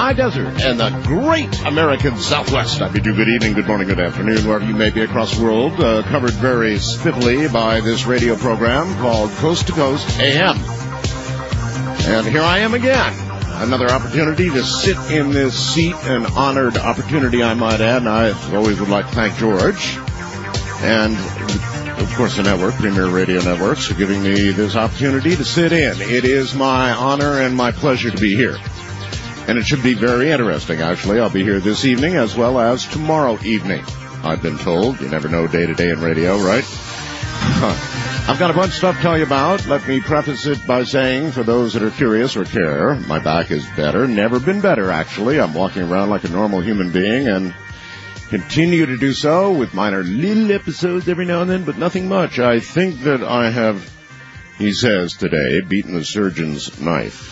high desert, and the great American Southwest. I bid you good evening, good morning, good afternoon, wherever you may be across the world, covered very spiffily by this radio program called Coast to Coast AM. And here I am again. Another opportunity to sit in this seat, an honored opportunity, I might add, and I always would like to thank George and, of course, the network, Premier Radio Networks, for giving me this opportunity to sit in. It is my honor and my pleasure to be here. And it should be very interesting, actually. I'll be here this evening as well as tomorrow evening. I've been told. You never know day-to-day in radio, right? I've got a bunch of stuff to tell you about. Let me preface it by saying, for those that are curious or care, my back is better. Never been better, actually. I'm walking around like a normal human being and continue to do so with minor little episodes every now and then, but nothing much. I think that I have, he says today, beaten the surgeon's knife.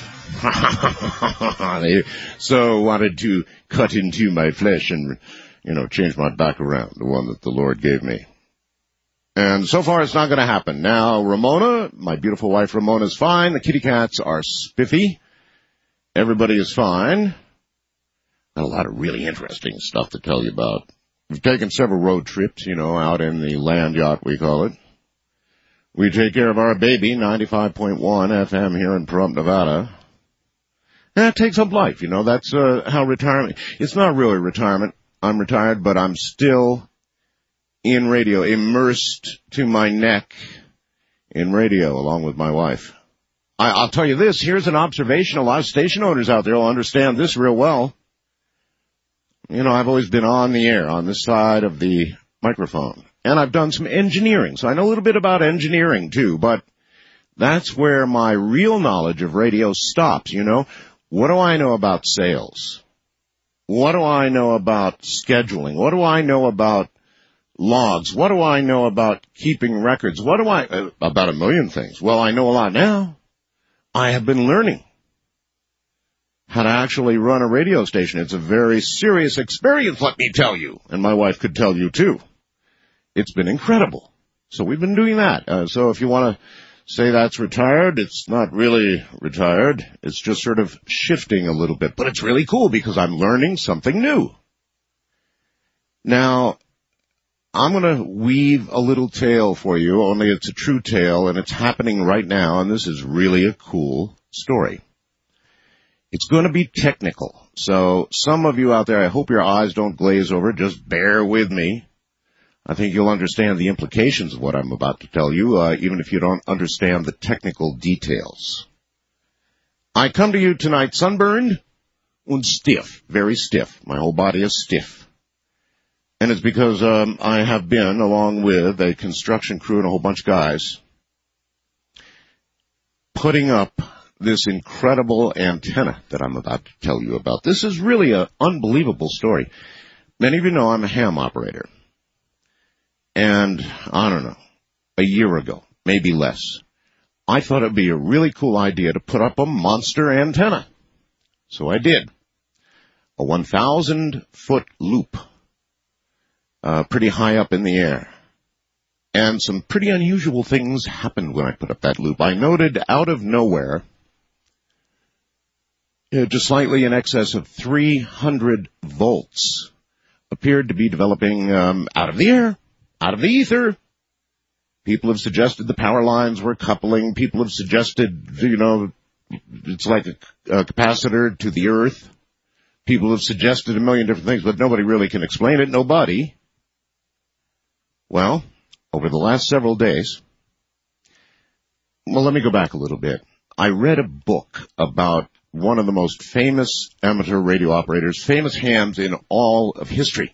They so wanted to cut into my flesh and, change my back around, the one that the Lord gave me. And so far, it's not going to happen. Now, Ramona, my beautiful wife Ramona, is fine. The kitty cats are spiffy. Everybody is fine. Got a lot of really interesting stuff to tell you about. We've taken several road trips, out in the land yacht, we call it. We take care of our baby, 95.1 FM here in Pahrump, Nevada. That takes up life, That's how retirement. It's not really retirement. I'm retired, but I'm still in radio, immersed to my neck in radio, along with my wife. I'll tell you this. Here's an observation. A lot of station owners out there will understand this real well. I've always been on the air, on this side of the microphone. And I've done some engineering, so I know a little bit about engineering, too. But that's where my real knowledge of radio stops, What do I know about sales? What do I know about scheduling? What do I know about logs? What do I know about keeping records? About a million things. Well, I know a lot now. I have been learning how to actually run a radio station. It's a very serious experience, let me tell you. And my wife could tell you, too. It's been incredible. So we've been doing that. So if you want to say that's retired, it's not really retired. It's just sort of shifting a little bit. But it's really cool because I'm learning something new. Now, I'm going to weave a little tale for you, only it's a true tale, and it's happening right now, and this is really a cool story. It's going to be technical, so some of you out there, I hope your eyes don't glaze over. Just bear with me. I think you'll understand the implications of what I'm about to tell you, even if you don't understand the technical details. I come to you tonight sunburned and stiff, very stiff. My whole body is stiff. And it's because I have been, along with a construction crew and a whole bunch of guys, putting up this incredible antenna that I'm about to tell you about. This is really an unbelievable story. Many of you know I'm a ham operator. And, I don't know, a year ago, maybe less, I thought it would be a really cool idea to put up a monster antenna. So I did. A 1,000-foot loop. Pretty high up in the air. And some pretty unusual things happened when I put up that loop. I noted out of nowhere, just slightly in excess of 300 volts appeared to be developing out of the air, out of the ether. People have suggested the power lines were coupling. People have suggested, it's like a capacitor to the earth. People have suggested a million different things, but nobody really can explain it. Nobody. Well, over the last several days, let me go back a little bit. I read a book about one of the most famous amateur radio operators, famous hams in all of history.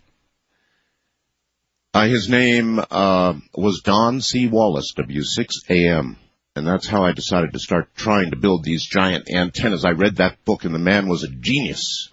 His name was Don C. Wallace, W6AM, and that's how I decided to start trying to build these giant antennas. I read that book, and the man was a genius.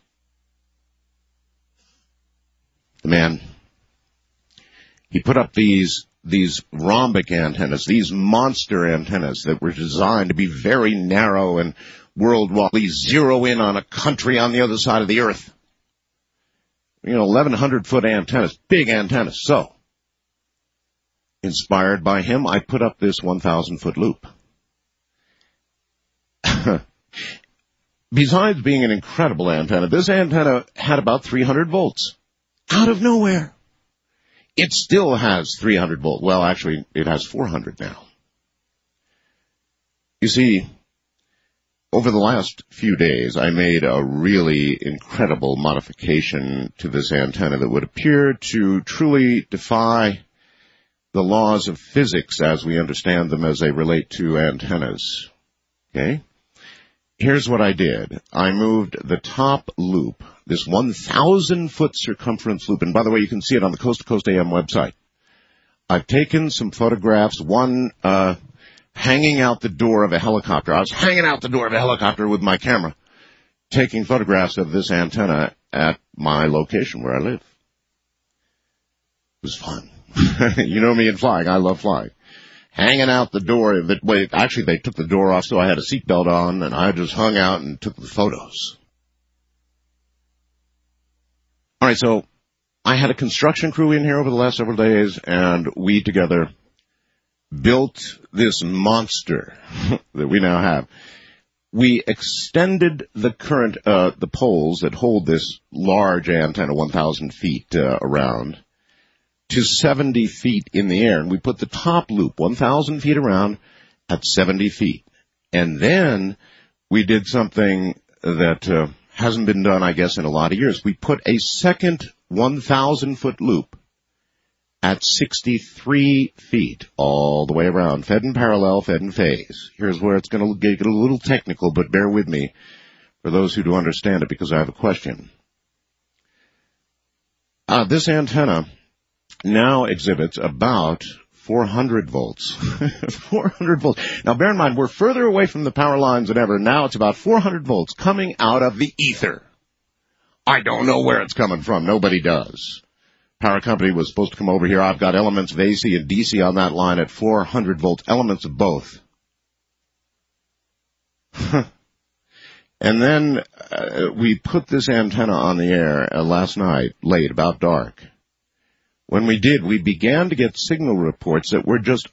The man, he put up these rhombic antennas, these monster antennas that were designed to be very narrow and worldwide, zero in on a country on the other side of the earth. 1,100-foot antennas, big antennas. So, inspired by him, I put up this 1,000-foot loop. besides being an incredible antenna, this antenna had about 300 volts. Out of nowhere. It still has 300 volts. Well, actually, it has 400 now. You see, over the last few days, I made a really incredible modification to this antenna that would appear to truly defy the laws of physics as we understand them as they relate to antennas. Okay? Here's what I did. I moved the top loop, this 1,000-foot circumference loop, and by the way, you can see it on the Coast to Coast AM website. I've taken some photographs, one hanging out the door of a helicopter. I was hanging out the door of a helicopter with my camera, taking photographs of this antenna at my location where I live. It was fun. You know me and flying. I love flying. Hanging out the door. Actually, they took the door off, so I had a seatbelt on, and I just hung out and took the photos. All right, so I had a construction crew in here over the last several days, and we together built this monster that we now have. We extended the current, the poles that hold this large antenna, 1,000 feet around, to 70 feet in the air. And we put the top loop, 1,000 feet around, at 70 feet. And then we did something that hasn't been done, I guess, in a lot of years. We put a second 1,000-foot loop at 63 feet all the way around, fed in parallel, fed in phase. Here's where it's going to get a little technical, but bear with me for those who do understand it, because I have a question. This antenna now exhibits about 400 volts. 400 volts. Now, bear in mind, we're further away from the power lines than ever. Now it's about 400 volts coming out of the ether. I don't know where it's coming from. Nobody does. Power company was supposed to come over here. I've got elements of AC and DC on that line at 400 volts, elements of both. And then we put this antenna on the air last night, late, about dark. When we did, we began to get signal reports that were just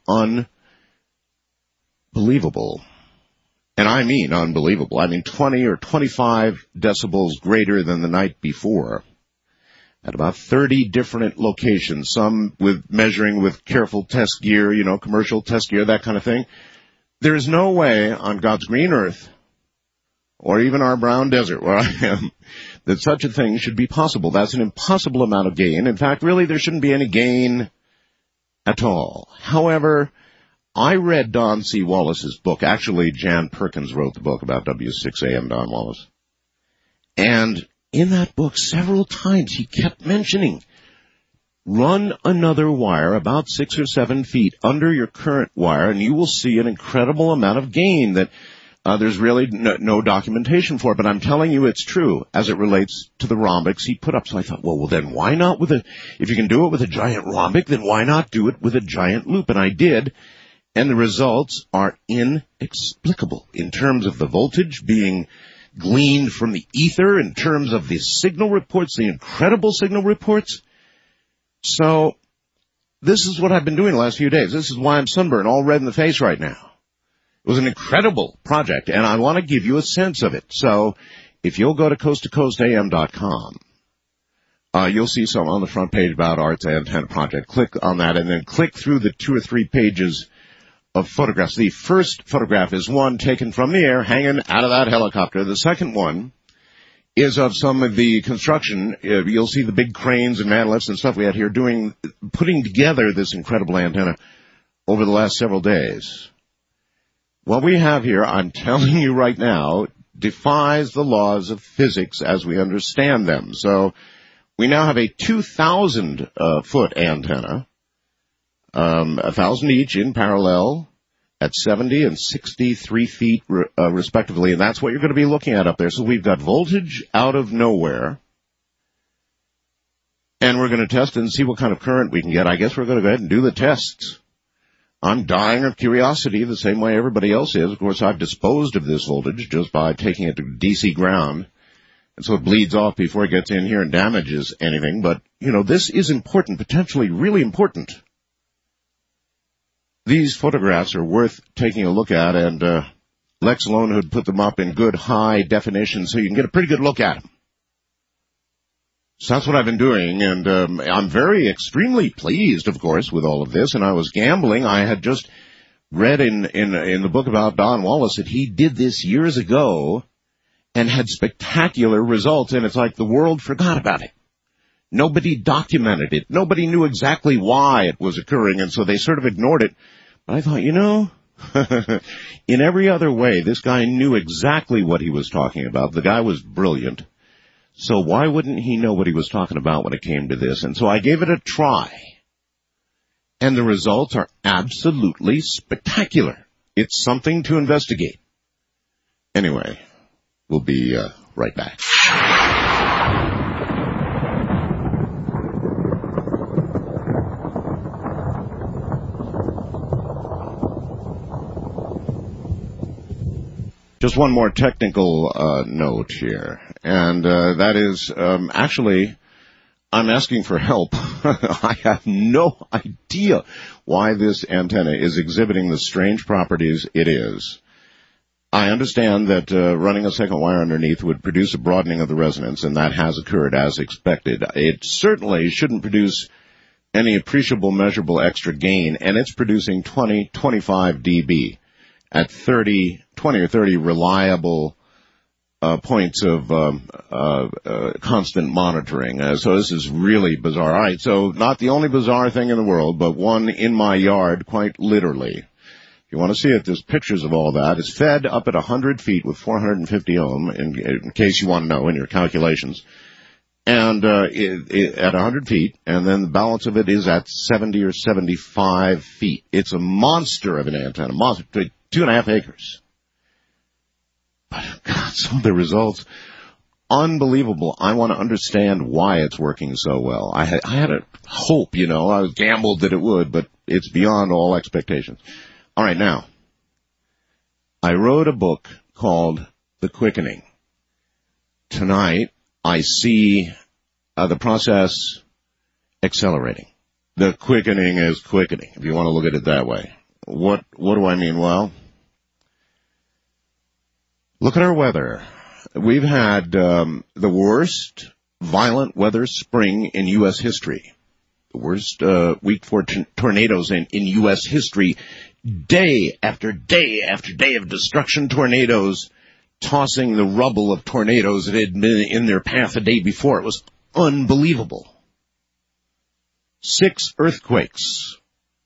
unbelievable. And I mean unbelievable. I mean 20 or 25 decibels greater than the night before at about 30 different locations, some with measuring with careful test gear, commercial test gear, that kind of thing. There is no way on God's green earth, or even our brown desert where I am, that such a thing should be possible. That's an impossible amount of gain. In fact, really, there shouldn't be any gain at all. However, I read Don C. Wallace's book. Actually, Jan Perkins wrote the book about W6AM Don Wallace. And in that book, several times he kept mentioning, run another wire about 6 or 7 feet under your current wire, and you will see an incredible amount of gain that there's really no documentation for it, but I'm telling you it's true as it relates to the rhombics he put up. So I thought, well, then why not if you can do it with a giant rhombic, then why not do it with a giant loop? And I did, and the results are inexplicable in terms of the voltage being gleaned from the ether, in terms of the signal reports, the incredible signal reports. So this is what I've been doing the last few days. This is why I'm sunburned, all red in the face right now. It was an incredible project, and I want to give you a sense of it. So if you'll go to coasttocoastam.com, you'll see some on the front page about Art's Antenna Project. Click on that, and then click through the 2 or 3 pages of photographs. The first photograph is one taken from the air, hanging out of that helicopter. The second one is of some of the construction. You'll see the big cranes and man lifts and stuff we had here putting together this incredible antenna over the last several days. What we have here, I'm telling you right now, defies the laws of physics as we understand them. So we now have a 2,000-foot antenna, 1,000 each in parallel at 70 and 63 feet respectively, and that's what you're going to be looking at up there. So we've got voltage out of nowhere, and we're going to test and see what kind of current we can get. I guess we're going to go ahead and do the tests. I'm dying of curiosity the same way everybody else is. Of course, I've disposed of this voltage just by taking it to DC ground, and so it bleeds off before it gets in here and damages anything. But, this is important, potentially really important. These photographs are worth taking a look at, and Lex Lone had put them up in good high definition so you can get a pretty good look at them. So that's what I've been doing, and I'm extremely pleased, of course, with all of this, and I was gambling. I had just read in the book about Don Wallace that he did this years ago and had spectacular results, and it's like the world forgot about it. Nobody documented it. Nobody knew exactly why it was occurring, and so they sort of ignored it. But I thought, in every other way, this guy knew exactly what he was talking about. The guy was brilliant. So why wouldn't he know what he was talking about when it came to this? And so I gave it a try. And the results are absolutely spectacular. It's something to investigate. Anyway, we'll be right back. Just one more technical note here, and that is actually I'm asking for help. I have no idea why this antenna is exhibiting the strange properties it is. I understand that running a second wire underneath would produce a broadening of the resonance, and that has occurred as expected. It certainly shouldn't produce any appreciable, measurable extra gain, and it's producing 25 dB at 20 or 30 reliable points of constant monitoring. So this is really bizarre. All right, so not the only bizarre thing in the world, but one in my yard, quite literally. If you want to see it, there's pictures of all that. It's fed up at 100 feet with 450 ohm, in case you want to know in your calculations. And at 100 feet, and then the balance of it is at 70 or 75 feet. It's a monster of an antenna, 2.5 acres. But, God, some of the results, unbelievable. I want to understand why it's working so well. I had a hope, I gambled that it would, but it's beyond all expectations. All right, now, I wrote a book called The Quickening. Tonight, I see the process accelerating. The quickening is quickening, if you want to look at it that way. What do I mean? Well, look at our weather. We've had the worst violent weather spring in U.S. history. The worst week for tornadoes in U.S. history. Day after day after day of destruction, tornadoes tossing the rubble of tornadoes that had been in their path the day before. It was unbelievable. 6 earthquakes.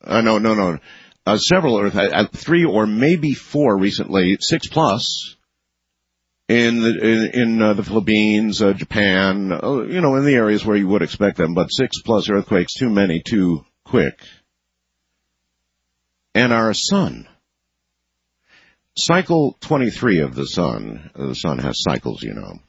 Several 3 or maybe 4 recently, 6 plus. In the Philippines, Japan, in the areas where you would expect them, but 6 plus earthquakes, too many, too quick. And our sun, cycle 23 of the sun has cycles,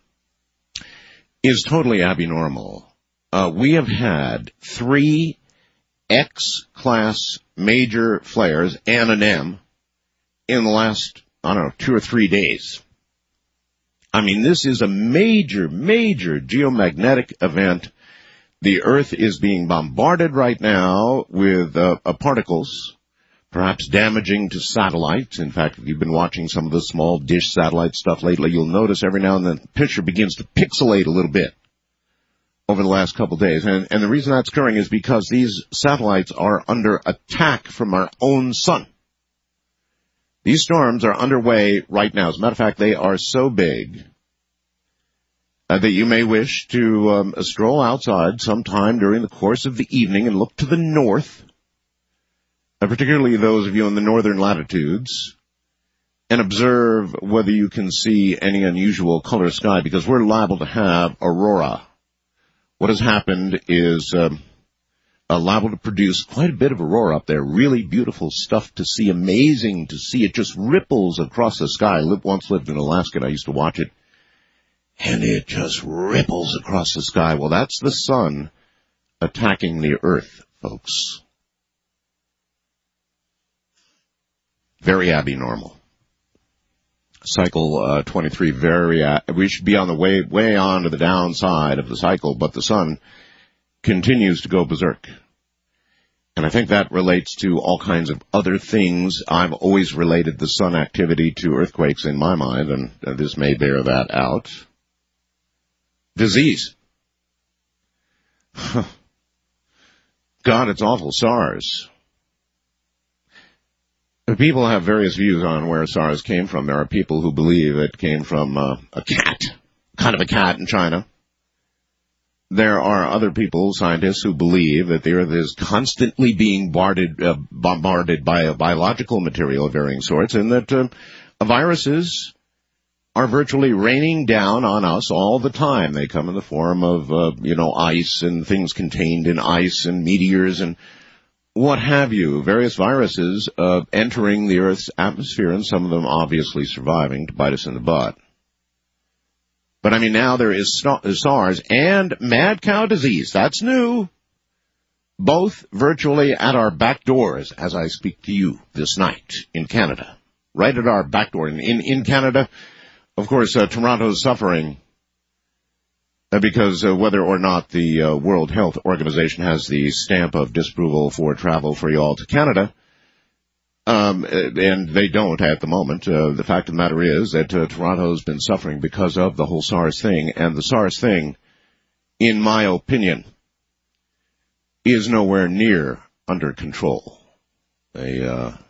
is totally abnormal. We have had 3 X-class major flares, N and M, in the last, 2 or 3 days. I mean, this is a major, major geomagnetic event. The Earth is being bombarded right now with particles, perhaps damaging to satellites. In fact, if you've been watching some of the small dish satellite stuff lately, you'll notice every now and then the picture begins to pixelate a little bit over the last couple of days. And the reason that's occurring is because these satellites are under attack from our own sun. These storms are underway right now. As a matter of fact, they are so big that you may wish to stroll outside sometime during the course of the evening and look to the north, particularly those of you in the northern latitudes, and observe whether you can see any unusual color sky, because we're liable to have aurora. What has happened is liable to produce quite a bit of aurora up there. Really beautiful stuff to see, amazing to see. It just ripples across the sky. I once lived in Alaska, and I used to watch it, and it just ripples across the sky. Well, that's the sun attacking the Earth, folks. Very abnormal. Cycle 23, we should be on the way on to the downside of the cycle, but the sun continues to go berserk. And I think that relates to all kinds of other things. I've always related the sun activity to earthquakes in my mind, and this may bear that out. Disease. God, it's awful. SARS. People have various views on where SARS came from. There are people who believe it came from a cat, kind of a cat in China. There are other people, scientists, who believe that the Earth is constantly being bombarded by a biological material of varying sorts, and that viruses are virtually raining down on us all the time. They come in the form of, ice and things contained in ice and meteors and what have you, various viruses entering the Earth's atmosphere, and some of them obviously surviving to bite us in the butt. But I mean, now there is SARS and mad cow disease. That's new. Both virtually at our back doors as I speak to you this night in Canada. Right at our back door. In Canada, of course, Toronto's suffering because whether or not the World Health Organization has the stamp of disapproval for travel for you all to Canada, and they don't at the moment. The fact of the matter is that Toronto's been suffering because of the whole SARS thing, and the SARS thing, in my opinion, is nowhere near under control. They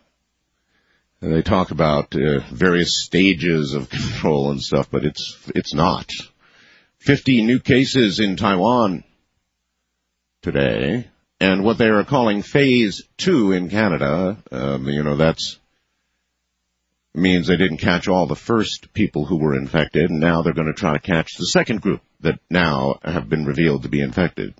talk about various stages of control and stuff, but it's not. 50 new cases in Taiwan today. And what they are calling phase 2 in Canada, that's means they didn't catch all the first people who were infected, and now they're going to try to catch the second group that now have been revealed to be infected.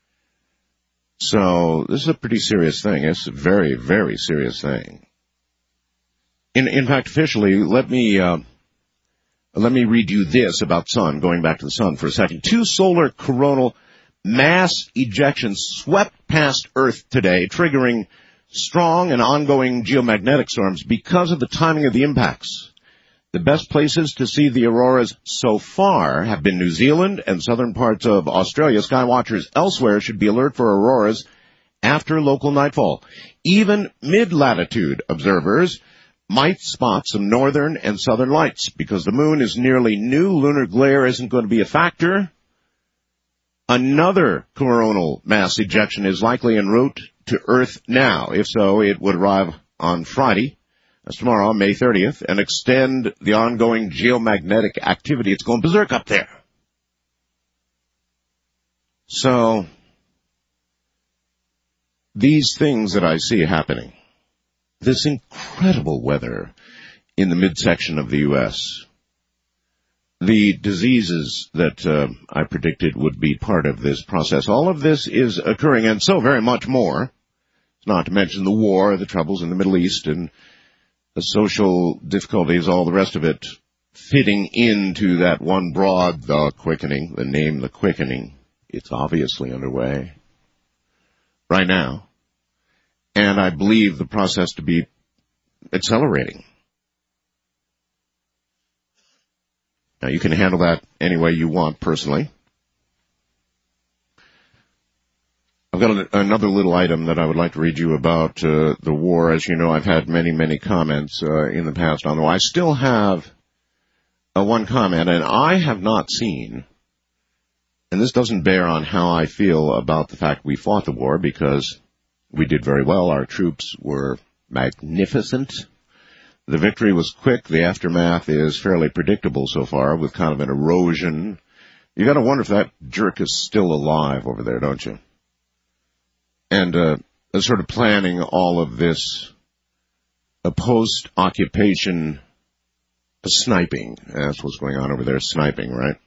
So this is a pretty serious thing. It's a very, very serious thing. In fact, officially, let me read you this about sun, going back to the sun for a second. 2 solar coronal mass ejections swept past Earth today, triggering strong and ongoing geomagnetic storms because of the timing of the impacts. The best places to see the auroras so far have been New Zealand and southern parts of Australia. Skywatchers elsewhere should be alert for auroras after local nightfall. Even mid-latitude observers might spot some northern and southern lights because the moon is nearly new. Lunar glare isn't going to be a factor. Another coronal mass ejection is likely en route to Earth now. If so, it would arrive on Friday, that's tomorrow, May 30th, and extend the ongoing geomagnetic activity. It's going berserk up there. So, these things that I see happening, this incredible weather in the midsection of the U.S., the diseases that I predicted would be part of this process, all of this is occurring, and so very much more, not to mention the war, the troubles in the Middle East, and the social difficulties, all the rest of it, fitting into that one broad, the quickening, the name, the quickening. It's obviously underway right now, and I believe the process to be accelerating. Now, you can handle that any way you want, personally. I've got another little item that I would like to read you about the war. As you know, I've had many, many comments in the past on the war. I still have one comment, and I have not seen, and this doesn't bear on how I feel about the fact we fought the war, because we did very well. Our troops were magnificent. The victory was quick. The aftermath is fairly predictable so far, with kind of an erosion. You got to wonder if that jerk is still alive over there, don't you? And sort of planning all of this post-occupation sniping. That's what's going on over there, sniping, right?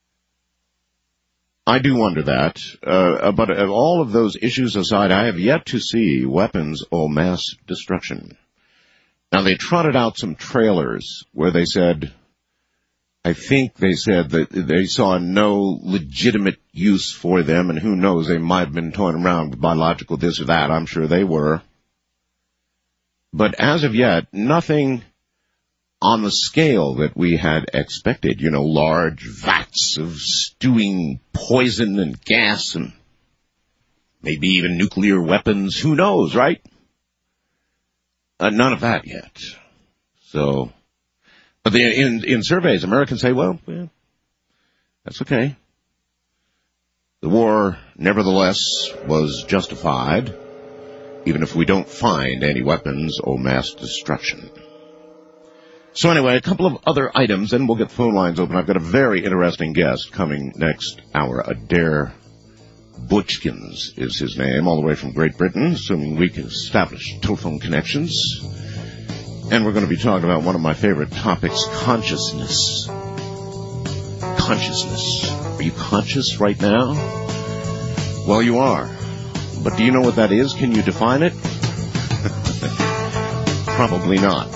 I do wonder that. But all of those issues aside, I have yet to see weapons of mass destruction. Now, they trotted out some trailers where they said, I think they said that they saw no legitimate use for them, and who knows, they might have been toying around with biological this or that. I'm sure they were. But as of yet, nothing on the scale that we had expected. You know, large vats of stewing poison and gas and maybe even nuclear weapons. Who knows, right? None of that yet. So, but in surveys, Americans say, well, yeah, that's okay. The war, nevertheless, was justified, even if we don't find any weapons or mass destruction. So anyway, a couple of other items, and we'll get phone lines open. I've got a very interesting guest coming next hour. Adair Butchkins is his name, all the way from Great Britain, assuming we can establish telephone connections. And we're going to be talking about one of my favorite topics, consciousness. Consciousness. Are you conscious right now? Well, you are. But do you know what that is? Can you define it? Probably not.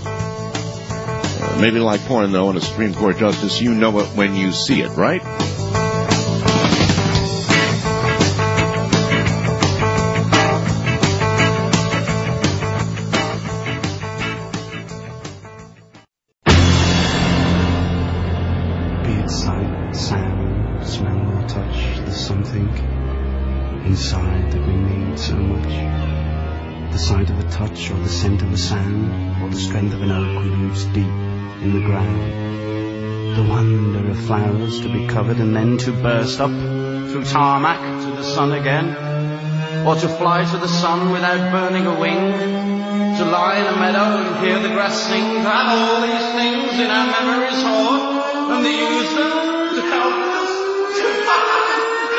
Maybe like porn, though, and a Supreme Court justice, you know it when you see it, right? Be it sight, sound, smell or touch, there's something inside that we need so much. The sight of a touch or the scent of a sand or the strength of an oak roots deep in the ground. The wonder of flowers to be covered and then to burst up through tarmac to the sun again, or to fly to the sun without burning a wing, to lie in a meadow and hear the grass sing, to have all these things in our memories hold, and to use them to help us to find.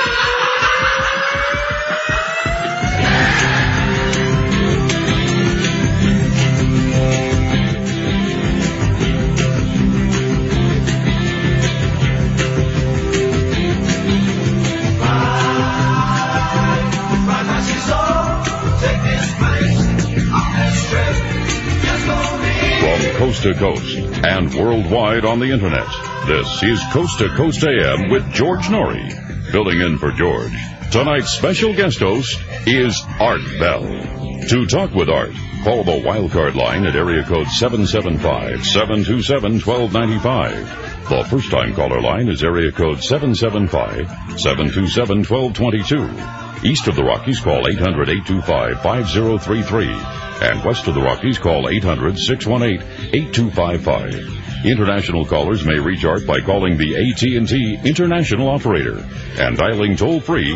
From coast to coast and worldwide on the internet, this is Coast to Coast AM with George Norrie. Filling in for George, tonight's special guest host is Art Bell. To talk with Art, call the wildcard line at area code 775-727-1295. The first-time caller line is area code 775-727-1222. East of the Rockies, call 800-825-5033. And west of the Rockies, call 800-618-8255. International callers may reach Art by calling the AT&T International Operator and dialing toll-free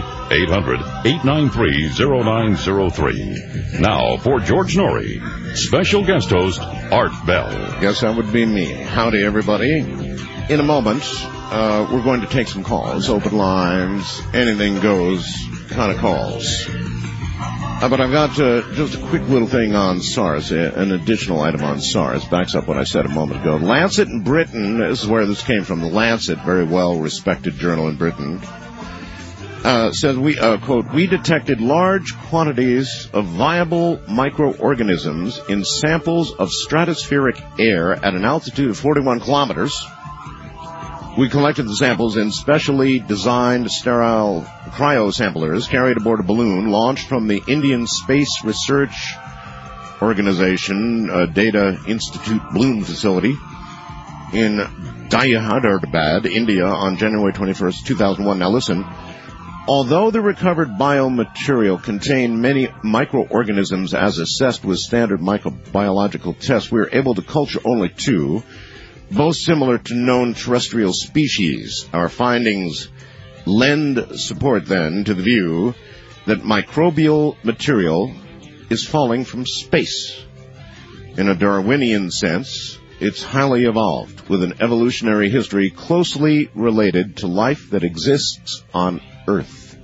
800-893-0903. Now, for George Norrie, special guest host Art Bell. Yes, that would be me. Howdy, everybody. In a moment, we're going to take some calls, open lines, anything goes kind of calls. But I've got just a quick little thing on SARS, an additional item on SARS. Backs up what I said a moment ago. Lancet in Britain, this is where this came from. The Lancet, very well-respected journal in Britain, says, quote, we detected large quantities of viable microorganisms in samples of stratospheric air at an altitude of 41 kilometers. We collected the samples in specially designed sterile cryosamplers carried aboard a balloon launched from the Indian Space Research Organization Data Institute Bloom facility in Hyderabad, India on January 21st, 2001. Now listen, although the recovered biomaterial contained many microorganisms as assessed with standard microbiological tests, we were able to culture only 2, both similar to known terrestrial species. Our findings lend support, then, to the view that microbial material is falling from space. In a Darwinian sense, it's highly evolved, with an evolutionary history closely related to life that exists on Earth.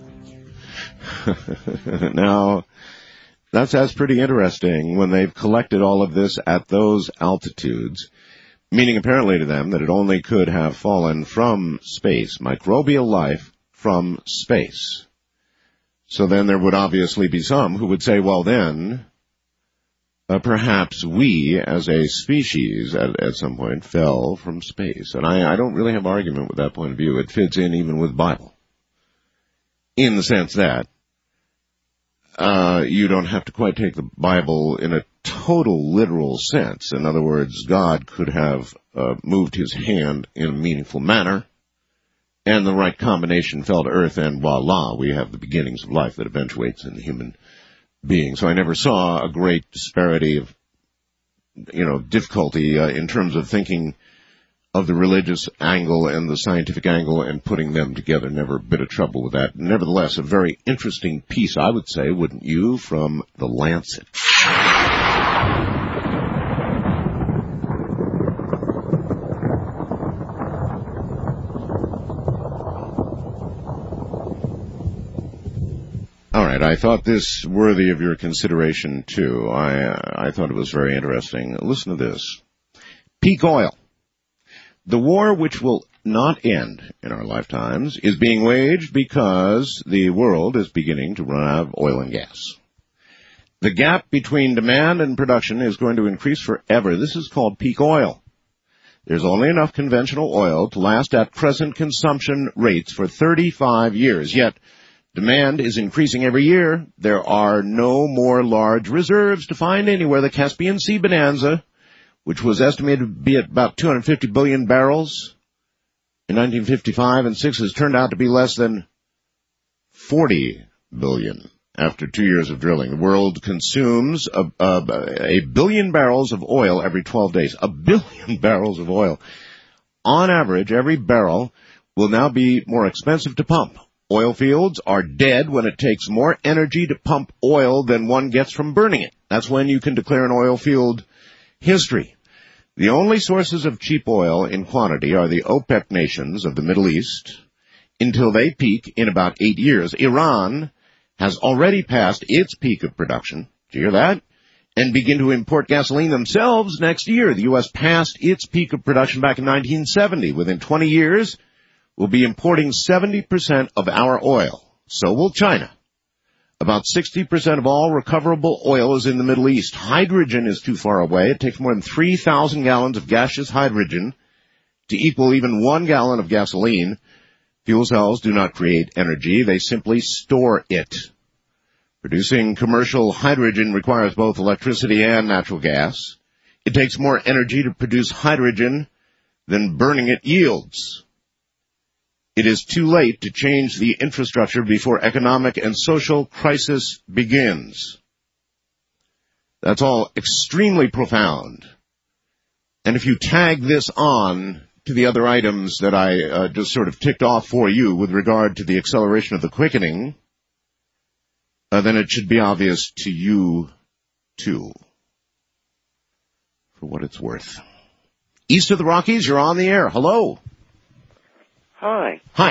Now, that's pretty interesting when they've collected all of this at those altitudes, meaning apparently to them that it only could have fallen from space, microbial life from space. So then there would obviously be some who would say, well then, perhaps we as a species at some point fell from space. And I don't really have argument with that point of view. It fits in even with the Bible, in the sense that you don't have to quite take the Bible in a total literal sense. In other words, God could have moved his hand in a meaningful manner and the right combination fell to earth, and voila, we have the beginnings of life that eventuates in the human being. So I never saw a great disparity of, difficulty in terms of thinking of the religious angle and the scientific angle and putting them together. Never a bit of trouble with that. Nevertheless, a very interesting piece, I would say, wouldn't you, from The Lancet. All right, I thought this worthy of your consideration, too. I thought it was very interesting. Listen to this. Peak oil. The war, which will not end in our lifetimes, is being waged because the world is beginning to run out of oil and gas. The gap between demand and production is going to increase forever. This is called peak oil. There's only enough conventional oil to last at present consumption rates for 35 years, yet demand is increasing every year. There are no more large reserves to find anywhere. The Caspian Sea bonanza, which was estimated to be at about 250 billion barrels in 1955 and 6, has turned out to be less than 40 billion after 2 years of drilling. The world consumes a billion barrels of oil every 12 days. A billion barrels of oil. On average, every barrel will now be more expensive to pump. Oil fields are dead when it takes more energy to pump oil than one gets from burning it. That's when you can declare an oil field history. The only sources of cheap oil in quantity are the OPEC nations of the Middle East until they peak in about 8 years. Iran has already passed its peak of production. Do you hear that? And begin to import gasoline themselves next year. The U.S. passed its peak of production back in 1970. Within 20 years, we'll be importing 70% of our oil. So will China. About 60% of all recoverable oil is in the Middle East. Hydrogen is too far away. It takes more than 3,000 gallons of gaseous hydrogen to equal even 1 gallon of gasoline. Fuel cells do not create energy. They simply store it. Producing commercial hydrogen requires both electricity and natural gas. It takes more energy to produce hydrogen than burning it yields. It is too late to change the infrastructure before economic and social crisis begins. That's all extremely profound. And if you tag this on to the other items that I just sort of ticked off for you with regard to the acceleration of the quickening, then it should be obvious to you, too, for what it's worth. East of the Rockies, you're on the air. Hello. Hi. Hi.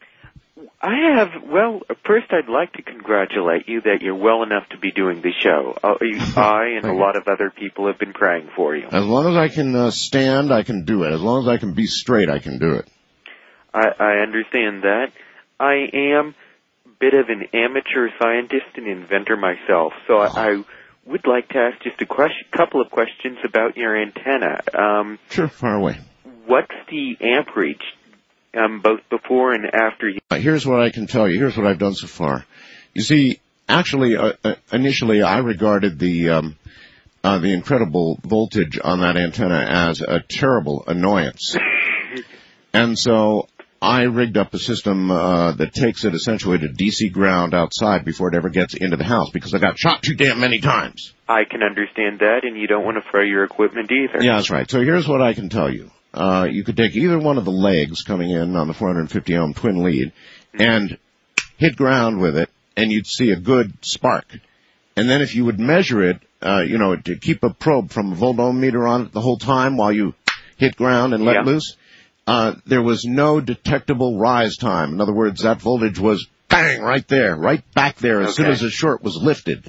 First I'd like to congratulate you that you're well enough to be doing the show. I and a lot of other people have been praying for you. As long as I can stand, I can do it. As long as I can be straight, I can do it. I understand that. I am a bit of an amateur scientist and inventor myself, so I would like to ask just a couple of questions about your antenna. Sure, fire away. What's the amperage? Both before and after you. Here's what I can tell you. Here's what I've done so far. You see, actually, initially I regarded the incredible voltage on that antenna as a terrible annoyance. And so I rigged up a system that takes it essentially to DC ground outside before it ever gets into the house because I got shot too damn many times. I can understand that, and you don't want to throw your equipment either. Yeah, that's right. So here's what I can tell you. You could take either one of the legs coming in on the 450 ohm twin lead and hit ground with it, and you'd see a good spark. And then if you would measure it, to keep a probe from a voltometer on it the whole time while you hit ground and let loose, there was no detectable rise time. In other words, that voltage was bang right there, right back there as soon as the short was lifted.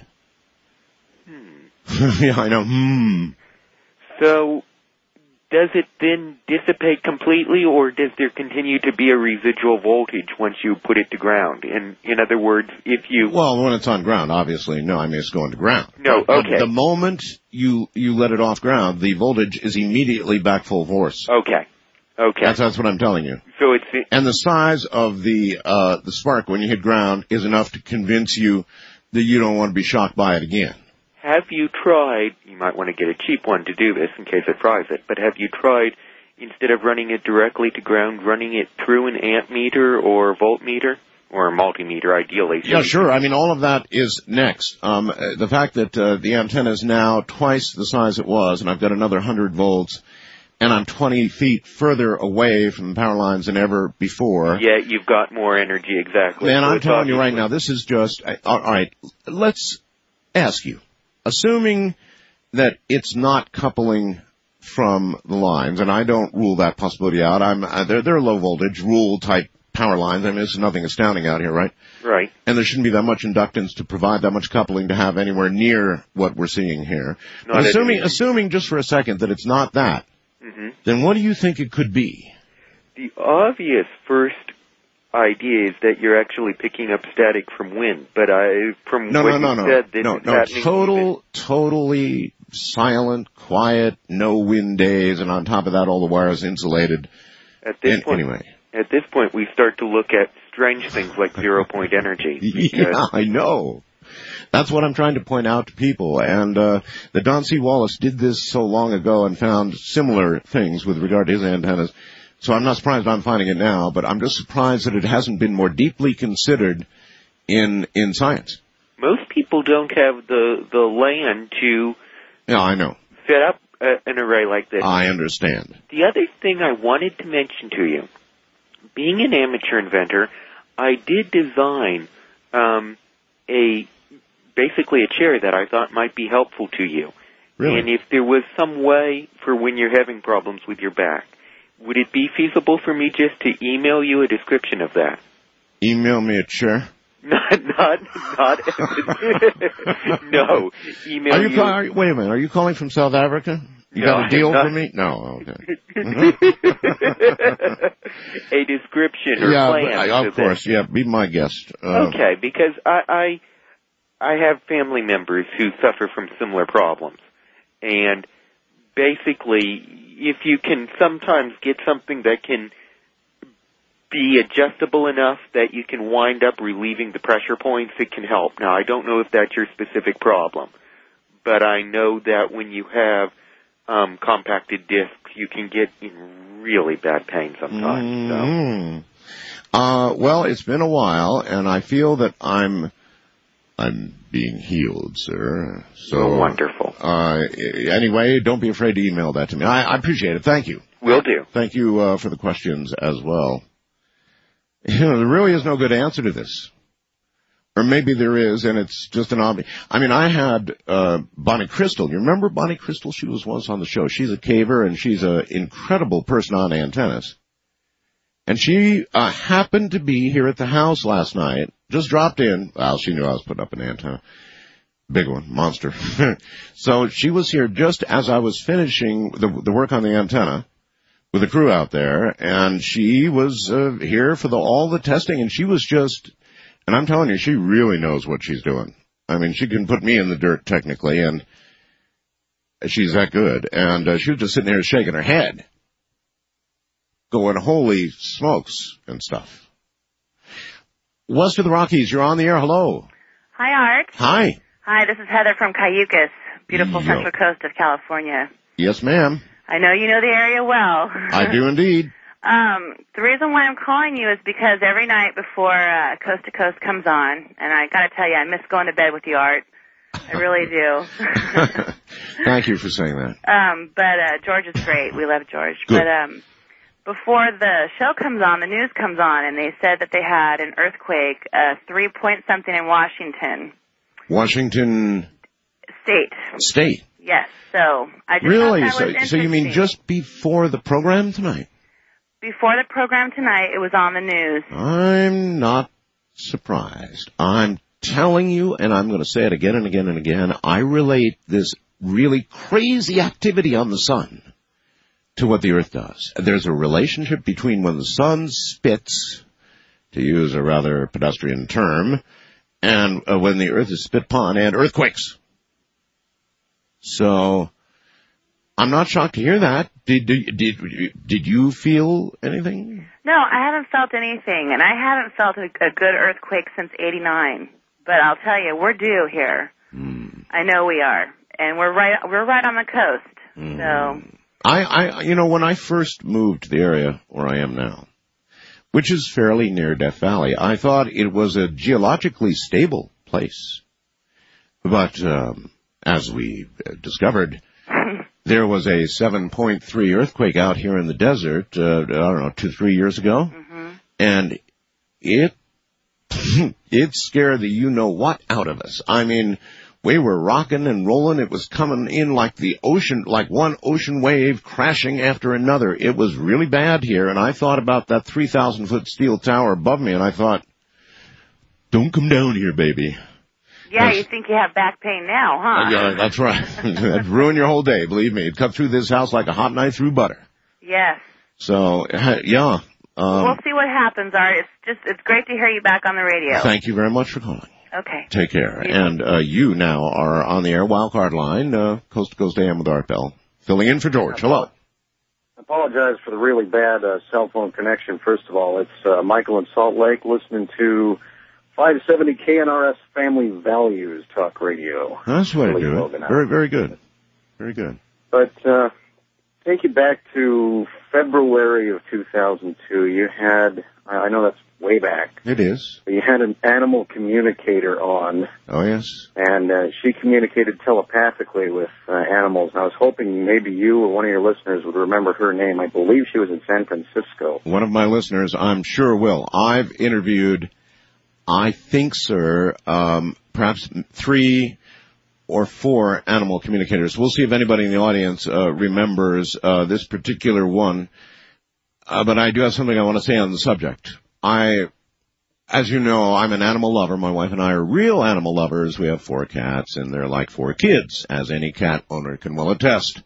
Yeah, I know. So does it then dissipate completely, or does there continue to be a residual voltage once you put it to ground? In other words, if you... Well, when it's on ground, obviously, no, I mean, it's going to ground. No, okay. The moment you let it off ground, the voltage is immediately back full force. Okay. That's what I'm telling you. So it's... And the size of the spark when you hit ground is enough to convince you that you don't want to be shocked by it again. Have you tried, you might want to get a cheap one to do this in case it fries it, but have you tried instead of running it directly to ground, running it through an amp meter or voltmeter or a multimeter, ideally. Yeah, sure. I mean, all of that is next. The fact that the antenna is now twice the size it was, and I've got another 100 volts, and I'm 20 feet further away from the power lines than ever before. Yeah, you've got more energy, exactly. Man, So I'm it's telling you right obviously- now, this is just... All right, let's ask you. Assuming that it's not coupling from the lines, and I don't rule that possibility out. They're low voltage, rule type power lines. I mean, this is nothing astounding out here, right? Right. And there shouldn't be that much inductance to provide that much coupling to have anywhere near what we're seeing here. Not But assuming just for a second that it's not that, then what do you think it could be? The obvious first idea is that you're actually picking up static from wind, but from what you said, this is happening. Totally silent, quiet, no wind days, and on top of that, all the wires insulated. At this point, we start to look at strange things like zero-point energy. Yeah, I know. That's what I'm trying to point out to people. And the Don C. Wallace did this so long ago and found similar things with regard to his antennas. So I'm not surprised I'm finding it now, but I'm just surprised that it hasn't been more deeply considered in science. Most people don't have the land to I know. fit up an array like this. I understand. The other thing I wanted to mention to you, being an amateur inventor, I did design basically a chair that I thought might be helpful to you. Really? And if there was some way for when you're having problems with your back, would it be feasible for me just to email you a description of that? Email me a chair? Not. No. Email you. Wait a minute. Are you calling from South Africa? You got a deal for me? No. Okay. A description or plan. Of course. Yeah, be my guest. Okay, because I have family members who suffer from similar problems, and basically, if you can sometimes get something that can be adjustable enough that you can wind up relieving the pressure points, it can help. Now, I don't know if that's your specific problem, but I know that when you have compacted discs, you can get in really bad pain sometimes. Well, it's been a while, and I feel that I'm being healed, sir. So wonderful. Anyway, don't be afraid to email that to me. I appreciate it. Thank you. Will do. Thank you for the questions as well. There really is no good answer to this. Or maybe there is, and it's just an obvious. I mean, I had Bonnie Crystal. You remember Bonnie Crystal? She was once on the show. She's a caver, and she's an incredible person on antennas. And she happened to be here at the house last night. Just dropped in. Well, she knew I was putting up an antenna. Big one. Monster. So she was here just as I was finishing the work on the antenna with the crew out there. And she was here for all the testing. And she was just... And I'm telling you, she really knows what she's doing. I mean, she can put me in the dirt technically, and she's that good. And she was just sitting there shaking her head, going, holy smokes, and stuff. West of the Rockies, you're on the air. Hello. Hi, Art. Hi. Hi, this is Heather from Cayucas, beautiful Central Coast of California. Yes, ma'am. I know you know the area well. I do indeed. The reason why I'm calling you is because every night before Coast to Coast comes on, and I got to tell you, I miss going to bed with you, Art. I really do. Thank you for saying that. But George is great. We love George. Good. But before the show comes on, the news comes on, and they said that they had an earthquake, 3-point-something in Washington. Washington State. Yes. So I just really. Thought that was so you mean just before the program tonight? Before the program tonight, it was on the news. I'm not surprised. I'm telling you, and I'm going to say it again and again and again, I relate this really crazy activity on the sun to what the Earth does. There's a relationship between when the sun spits, to use a rather pedestrian term, and when the Earth is spit upon, and earthquakes. So... I'm not shocked to hear that. Did you feel anything? No, I haven't felt anything, and I haven't felt a good earthquake since '89. But I'll tell you, we're due here. I know we are, and we're right on the coast. So When I first moved to the area where I am now, which is fairly near Death Valley, I thought it was a geologically stable place. But as we discovered, there was a 7.3 earthquake out here in the desert, 2-3 years ago, and it scared the you-know-what out of us. I mean, we were rocking and rolling. It was coming in like the ocean, like one ocean wave crashing after another. It was really bad here, and I thought about that 3,000-foot steel tower above me, and I thought, don't come down here, baby. Yeah, you think you have back pain now, huh? Yeah, that's right. That'd ruin your whole day, believe me. It'd cut through this house like a hot knife through butter. Yes. So, yeah. We'll see what happens, Art. It's great to hear you back on the radio. Thank you very much for calling. Okay. Take care. And you now are on the air, Wildcard Line, Coast to Coast AM with Art Bell, filling in for George. Hello. I apologize for the really bad cell phone connection, first of all. It's Michael in Salt Lake listening to 570 KNRS Family Values Talk Radio. That's what I do. Very, very good. Very good. But take you back to February of 2002. You had, I know that's way back. It is. You had an animal communicator on. Oh, yes. And she communicated telepathically with animals. And I was hoping maybe you or one of your listeners would remember her name. I believe she was in San Francisco. One of my listeners, I'm sure will. I've interviewed, I think, sir, perhaps 3 or 4 animal communicators. We'll see if anybody in the audience remembers this particular one. But I do have something I want to say on the subject. As you know, I'm an animal lover. My wife and I are real animal lovers. We have 4 cats, and they're like 4 kids, as any cat owner can well attest.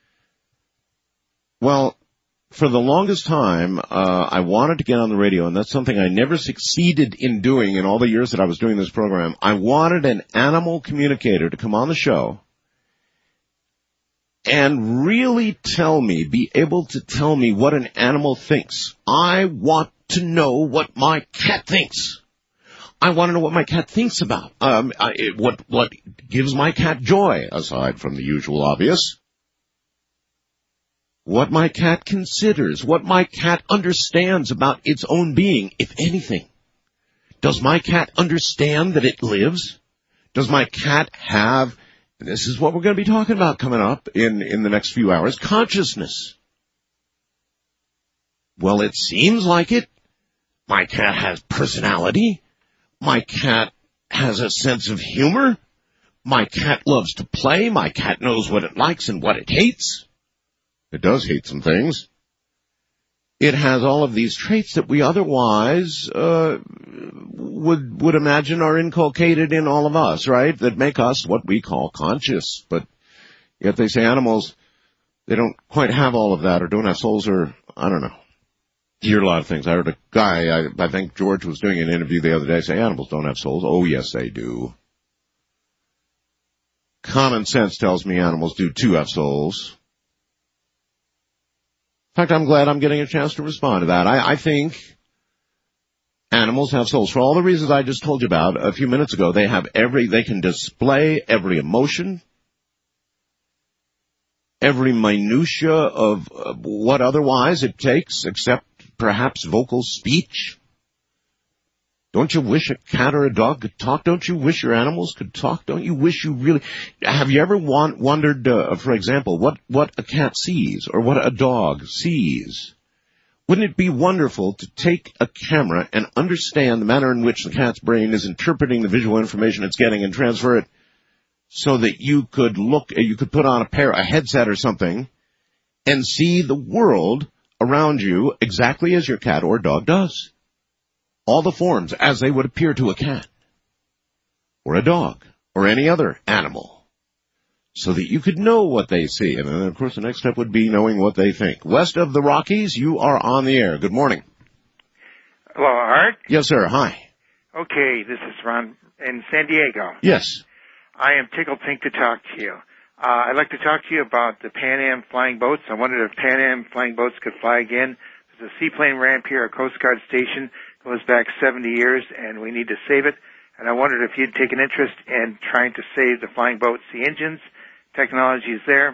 Well, for the longest time, I wanted to get on the radio, and that's something I never succeeded in doing in all the years that I was doing this program. I wanted an animal communicator to come on the show and really be able to tell me what an animal thinks. I want to know what my cat thinks. I want to know what my cat thinks about. What gives my cat joy, aside from the usual obvious. What my cat considers, what my cat understands about its own being, if anything. Does my cat understand that it lives? Does my cat have, and this is what we're going to be talking about coming up in the next few hours, consciousness? Well, it seems like it. My cat has personality. My cat has a sense of humor. My cat loves to play. My cat knows what it likes and what it hates. It does hate some things. It has all of these traits that we otherwise would imagine are inculcated in all of us, right? That make us what we call conscious. But yet they say animals, they don't quite have all of that, or don't have souls, or I don't know. You hear a lot of things. I heard a guy, I think George was doing an interview the other day, say animals don't have souls. Oh, yes, they do. Common sense tells me animals do too have souls. In fact, I'm glad I'm getting a chance to respond to that. I think animals have souls. For all the reasons I just told you about a few minutes ago, they can display every emotion, every minutia of what otherwise it takes, except perhaps vocal speech. Don't you wish a cat or a dog could talk? Don't you wish your animals could talk? Don't you wish you really... Have you ever wondered, for example, what a cat sees or what a dog sees? Wouldn't it be wonderful to take a camera and understand the manner in which the cat's brain is interpreting the visual information it's getting and transfer it so that you could put on a headset or something and see the world around you exactly as your cat or dog does? All the forms as they would appear to a cat or a dog or any other animal, so that you could know what they see. And then, of course, the next step would be knowing what they think. West of the Rockies, you are on the air. Good morning. Hello, Art? Yes, sir. Hi. Okay, this is Ron in San Diego. Yes. I am tickled pink to talk to you. I'd like to talk to you about the Pan Am flying boats. I wondered if Pan Am flying boats could fly again. There's a seaplane ramp here, a Coast Guard station. Goes back 70 years, and we need to save it. And I wondered if you'd take an interest in trying to save the flying boats. The engines, technology is there.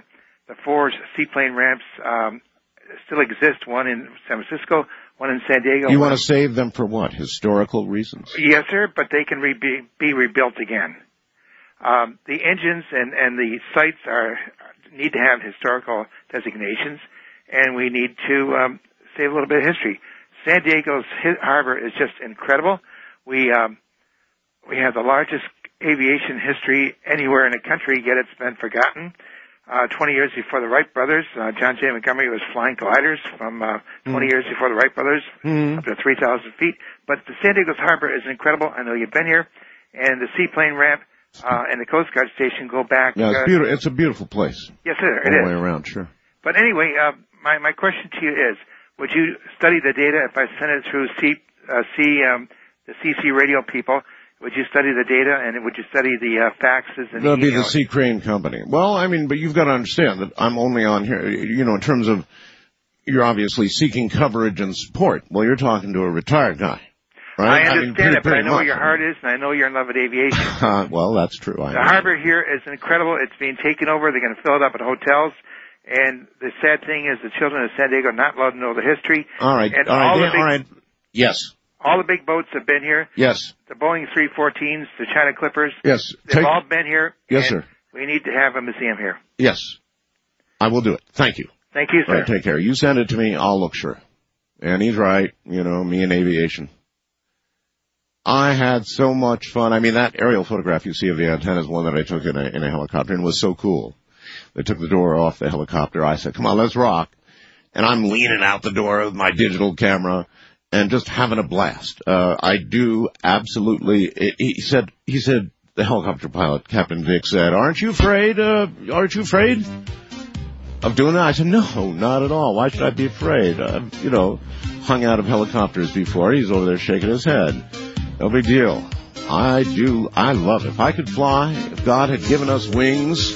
the 4 seaplane ramps still exist, one in San Francisco, one in San Diego. You want to save them for what? Historical reasons? Yes, sir, but they can be rebuilt again. The engines and the sites need to have historical designations, and we need to save a little bit of history. San Diego's harbor is just incredible. We have the largest aviation history anywhere in the country, yet it's been forgotten. 20 years before the Wright brothers, John J. Montgomery was flying gliders from 20 years before the Wright brothers, up to 3,000 feet. But the San Diego's harbor is incredible. I know you've been here. And the seaplane ramp and the Coast Guard station go back. Yeah, it's beautiful. It's a beautiful place. Yes, sir. All the way around, sure. But anyway, my question to you is, would you study the data if I send it through the CC radio people? Would you study the data, and would you study the faxes and That'll be the emails? C. Crane Company. Well, I mean, but you've got to understand that I'm only on here, you know, in terms of you're obviously seeking coverage and support. Well, you're talking to a retired guy, right? I understand it, but I know where much. your heart is, and I know you're in love with aviation. Well, that's true. The harbor here is incredible. It's being taken over. They're going to fill it up at hotels. And the sad thing is the children of San Diego are not allowed to know the history. All right. And all right. Yes. All the big boats have been here. Yes. The Boeing 314s, the China Clippers. Yes. They've all been here. Yes, sir. We need to have a museum here. Yes. I will do it. Thank you. Thank you, sir. All right, take care. You send it to me. I'll look sure. And he's right. You know, me and aviation. I had so much fun. I mean, that aerial photograph you see of the antenna is one that I took in a helicopter, and it was so cool. They took the door off the helicopter. I said, come on, let's rock. And I'm leaning out the door with my digital camera and just having a blast. I do absolutely, he said, the helicopter pilot, Captain Vic, said, aren't you afraid of doing that? I said, no, not at all. Why should I be afraid? I've, hung out of helicopters before. He's over there shaking his head. No big deal. I love it. If I could fly, if God had given us wings,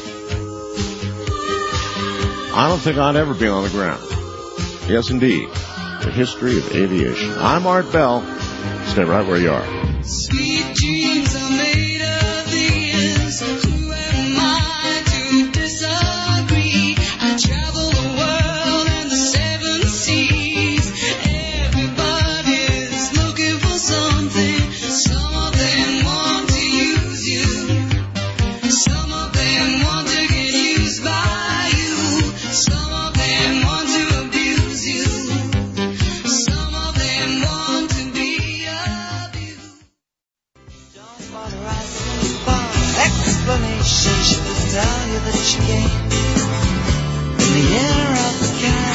I don't think I'd ever be on the ground. Yes, indeed. The history of aviation. I'm Art Bell. Stay right where you are. Sweet dreams are made of these. Who am I to disagree? I travel the world and the 7 seas. Everybody's looking for something. Some of them want to use you. Some of them want to get used by you. Some of them want to abuse you. Some of them want to be abused. Don't bother asking for explanation. She'll just tell you that she came in the year of the cat.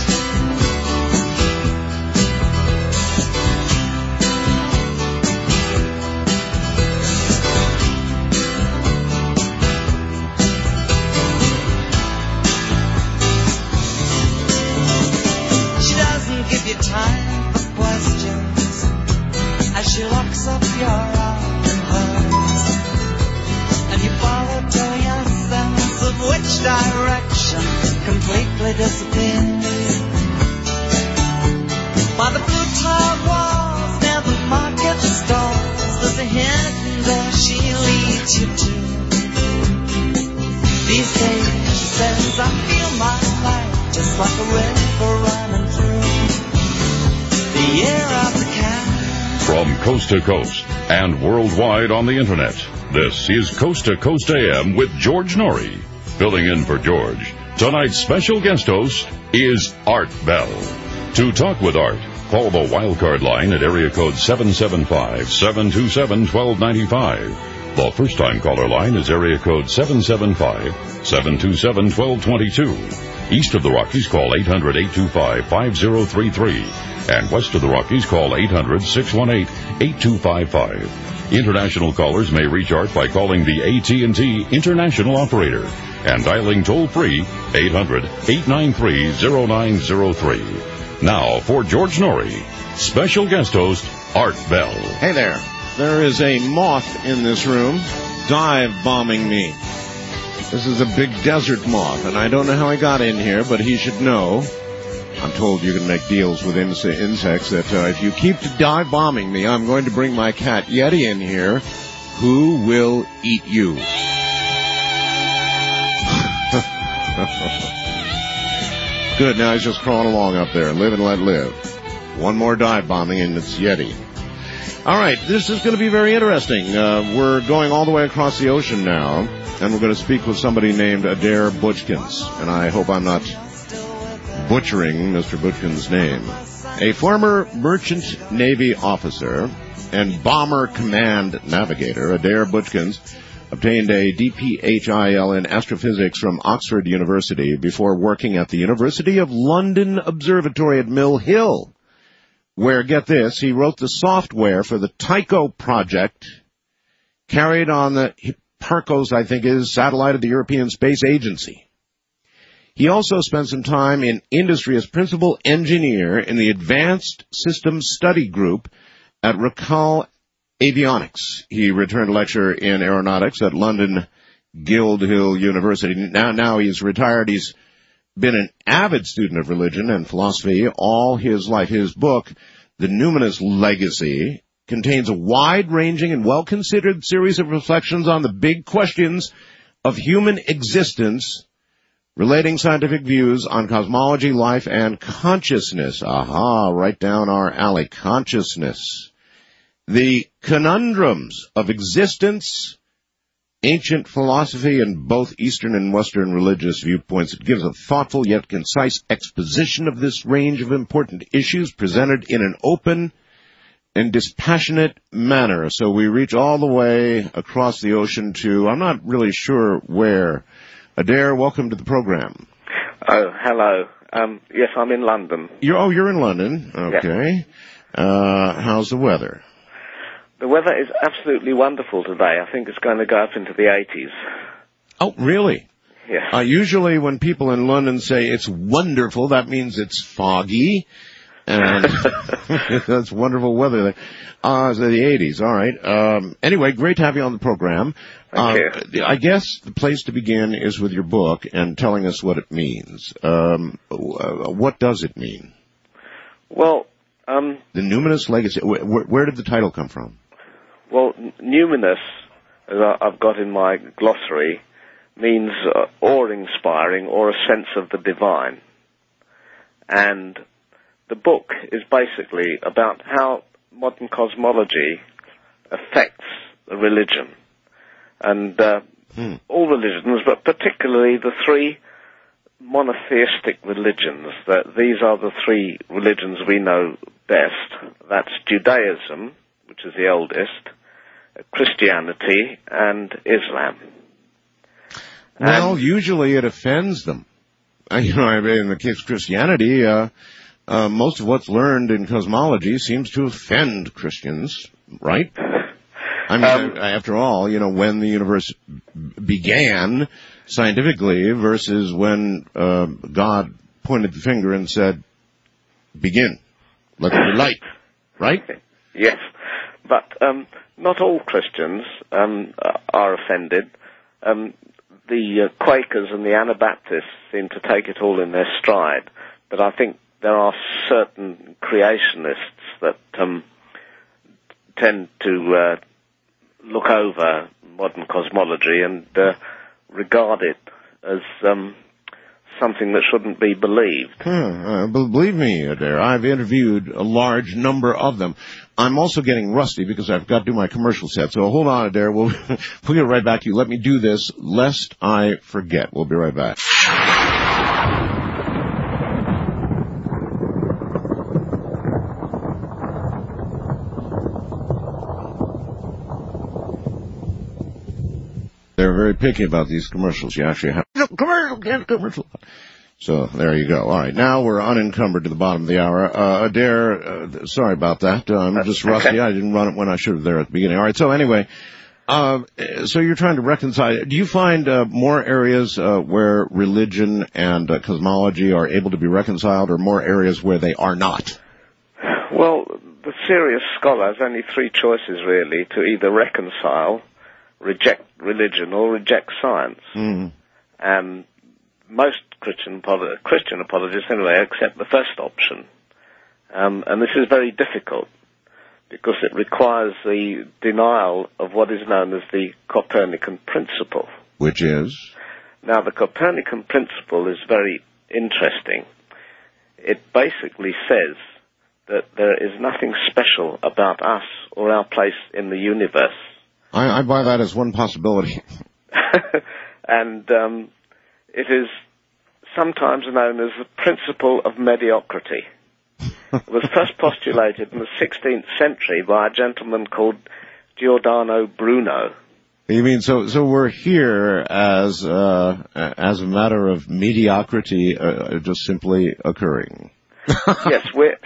She doesn't give you time for questions as she locks up your arm in hers, and you follow till your sense of which direction completely disappears. By the blue tiled walls near the market stalls, there's a hidden door she leads you to. These days, she says, I feel my life just like a river running through the year of the cat. From coast to coast and worldwide on the internet, this is Coast to Coast AM with George Norrie. Filling in for George, tonight's special guest host is Art Bell. To talk with Art, call the wildcard line at area code 775-727-1295. The first-time caller line is area code 775-727-1222. East of the Rockies, call 800-825-5033. And west of the Rockies, call 800-618-8255. International callers may reach Art by calling the AT&T International Operator and dialing toll-free 800-893-0903. Now, for George Norrie, special guest host Art Bell. Hey there. There is a moth in this room dive bombing me. This is a big desert moth, and I don't know how he got in here, but he should know. I'm told you can make deals with insects that if you keep dive bombing me, I'm going to bring my cat Yeti in here, who will eat you. Good, now he's just crawling along up there. Live and let live. One more dive bombing and it's Yeti. All right, this is going to be very interesting. We're going all the way across the ocean now, and we're going to speak with somebody named Adair Butchkins. And I hope I'm not butchering Mr. Butchkins' name. A former Merchant Navy officer and Bomber Command navigator, Adair Butchkins, obtained a DPHIL in astrophysics from Oxford University before working at the University of London Observatory at Mill Hill, where, get this, he wrote the software for the Tycho project carried on the Hipparcos, I think is, satellite of the European Space Agency. He also spent some time in industry as principal engineer in the Advanced Systems Study Group at Racal Avionics. He returned a lecture in aeronautics at London Guildhall University. Now he's retired. He's been an avid student of religion and philosophy all his life. His book, The Numinous Legacy, contains a wide-ranging and well-considered series of reflections on the big questions of human existence, relating scientific views on cosmology, life, and consciousness. Aha, right down our alley. Consciousness. The conundrums of existence, ancient philosophy, and both Eastern and Western religious viewpoints. It gives a thoughtful yet concise exposition of this range of important issues presented in an open and dispassionate manner. So we reach all the way across the ocean to, I'm not really sure where. Adair, welcome to the program. Oh, hello. Yes, I'm in London. You're in London. Okay. Yeah. How's the weather? The weather is absolutely wonderful today. I think it's going to go up into the 80s. Oh, really? Yes. Usually when people in London say it's wonderful, that means it's foggy. And that's wonderful weather there. So the 80s, all right. Anyway, great to have you on the program. Thank you. I guess the place to begin is with your book and telling us what it means. What does it mean? Well, The Numinous Legacy. Where did the title come from? Well, numinous, as I've got in my glossary, means awe-inspiring or a sense of the divine. And the book is basically about how modern cosmology affects religion. And all religions, but particularly the three monotheistic religions. These are the three religions we know best. That's Judaism, which is the oldest, Christianity, and Islam. Well, usually it offends them. In the case of Christianity, most of what's learned in cosmology seems to offend Christians, right? I mean, after all, when the universe began scientifically versus when God pointed the finger and said, begin, let there be light, right? Yes, but not all Christians are offended. The Quakers and the Anabaptists seem to take it all in their stride, but I think there are certain creationists that tend to look over modern cosmology and regard it as something that shouldn't be believed. Believe me, Adair, I've interviewed a large number of them. I'm also getting rusty because I've got to do my commercial set. So hold on, Adair. We'll get right back to you. Let me do this lest I forget. We'll be right back. They're very picky about these commercials. You actually have commercial. So there you go. All right, now we're unencumbered to the bottom of the hour. Adair, sorry about that. I'm just rusty. Okay. I didn't run it when I should have there at the beginning. All right. So anyway, so you're trying to reconcile. Do you find more areas where religion and cosmology are able to be reconciled, or more areas where they are not? Well, the serious scholar has only three choices really: to either reconcile, reject religion, or reject science. Mm. And most Christian apologists, anyway, accept the first option. And this is very difficult because it requires the denial of what is known as the Copernican principle. Which is? Now, the Copernican principle is very interesting. It basically says that there is nothing special about us or our place in the universe. I buy that as one possibility. And it is sometimes known as the principle of mediocrity. It was first postulated in the 16th century by a gentleman called Giordano Bruno. You mean so we're here as a matter of mediocrity, just simply occurring? Yes, we're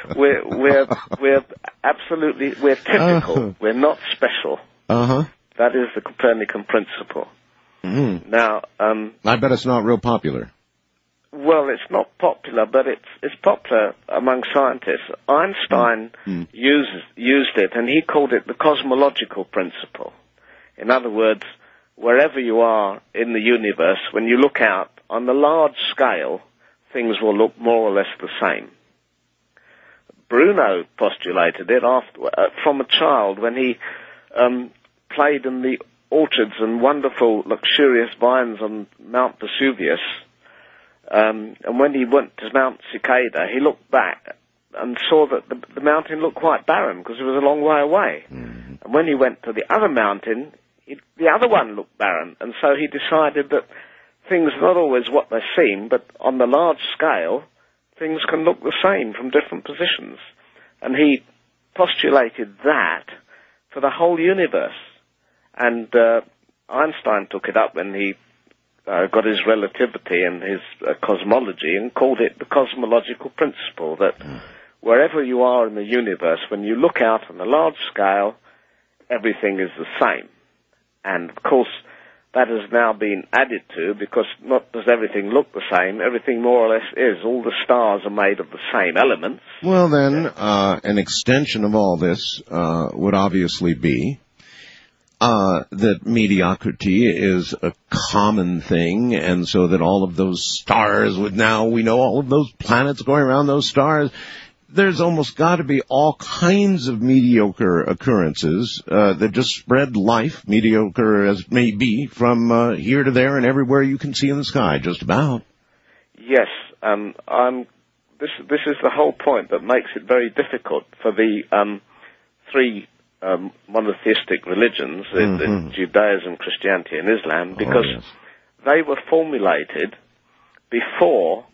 absolutely typical. We're not special. That is the Copernican principle. Mm-hmm. Now, I bet it's not real popular. Well, it's not popular, but it's popular among scientists. Einstein used it, and he called it the cosmological principle. In other words, wherever you are in the universe, when you look out, on the large scale, things will look more or less the same. Bruno postulated it from a child when he played in the orchards and wonderful, luxurious vines on Mount Vesuvius. And when he went to Mount Cicada, he looked back and saw that the mountain looked quite barren because it was a long way away. Mm-hmm. And when he went to the other mountain, the other one looked barren. And so he decided that things are not always what they seem, but on the large scale, things can look the same from different positions. And he postulated that for the whole universe. And Einstein took it up when he got his relativity and his cosmology and called it the cosmological principle, that wherever you are in the universe, when you look out on a large scale, everything is the same. And, of course, that has now been added to, because not does everything look the same, everything more or less is. All the stars are made of the same elements. Well, then, an extension of all this would obviously be that mediocrity is a common thing, and so that all of those stars we know all of those planets going around those stars, there's almost got to be all kinds of mediocre occurrences that just spread life, mediocre as it may be, from here to there and everywhere you can see in the sky, just about. Yes, this is the whole point that makes it very difficult for the three monotheistic religions, Judaism, Christianity, and Islam, because they were formulated before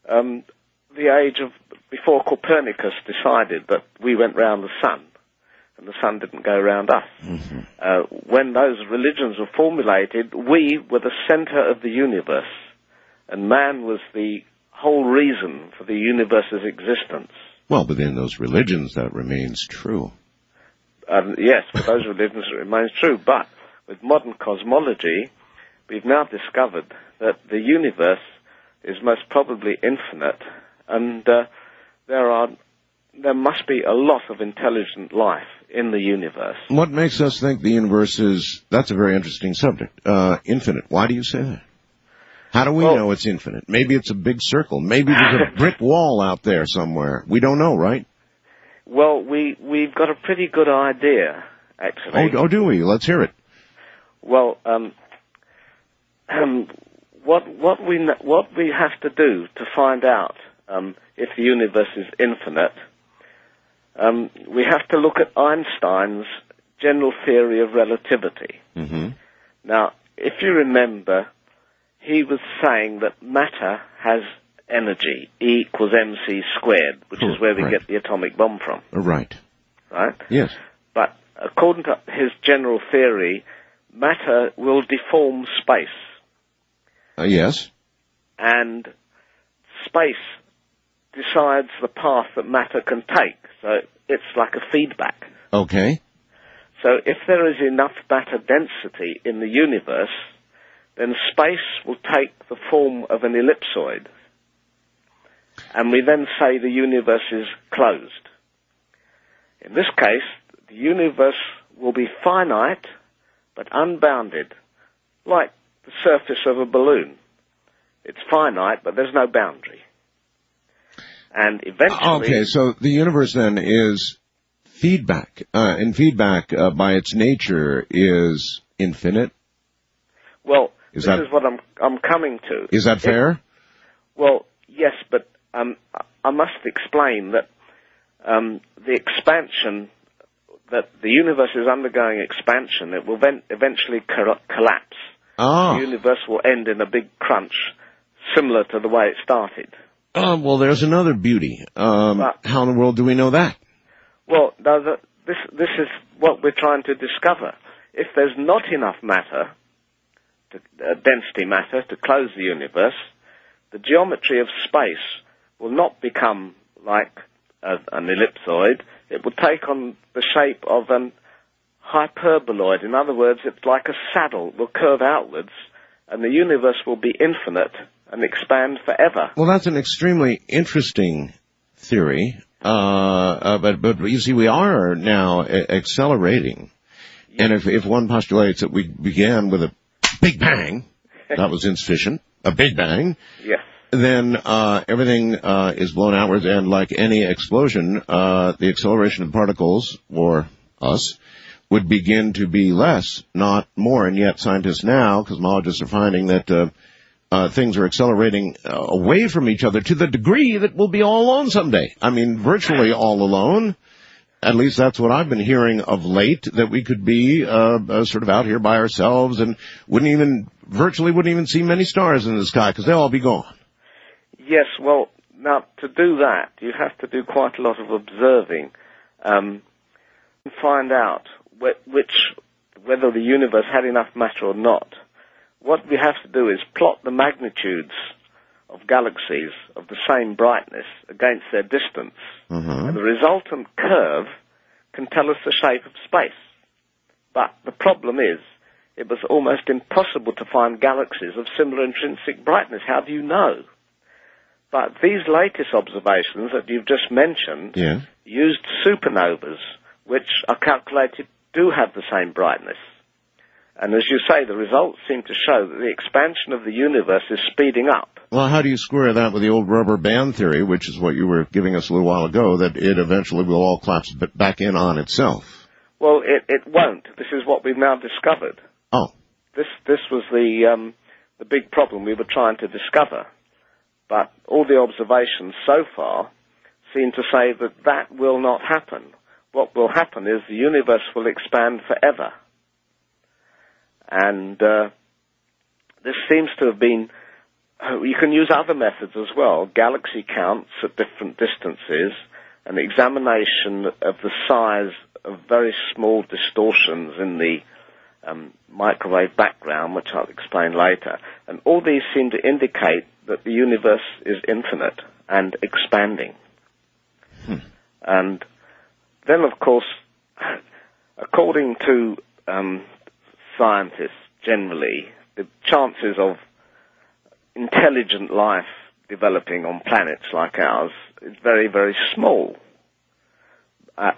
before Copernicus decided that we went round the sun, and the sun didn't go round us. When those religions were formulated, we were the center of the universe, and man was the whole reason for the universe's existence. Well, within those religions, that remains true. Yes, for those religions it remains true, but with modern cosmology, we've now discovered that the universe is most probably infinite, and there must be a lot of intelligent life in the universe. What makes us think the universe that's a very interesting subject, infinite? Why do you say that? How do we know it's infinite? Maybe it's a big circle. Maybe there's a brick wall out there somewhere. We don't know, right? Well, we've got a pretty good idea, actually. Oh, do we? Let's hear it. Well, what we have to do to find out if the universe is infinite, we have to look at Einstein's general theory of relativity. Mm-hmm. Now, if you remember, he was saying that matter has energy, E equals mc squared, which is where we get the atomic bomb from. Right. Right? Yes. But according to his general theory, matter will deform space. Yes. And space decides the path that matter can take. So it's like a feedback. Okay. So if there is enough matter density in the universe, then space will take the form of an ellipsoid. And we then say the universe is closed. In this case, the universe will be finite but unbounded, like the surface of a balloon. It's finite, but there's no boundary. And eventually... Okay, so the universe then is feedback, and feedback by its nature is infinite? Well, Is this is what I'm coming to. Is that fair? Well, yes, but I must explain that the expansion, that the universe is undergoing expansion, it will eventually collapse. Oh. The universe will end in a big crunch, similar to the way it started. Well, there's another beauty. How in the world do we know that? Well, this is what we're trying to discover. If there's not enough matter, density matter, to close the universe, the geometry of space will not become like an ellipsoid. It will take on the shape of an hyperboloid. In other words, it's like a saddle. It will curve outwards, and the universe will be infinite and expand forever. Well, that's an extremely interesting theory. But you see, we are now accelerating. And if one postulates that we began with a big bang, that was insufficient, a big bang, yes, then everything is blown outwards, and like any explosion, the acceleration of particles, or us, would begin to be less, not more. And yet scientists now, cosmologists, are finding that things are accelerating away from each other to the degree that we'll be all alone someday. I mean, virtually all alone. At least that's what I've been hearing of late, that we could be sort of out here by ourselves and virtually wouldn't even see many stars in the sky because they'll all be gone. Yes, well, now, to do that, you have to do quite a lot of observing and find out whether the universe had enough matter or not. What we have to do is plot the magnitudes of galaxies of the same brightness against their distance. Mm-hmm. And the resultant curve can tell us the shape of space. But the problem is, it was almost impossible to find galaxies of similar intrinsic brightness. How do you know? But these latest observations that you've just mentioned used supernovas, which are calculated do have the same brightness. And as you say, the results seem to show that the expansion of the universe is speeding up. Well, how do you square that with the old rubber band theory, which is what you were giving us a little while ago, that it eventually will all collapse back in on itself? Well, it won't. This is what we've now discovered. Oh. This was the big problem we were trying to discover. But all the observations so far seem to say that will not happen. What will happen is the universe will expand forever. And this seems to have been, you can use other methods as well, galaxy counts at different distances, an examination of the size of very small distortions in the microwave background, which I'll explain later. And all these seem to indicate that the universe is infinite and expanding. And then, of course, according to scientists generally, the chances of intelligent life developing on planets like ours is very, very small. But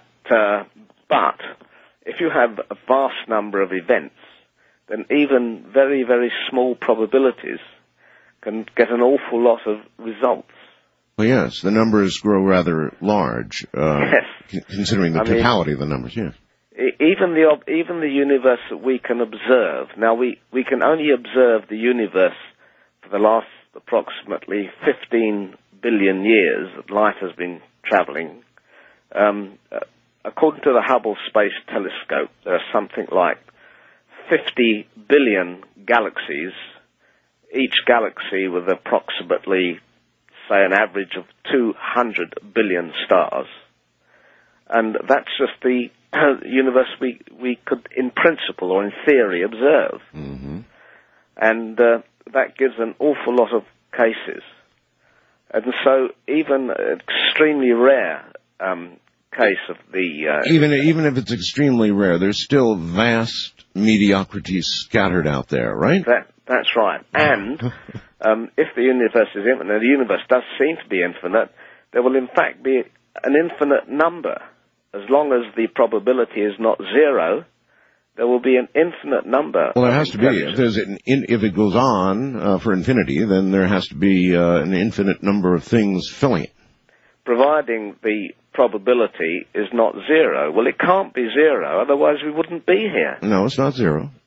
if you have a vast number of events, then even very, very small probabilities can get an awful lot of results. Well, yes, the numbers grow rather large, considering the totality of the numbers, yes. Even the universe that we can observe. Now, we can only observe the universe for the last approximately 15 billion years that light has been traveling. According to the Hubble Space Telescope, there are something like 50 billion galaxies, each galaxy with approximately, say, an average of 200 billion stars. And that's just the universe we could, in principle or in theory, observe. Mm-hmm. And that gives an awful lot of cases. And so even an extremely rare case of the... Even if it's extremely rare, there's still vast mediocrities scattered out there, right? That's right. And if the universe is infinite, the universe does seem to be infinite, there will in fact be an infinite number. As long as the probability is not zero, there will be an infinite number. Well, there has to be. If it goes on for infinity, then there has to be an infinite number of things filling it. Providing the probability is not zero. Well, it can't be zero, otherwise we wouldn't be here. No, it's not zero.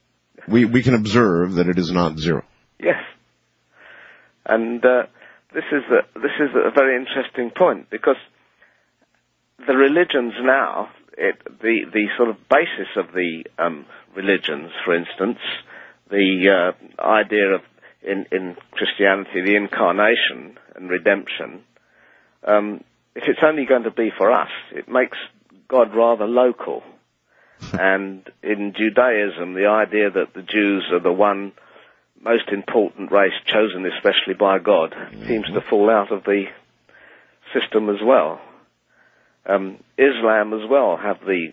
We can observe that it is not zero. Yes. And this is a very interesting point, because the religions now, the sort of basis of the religions, for instance, the idea of in Christianity, the incarnation and redemption, if it's only going to be for us, it makes God rather local. And in Judaism, the idea that the Jews are the one most important race chosen especially by God seems to fall out of the system as well. Islam as well have the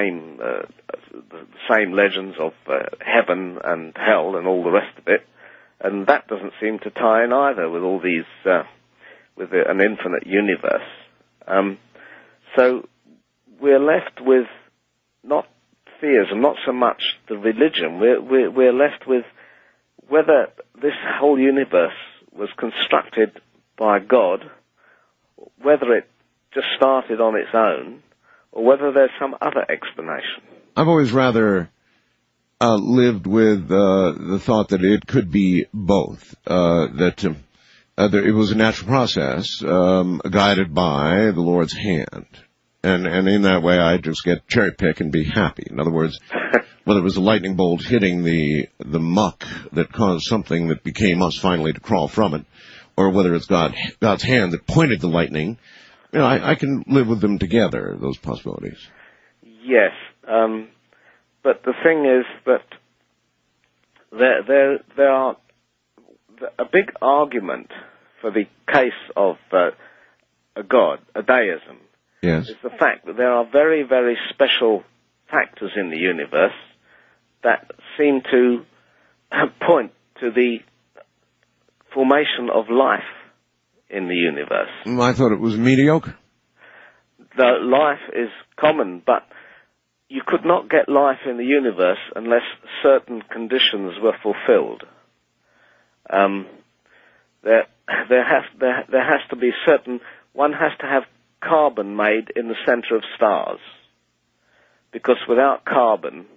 same legends of heaven and hell and all the rest of it, and that doesn't seem to tie in either with all these with an infinite universe. So we're left with not theism, not so much the religion. We're left with whether this whole universe was constructed by God, whether it just started on its own, or whether there's some other explanation. I've always rather lived with the thought that it could be both, that it was a natural process guided by the Lord's hand. And in that way, I just get cherry pick and be happy. In other words, whether it was a lightning bolt hitting the muck that caused something that became us finally to crawl from it, or whether it's God's hand that pointed the lightning, you know, I can live with them together, those possibilities. Yes, but the thing is that there are a big argument for the case of a God, a deism. Yes. Is the fact that there are very, very special factors in the universe that seem to point to the formation of life in the universe. I thought it was mediocre. The life is common, but you could not get life in the universe unless certain conditions were fulfilled. There has to be certain. One has to have carbon made in the center of stars, because without carbon,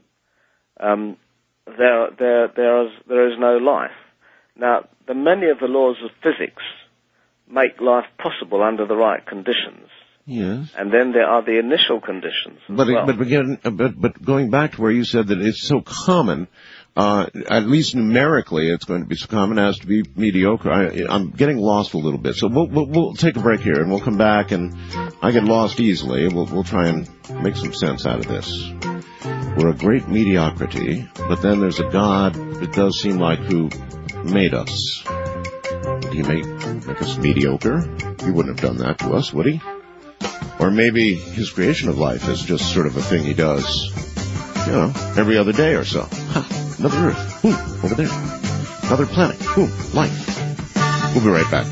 there is no life. Now, many of the laws of physics make life possible under the right conditions. Yes. And then there are the initial conditions. But going back to where you said that it's so common, at least numerically, it's going to be so common as to be mediocre. I'm getting lost a little bit, so we'll take a break here and we'll come back. And I get lost easily. We'll try and make some sense out of this. We're a great mediocrity, but then there's a God that does seem like who made us. Did he make us mediocre? He wouldn't have done that to us, would he? Or maybe his creation of life is just sort of a thing he does, you know, every other day or so. Ha, another Earth. Boom, over there. Another planet. Boom, life. We'll be right back.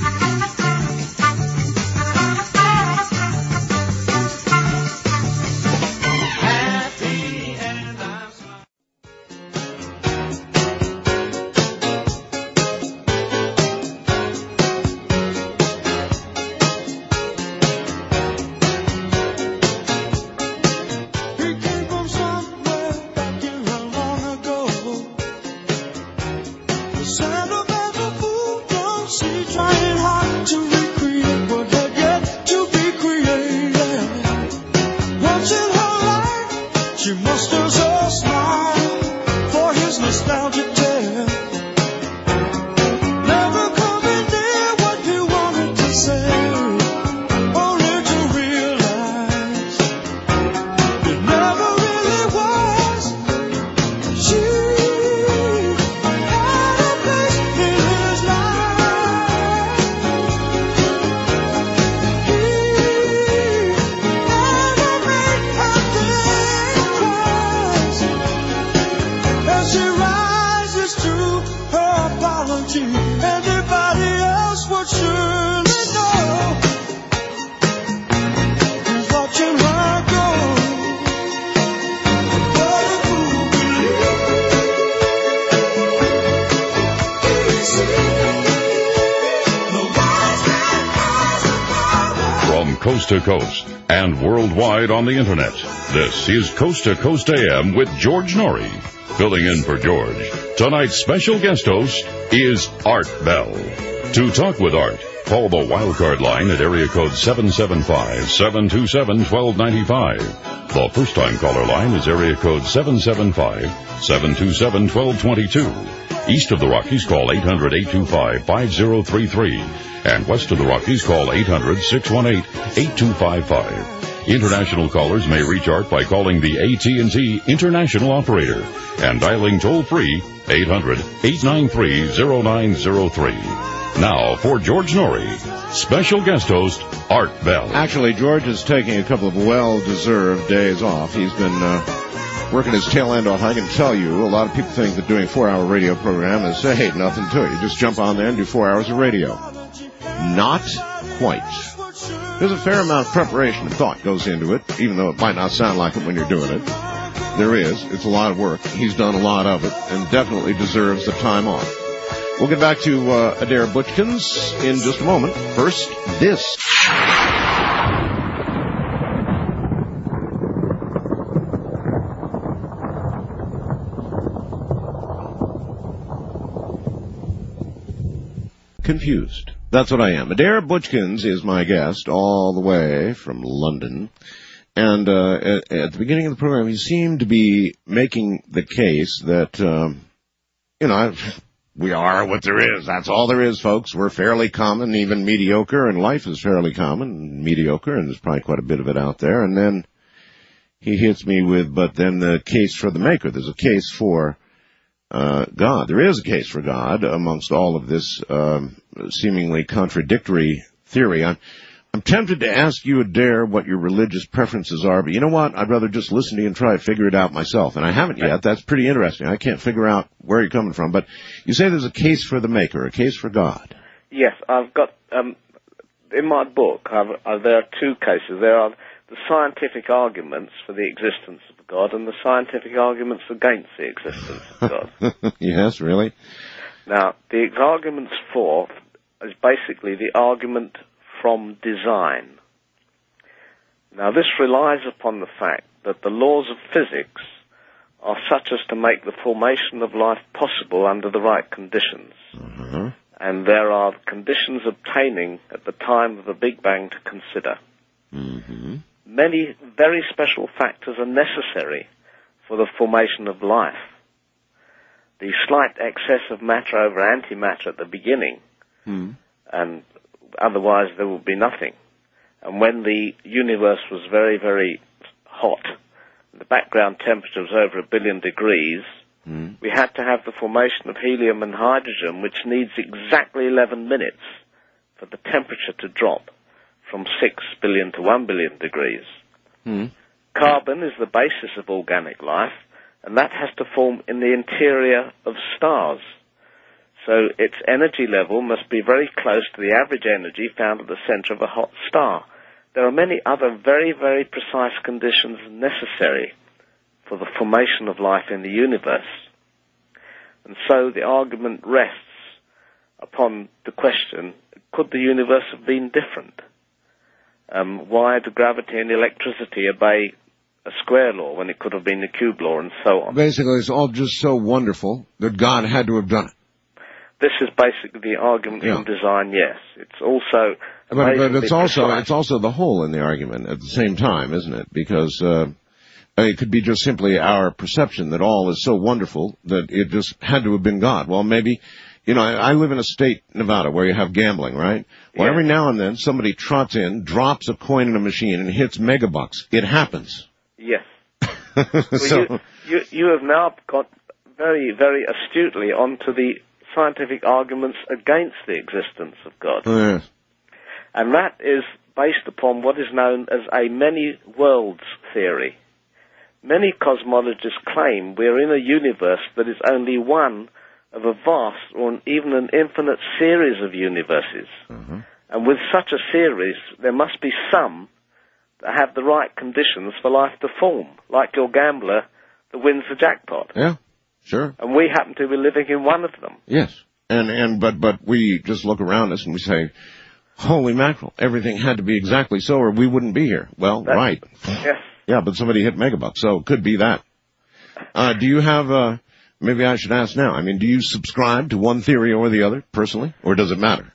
Coast to coast and worldwide on the internet. This is Coast to Coast AM with George Norrie. Filling in for George, tonight's special guest host is Art Bell. To talk with Art, call the wildcard line at area code 775-727-1295. The first-time caller line is area code 775-727-1222. East of the Rockies, call 800-825-5033. And west of the Rockies, call 800-618-8255. International callers may reach Art by calling the AT&T International Operator and dialing toll-free 800-893-0903. Now, for George Norrie, special guest host, Art Bell. Actually, George is taking a couple of well-deserved days off. He's been working his tail end off. I can tell you, a lot of people think that doing a 4-hour radio program is, hey, nothing to it. You just jump on there and do 4 hours of radio. Not quite. There's a fair amount of preparation and thought goes into it, even though it might not sound like it when you're doing it. There is. It's a lot of work. He's done a lot of it and definitely deserves the time off. We'll get back to Adair Butchkins in just a moment. First, this. Confused. That's what I am. Adair Butchkins is my guest all the way from London. And at the beginning of the program, he seemed to be making the case that, we are what there is. That's all there is, folks. We're fairly common, even mediocre, and life is fairly common and mediocre, and there's probably quite a bit of it out there. And then he hits me with, but then the case for the maker. There's a case for God. There is a case for God amongst all of this seemingly contradictory theory. I'm tempted to ask you, Adair, what your religious preferences are, but you know what? I'd rather just listen to you and try to figure it out myself. And I haven't yet. That's pretty interesting. I can't figure out where you're coming from. But you say there's a case for the maker, a case for God. Yes, I've got, in my book, there are two cases. There are the scientific arguments for the existence of God and the scientific arguments against the existence of God. Yes, really? Now, the arguments for is basically the argument from design. Now, this relies upon the fact that the laws of physics are such as to make the formation of life possible under the right conditions. Mm-hmm. And there are conditions obtaining at the time of the Big Bang to consider. Mm-hmm. Many very special factors are necessary for the formation of life. The slight excess of matter over antimatter at the beginning, and otherwise there would be nothing. And when the universe was very, very hot, the background temperature was over 1 billion degrees, we had to have the formation of helium and hydrogen, which needs exactly 11 minutes for the temperature to drop from 6 billion to 1 billion degrees. Carbon is the basis of organic life, and that has to form in the interior of stars. So its energy level must be very close to the average energy found at the center of a hot star. There are many other very, very precise conditions necessary for the formation of life in the universe. And so the argument rests upon the question, could the universe have been different? Why do gravity and electricity obey a square law when it could have been the cube law, and so on? Basically, it's all just so wonderful that God had to have done it. This is basically the argument from design, yes. It's also... But it's also the hole in the argument at the same time, isn't it? Because it could be just simply our perception that all is so wonderful that it just had to have been God. Well, maybe... I live in a state, Nevada, where you have gambling, right? Well, every now and then somebody trots in, drops a coin in a machine, and hits megabucks. It happens. Yes. So, well, you have now got very, very astutely onto the scientific arguments against the existence of God. Yes. And that is based upon what is known as a many worlds theory. Many cosmologists claim we're in a universe that is only one of a vast or even an infinite series of universes. Mm-hmm. And with such a series, there must be some that have the right conditions for life to form, like your gambler that wins the jackpot. Yeah, sure. And we happen to be living in one of them. Yes. But we just look around us and we say, holy mackerel, everything had to be exactly so or we wouldn't be here. Well, right. Yes. Yeah, but somebody hit megabucks, so it could be that. Do you have maybe I should ask now. I mean, do you subscribe to one theory or the other, personally, or does it matter?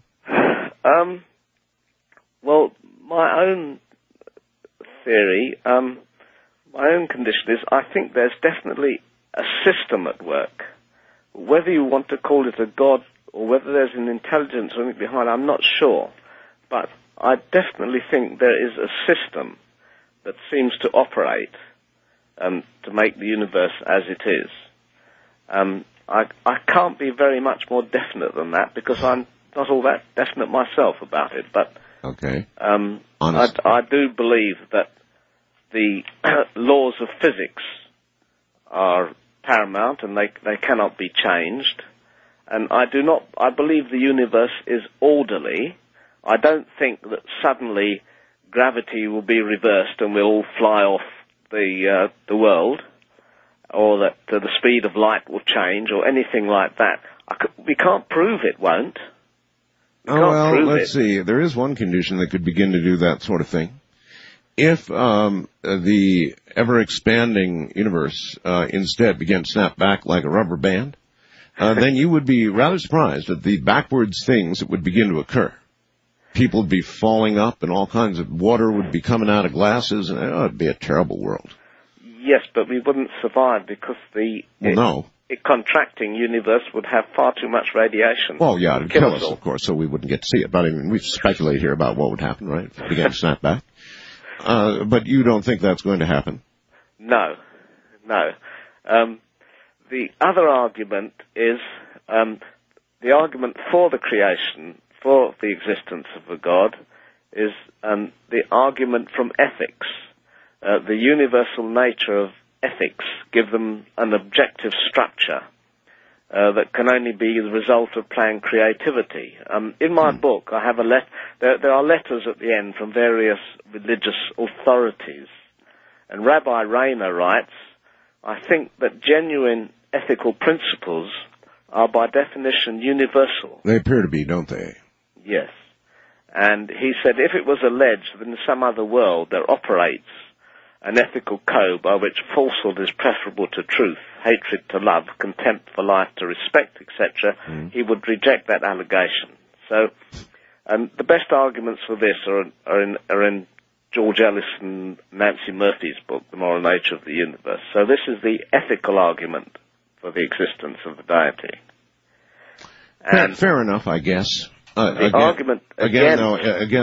Well, my own theory, my own condition is I think there's definitely a system at work. Whether you want to call it a god or whether there's an intelligence or anything behind, I'm not sure. But I definitely think there is a system that seems to operate to make the universe as it is. I can't be very much more definite than that because I'm not all that definite myself about it. But okay. I do believe that the laws of physics are paramount and they cannot be changed. And I believe the universe is orderly. I don't think that suddenly gravity will be reversed and we'll all fly off the world, or that the speed of light will change, or anything like that. We can't prove it won't. Let's see. There is one condition that could begin to do that sort of thing. If the ever-expanding universe instead began to snap back like a rubber band, then you would be rather surprised at the backwards things that would begin to occur. People would be falling up and all kinds of water would be coming out of glasses, and it would be a terrible world. Yes, but we wouldn't survive because the contracting universe would have far too much radiation. Well, yeah, it would kill us, of course, so we wouldn't get to see it. But I mean, we speculate here about what would happen, right, if it began to snap back. But you don't think that's going to happen? No. The other argument is the argument for the creation, for the existence of a God, is the argument from ethics. The universal nature of ethics give them an objective structure that can only be the result of planned creativity. In my book, I have there are letters at the end from various religious authorities, and Rabbi Rayner writes, I think that genuine ethical principles are by definition universal. They appear to be, don't they? Yes. And he said if it was alleged that in some other world there operates an ethical code by which falsehood is preferable to truth, hatred to love, contempt for life to respect, etc., he would reject that allegation. So the best arguments for this are in George Ellis and Nancy Murphy's book, The Moral Nature of the Universe. So this is the ethical argument for the existence of the deity. And fair enough, I guess. The argument again though,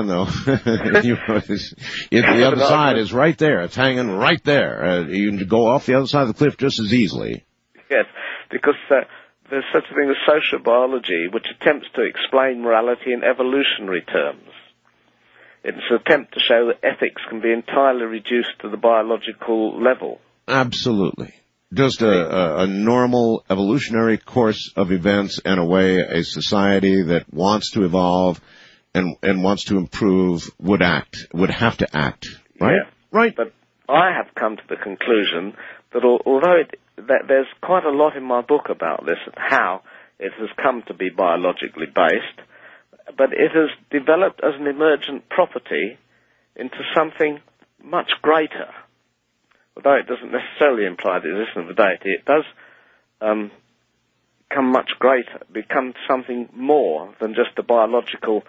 the other side is right there. It's hanging right there. You can go off the other side of the cliff just as easily. Yes, because there's such a thing as social biology, which attempts to explain morality in evolutionary terms. It's an attempt to show that ethics can be entirely reduced to the biological level. Absolutely. Just a normal evolutionary course of events, and a society that wants to evolve and wants to improve would have to act, right? Yeah. Right. But I have come to the conclusion that although there's quite a lot in my book about this, how it has come to be biologically based, but it has developed as an emergent property into something much greater. Although it doesn't necessarily imply the existence of a deity, it does become much greater, become something more than just a biological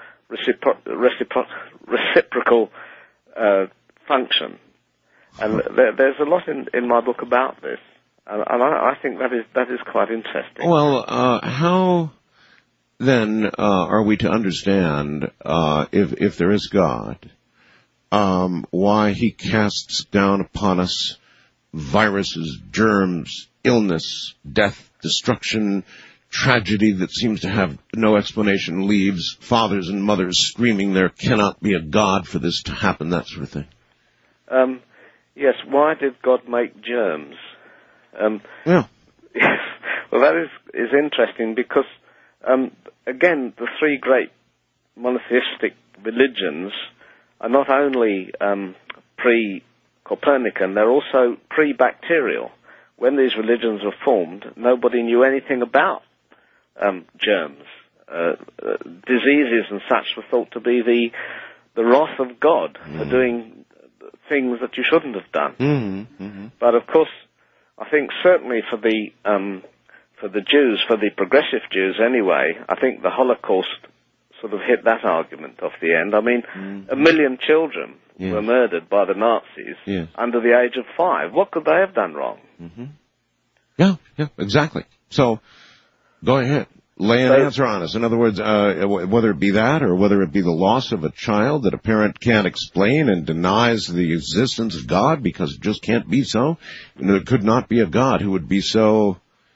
reciprocal function. And there's a lot in my book about this, and I think that is quite interesting. Well, how then are we to understand if there is God? Why he casts down upon us viruses, germs, illness, death, destruction, tragedy that seems to have no explanation, leaves fathers and mothers screaming there cannot be a God for this to happen, that sort of thing. Yes, why did God make germs? Yeah. Yes, well that is interesting because, again, the three great monotheistic religions are not only pre-Copernican, they're also pre-bacterial. When these religions were formed, nobody knew anything about germs. Diseases and such were thought to be the wrath of God for doing things that you shouldn't have done. Mm-hmm. Mm-hmm. But of course, I think certainly for the for the Jews, for the progressive Jews anyway, I think the Holocaust sort of hit that argument off the end. I mean, 1 million children were murdered by the Nazis under the age of 5. What could they have done wrong? Yeah, exactly. So, go ahead. Lay an answer on us. In other words, whether it be that or whether it be the loss of a child that a parent can't explain and denies the existence of God because it just can't be so. And there could not be a God who would be so...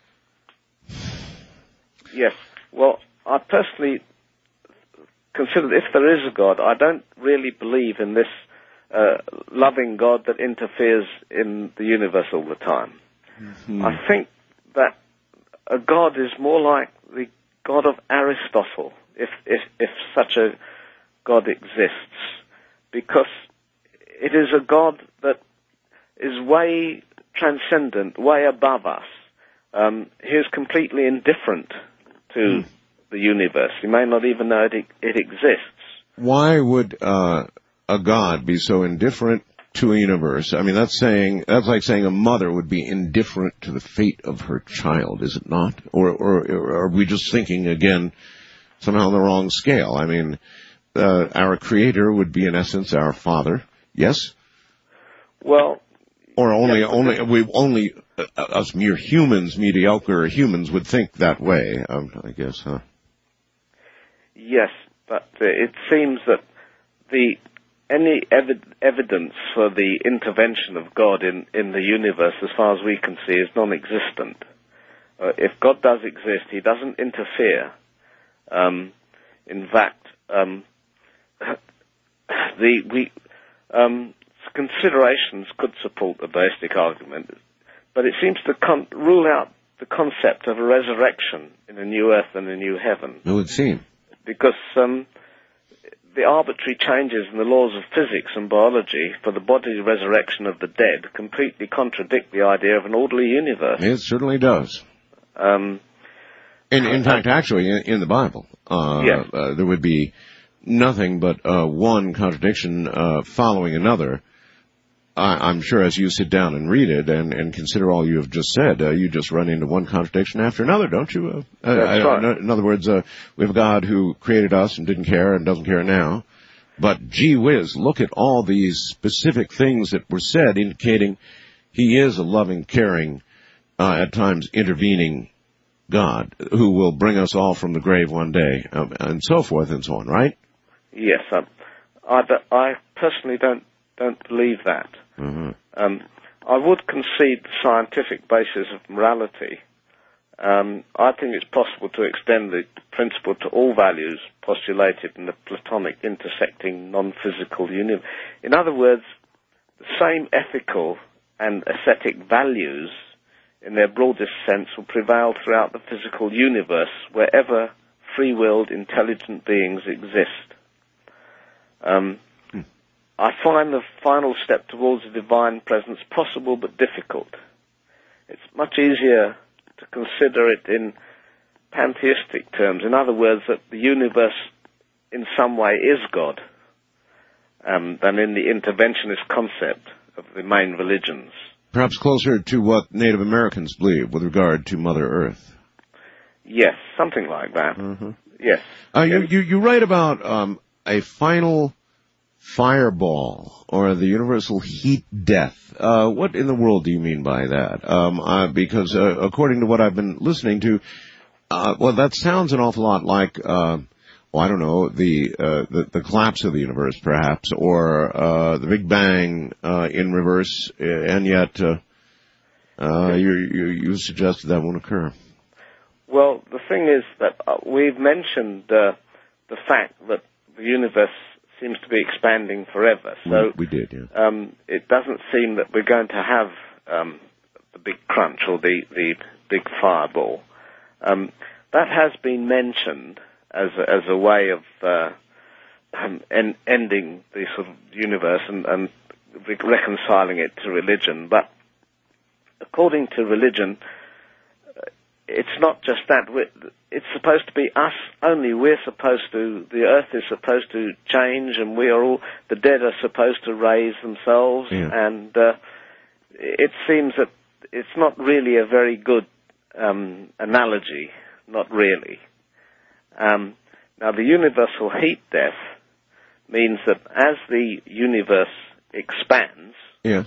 Yes. Well, I personally consider that if there is a God, I don't really believe in this loving God that interferes in the universe all the time. I think that a God is more like the God of Aristotle, if such a God exists, because it is a God that is way transcendent, way above us. He is completely indifferent to the universe. He may not even know it exists. Why would a God be so indifferent to a universe? I mean, that's like saying a mother would be indifferent to the fate of her child, is it not? Or are we just thinking, again, somehow on the wrong scale? I mean, our Creator would be, in essence, our Father, yes? Well... Or only us mere humans, mediocre humans, would think that way, I guess, huh? Yes, but it seems that any evidence for the intervention of God in the universe, as far as we can see, is non-existent. If God does exist, he doesn't interfere. In fact, considerations could support the deistic argument, but it seems to rule out the concept of a resurrection in a new earth and a new heaven. It would seem. Because the arbitrary changes in the laws of physics and biology for the bodily resurrection of the dead completely contradict the idea of an orderly universe. It certainly does. In fact, actually, in the Bible, there would be nothing but one contradiction following another. I'm sure as you sit down and read it and consider all you have just said, you just run into one contradiction after another, don't you? That's right. In other words, we have a God who created us and didn't care and doesn't care now. But gee whiz, look at all these specific things that were said indicating he is a loving, caring, at times intervening God who will bring us all from the grave one day, and so forth and so on, right? Yes, I personally don't believe that. I would concede the scientific basis of morality. I think it's possible to extend the principle to all values postulated in the Platonic intersecting non-physical universe. In other words, the same ethical and aesthetic values in their broadest sense will prevail throughout the physical universe wherever free-willed intelligent beings exist. I find the final step towards a divine presence possible but difficult. It's much easier to consider it in pantheistic terms. In other words, that the universe in some way is God, than in the interventionist concept of the main religions. Perhaps closer to what Native Americans believe with regard to Mother Earth. Yes, something like that. Yes. You write about a final fireball or the universal heat death. What in the world do you mean by that? Because according to what I've been listening to, that sounds an awful lot like, I don't know, the collapse of the universe, perhaps, or the Big Bang in reverse, and yet you suggested that won't occur. Well, the thing is that we've mentioned the fact that the universe seems to be expanding forever. So we did, yeah. It doesn't seem that we're going to have the big crunch or the big fireball. That has been mentioned as a way of ending the sort of universe and reconciling it to religion. But according to religion, it's not just that. It's supposed to be us only. The earth is supposed to change, and the dead are supposed to raise themselves. Yeah. And it seems that it's not really a very good analogy, not really. Now, the universal heat death means that as the universe expands, Yes.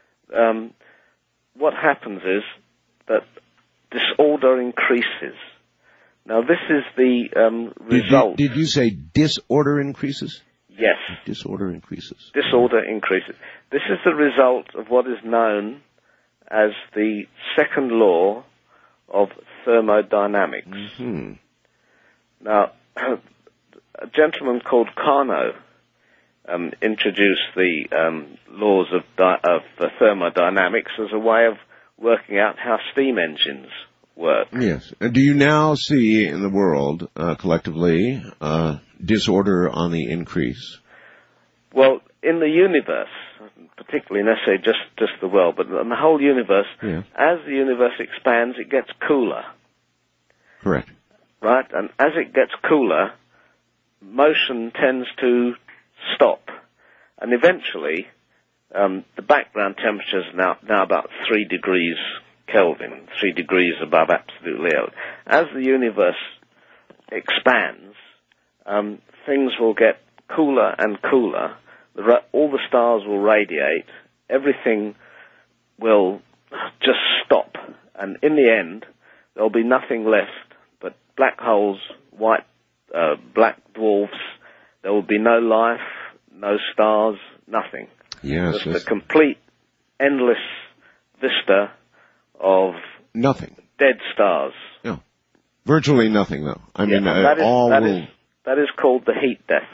What happens is that disorder increases. Now, this is the result. Did you say disorder increases? Yes. Disorder increases. Disorder increases. This is the result of what is known as the second law of thermodynamics. Mm-hmm. Now, a gentleman called Carnot introduced the laws of thermodynamics as a way of working out how steam engines work. Yes. Do you now see in the world, collectively, disorder on the increase? Well, in the universe, particularly, let's say just the world, but in the whole universe, as the universe expands, it gets cooler. Correct. Right? And as it gets cooler, motion tends to stop. And eventually, the background temperature is now about 3 degrees Kelvin, 3 degrees above absolute zero. As the universe expands, things will get cooler and cooler. All the stars will radiate. Everything will just stop. And in the end, there'll be nothing left but black holes, black dwarfs. There will be no life, no stars, nothing. Yes. Just a complete, endless vista of nothing. Dead stars. No. Virtually nothing, though. I mean, that is called the heat death.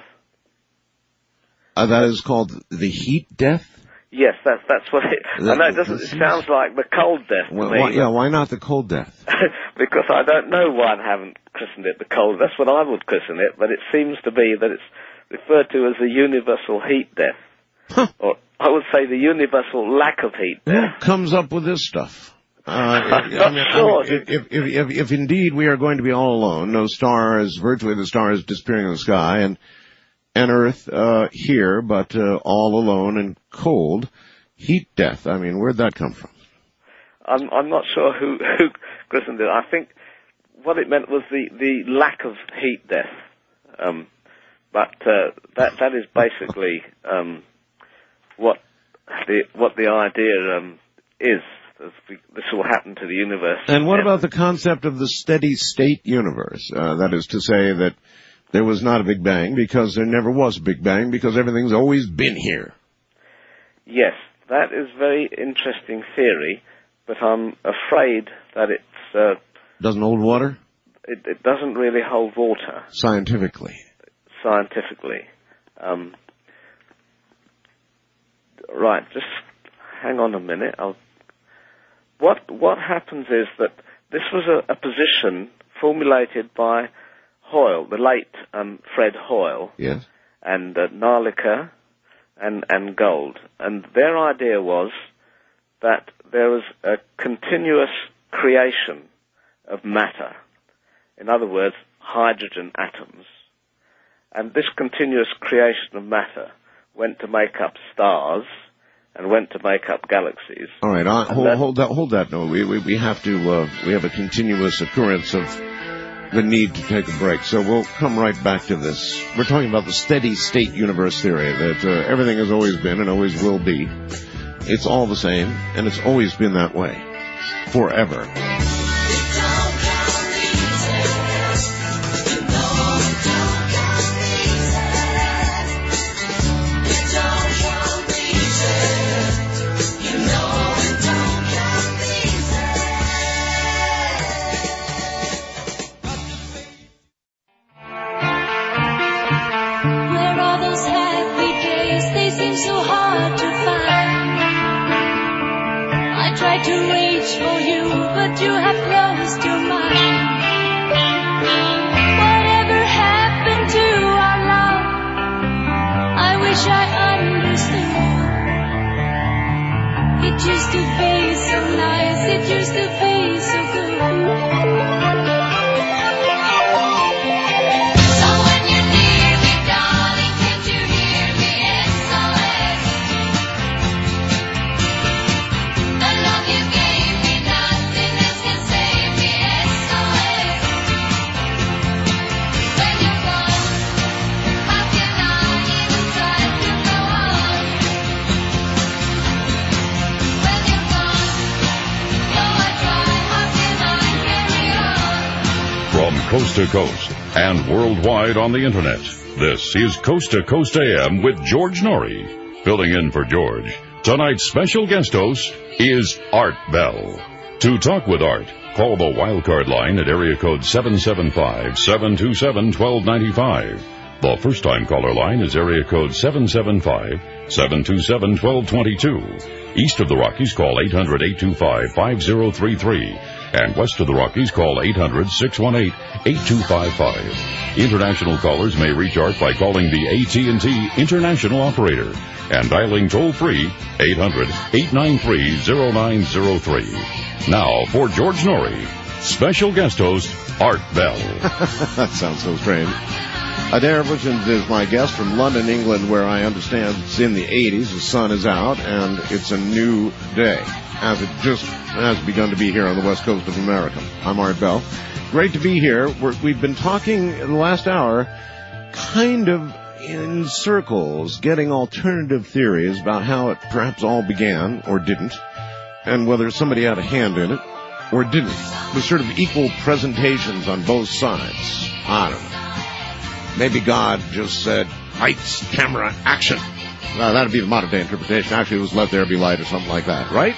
That is called the heat death? Yes, that's what it... I know it sounds like the cold death to me. Why not the cold death? Because I don't know why I haven't christened it the cold. That's what I would christen it, but it seems to be that it's referred to as the universal heat death. Huh. Or I would say the universal lack of heat death. Who comes up with this stuff? I'm not sure. If indeed we are going to be all alone, no stars, virtually the stars disappearing in the sky, and Earth here, but all alone and cold, heat death. I mean, where'd that come from? I'm not sure who christened it. I think what it meant was the lack of heat death. But that is basically what the idea is. This will happen to the universe. And what about the concept of the steady state universe? That is to say that there was not a Big Bang because there never was a Big Bang because everything's always been here. Yes, that is very interesting theory, but I'm afraid that it's... doesn't hold water? It doesn't really hold water. Scientifically. Right, just hang on a minute. What happens is that this was a position formulated by Hoyle, the late Fred Hoyle, yes, and Narlica and Gold. And their idea was that there was a continuous creation of matter. In other words, hydrogen atoms. And this continuous creation of matter went to make up stars and went to make up galaxies. All right, hold that note. We have to we have a continuous occurrence of the need to take a break. So we'll come right back to this. We're talking about the steady state universe theory, that everything has always been and always will be. It's all the same, and it's always been that way. Forever. Save me. From coast to coast and worldwide on the Internet, this is Coast to Coast AM with George Norrie. Filling in for George, tonight's special guest host is Art Bell. To talk with Art, call the wildcard line at area code 775-727-1295. The first-time caller line is area code 775-727-1222. East of the Rockies, call 800-825-5033. And west of the Rockies, call 800-618-8255. International callers may reach Art by calling the AT&T International Operator and dialing toll-free 800-893-0903. Now, for George Norrie, special guest host, Art Bell. That sounds so strange. Adair Everton is my guest from London, England, where I understand it's in the 80s. The sun is out, and it's a new day, as it just has begun to be here on the west coast of America. I'm Art Bell. Great to be here. We've been talking in the last hour kind of in circles, getting alternative theories about how it perhaps all began or didn't, and whether somebody had a hand in it or didn't. There's sort of equal presentations on both sides. I don't know. Maybe God just said, lights, camera, action. Well, that'd be the modern-day interpretation. Actually, it was let there be light or something like that, right?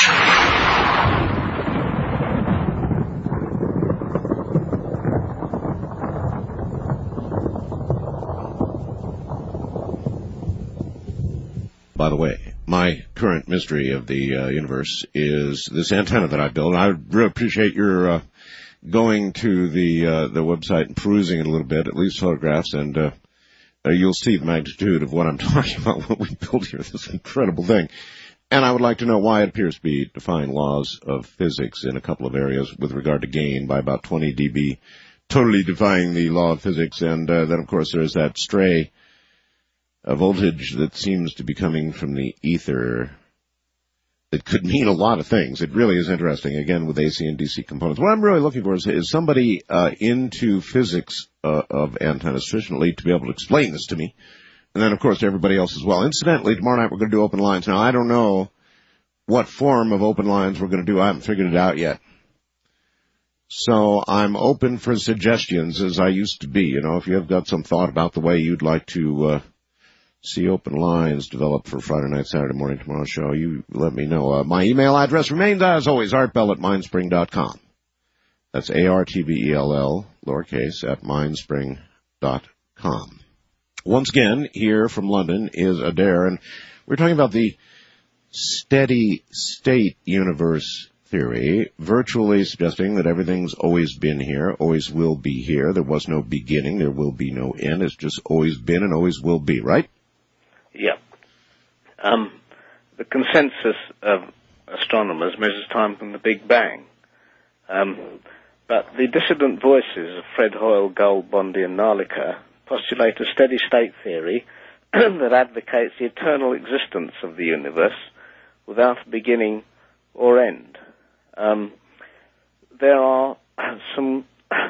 By the way, my current mystery of the universe is this antenna that I built. I really appreciate your going to the website and perusing it a little bit, at least photographs, and you'll see the magnitude of what I'm talking about, what we built here, this incredible thing. And I would like to know why it appears to be defying laws of physics in a couple of areas with regard to gain by about 20 dB, totally defying the law of physics. And then, of course, there's that stray voltage that seems to be coming from the ether. It could mean a lot of things. It really is interesting, again, with AC and DC components. What I'm really looking for is somebody into physics of antennas sufficiently to be able to explain this to me. And then, of course, to everybody else as well. Incidentally, tomorrow night we're going to do open lines. Now, I don't know what form of open lines we're going to do. I haven't figured it out yet. So I'm open for suggestions, as I used to be. You know, if you have got some thought about the way you'd like to see open lines develop for Friday night, Saturday morning, tomorrow's show, you let me know. My email address remains, as always, artbell@mindspring.com. That's ARTBELL, lowercase, at mindspring.com. Once again, here from London is Adair, and we're talking about the steady state universe theory, virtually suggesting that everything's always been here, always will be here. There was no beginning, there will be no end. It's just always been and always will be, right? Yeah. The consensus of astronomers measures time from the Big Bang. But the dissident voices of Fred Hoyle, Gould, Bondi, and Narlikar postulate a steady-state theory that advocates the eternal existence of the universe without beginning or end. There are some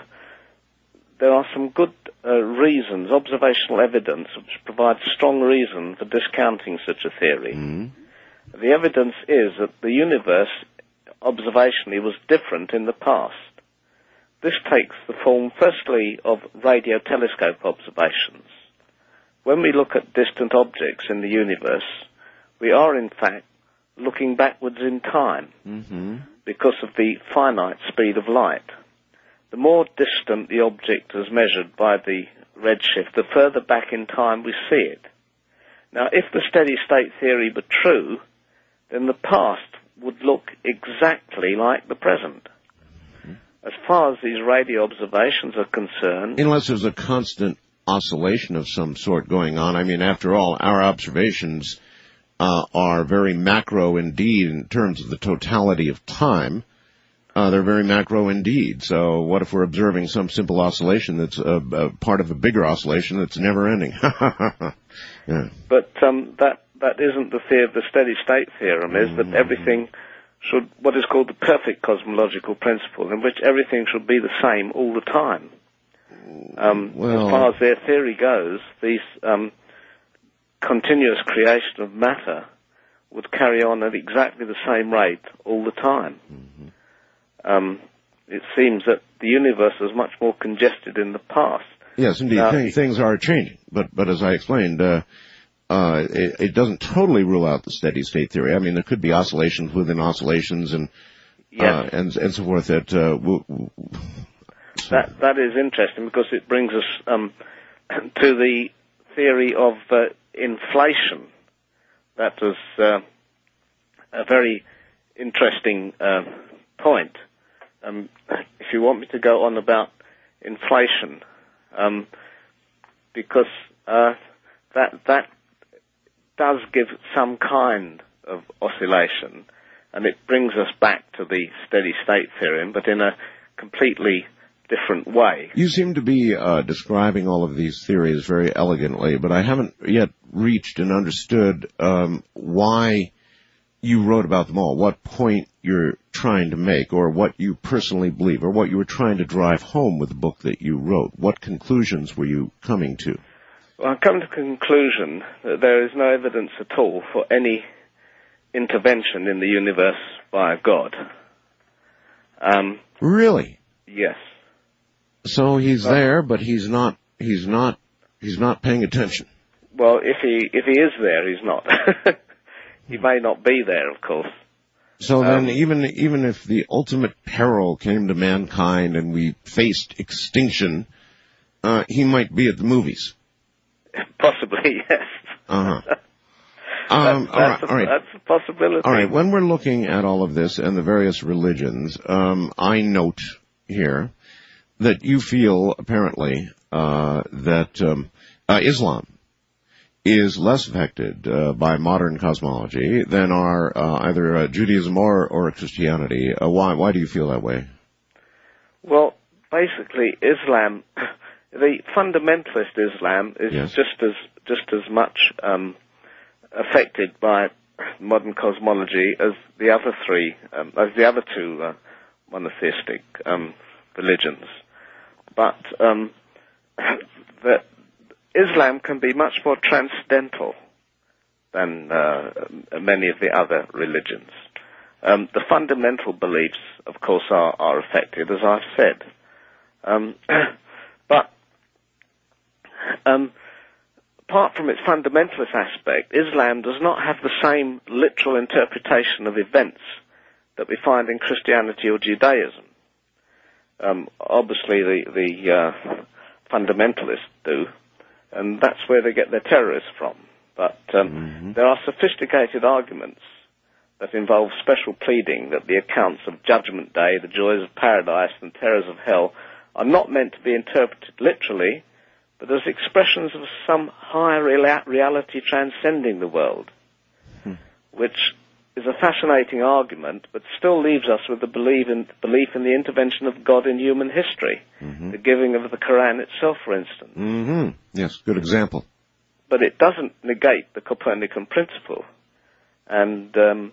good reasons, observational evidence, which provides strong reason for discounting such a theory. Mm-hmm. The evidence is that the universe, observationally, was different in the past. This takes the form, firstly, of radio telescope observations. When we look at distant objects in the universe, we are, in fact, looking backwards in time, mm-hmm. because of the finite speed of light. The more distant the object is measured by the redshift, the further back in time we see it. Now, if the steady-state theory were true, then the past would look exactly like the present. As far as these radio observations are concerned... Unless there's a constant oscillation of some sort going on. I mean, after all, our observations are very macro indeed in terms of the totality of time. They're very macro indeed. So what if we're observing some simple oscillation that's a part of a bigger oscillation that's never ending? Yeah. But that isn't the theory of the steady-state theorem, is that everything should, what is called the perfect cosmological principle, in which everything should be the same all the time. As far as their theory goes, these continuous creation of matter would carry on at exactly the same rate all the time. Mm-hmm. it seems that the universe was much more congested in the past. Yes, indeed. Things are changing, but as I explained, it doesn't totally rule out the steady state theory. I mean, there could be oscillations within oscillations and and so forth. That is interesting because it brings us to the theory of inflation. That was a very interesting point. If you want me to go on about inflation, because that does give some kind of oscillation, and it brings us back to the steady state theorem, but in a completely different way. You seem to be describing all of these theories very elegantly, but I haven't yet reached and understood why you wrote about them all, what point you're trying to make, or what you personally believe, or what you were trying to drive home with the book that you wrote. What conclusions were you coming to? Well, I've come to the conclusion that there is no evidence at all for any intervention in the universe by God. Really? Yes. So he's there, but he's not paying attention. Well, if he is there, he's not. He may not be there, of course. So then, even if the ultimate peril came to mankind and we faced extinction, he might be at the movies. Possibly, yes. Uh-huh. That's a possibility. All right. When we're looking at all of this and the various religions, I note here that you feel apparently that Islam is less affected by modern cosmology than are either Judaism or Christianity. Why do you feel that way? Well, basically, Islam, the fundamentalist Islam, is just as much affected by modern cosmology as the other two monotheistic religions. But Islam can be much more transcendental than many of the other religions. The fundamental beliefs, of course, are affected, as I've said. But apart from its fundamentalist aspect, Islam does not have the same literal interpretation of events that we find in Christianity or Judaism. Obviously, the fundamentalists do, and that's where they get their terrorists from. But there are sophisticated arguments that involve special pleading that the accounts of Judgment Day, the joys of paradise, and terrors of hell are not meant to be interpreted literally, but as expressions of some higher reality transcending the world, which is a fascinating argument, but still leaves us with the belief in the intervention of God in human history, the giving of the Quran itself, for instance. Yes, good example. But it doesn't negate the Copernican principle, and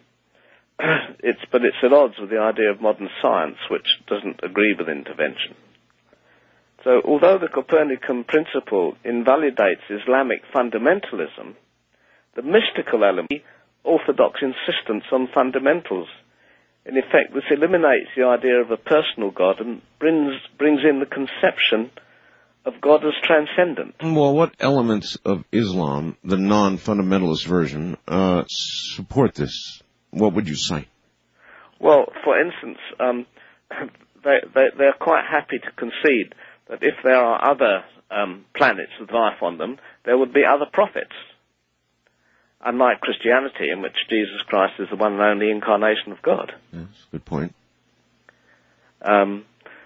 it's at odds with the idea of modern science, which doesn't agree with intervention. So, although the Copernican principle invalidates Islamic fundamentalism, the mystical element, orthodox insistence on fundamentals, in effect, this eliminates the idea of a personal God and brings in the conception of God as transcendent. Well, what elements of Islam, the non-fundamentalist version, support this? What would you cite? Well, for instance, they're quite happy to concede that if there are other planets with life on them, there would be other prophets. Unlike Christianity, in which Jesus Christ is the one and only incarnation of God. Yes, good point. And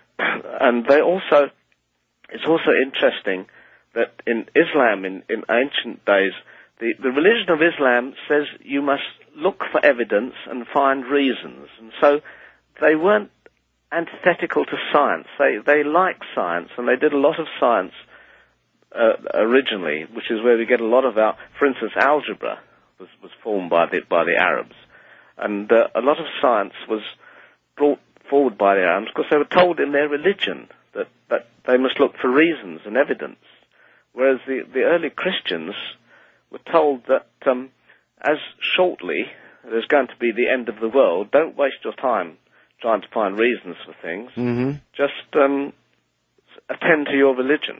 it's also interesting that in Islam, in ancient days, the religion of Islam says you must look for evidence and find reasons. And so they weren't antithetical to science. They liked science, and they did a lot of science originally, which is where we get a lot of our, for instance, algebra was formed by the Arabs, and a lot of science was brought forward by the Arabs because they were told in their religion that they must look for reasons and evidence, whereas the early Christians were told that as shortly there's going to be the end of the world, don't waste your time trying to find reasons for things. Mm-hmm. Just attend to your religion.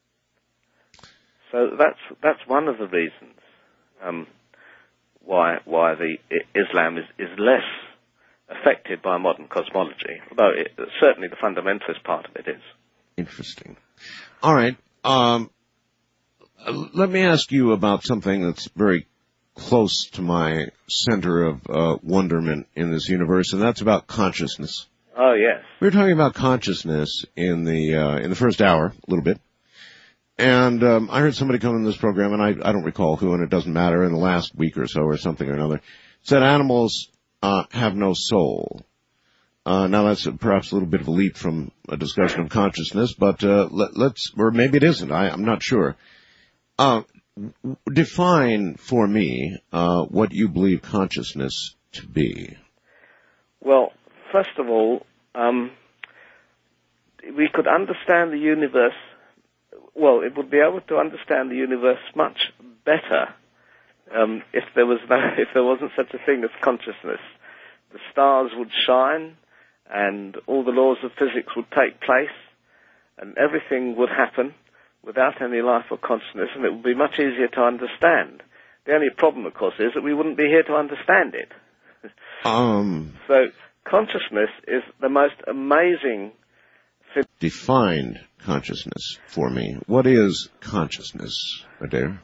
So that's one of the reasons why the Islam is less affected by modern cosmology, although certainly the fundamentalist part of it is. Interesting. All right. Let me ask you about something that's very close to my center of wonderment in this universe, and that's about consciousness. Oh, yes. We were talking about consciousness in the first hour, a little bit. And I heard somebody come in this program, and I don't recall who, and it doesn't matter, in the last week or so or something or another, said animals have no soul. Now that's perhaps a little bit of a leap from a discussion of consciousness, but let's, or maybe it isn't, I'm not sure. Define for me what you believe consciousness to be. Well, first of all, we could understand the universe. Well, it would be able to understand the universe much better if there wasn't such a thing as consciousness. The stars would shine, and all the laws of physics would take place, and everything would happen without any life or consciousness, and it would be much easier to understand. The only problem, of course, is that we wouldn't be here to understand it. So consciousness is the most amazing. Define consciousness for me. What is consciousness, Adair?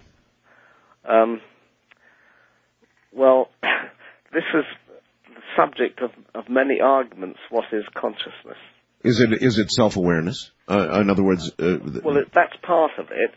Well, this is the subject of many arguments. What is consciousness? Is it self-awareness? In other words, well, that's part of it.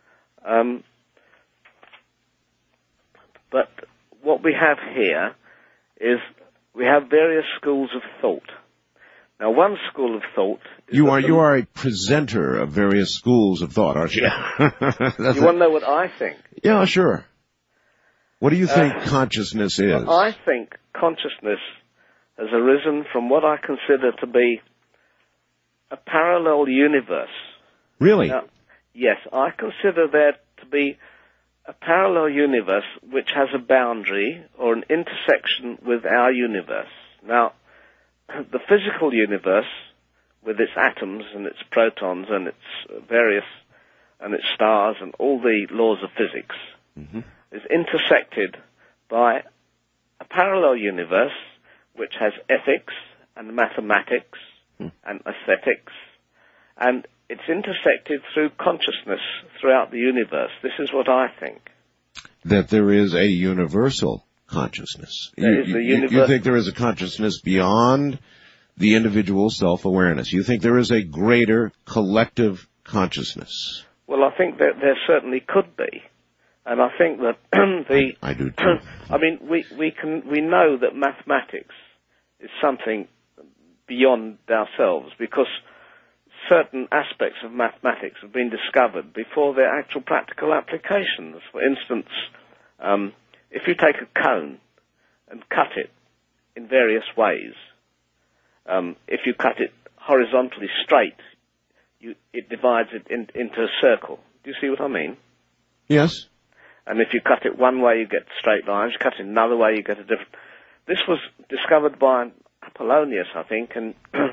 But what we have here is we have various schools of thought. Now, one school of thought is you are a presenter of various schools of thought, aren't you? You want to know what I think? Yeah, sure. What do you think consciousness is? Well, I think consciousness has arisen from what I consider to be a parallel universe. Really? Now, yes, I consider there to be a parallel universe which has a boundary or an intersection with our universe. Now, the physical universe, with its atoms and its protons and its and its stars and all the laws of physics, is intersected by a parallel universe which has ethics and mathematics and aesthetics, and it's intersected through consciousness throughout the universe. This is what I think. That there is a universal consciousness. You think there is a consciousness beyond the individual self-awareness. You think there is a greater collective consciousness. Well, I think that there certainly could be. And I think that I do too. I mean, we know that mathematics is something beyond ourselves, because certain aspects of mathematics have been discovered before their actual practical applications. For instance, if you take a cone and cut it in various ways, if you cut it horizontally straight, it divides it into a circle. Do you see what I mean? Yes. And if you cut it one way, you get straight lines. You cut it another way, you get a different... This was discovered by Apollonius, I think, in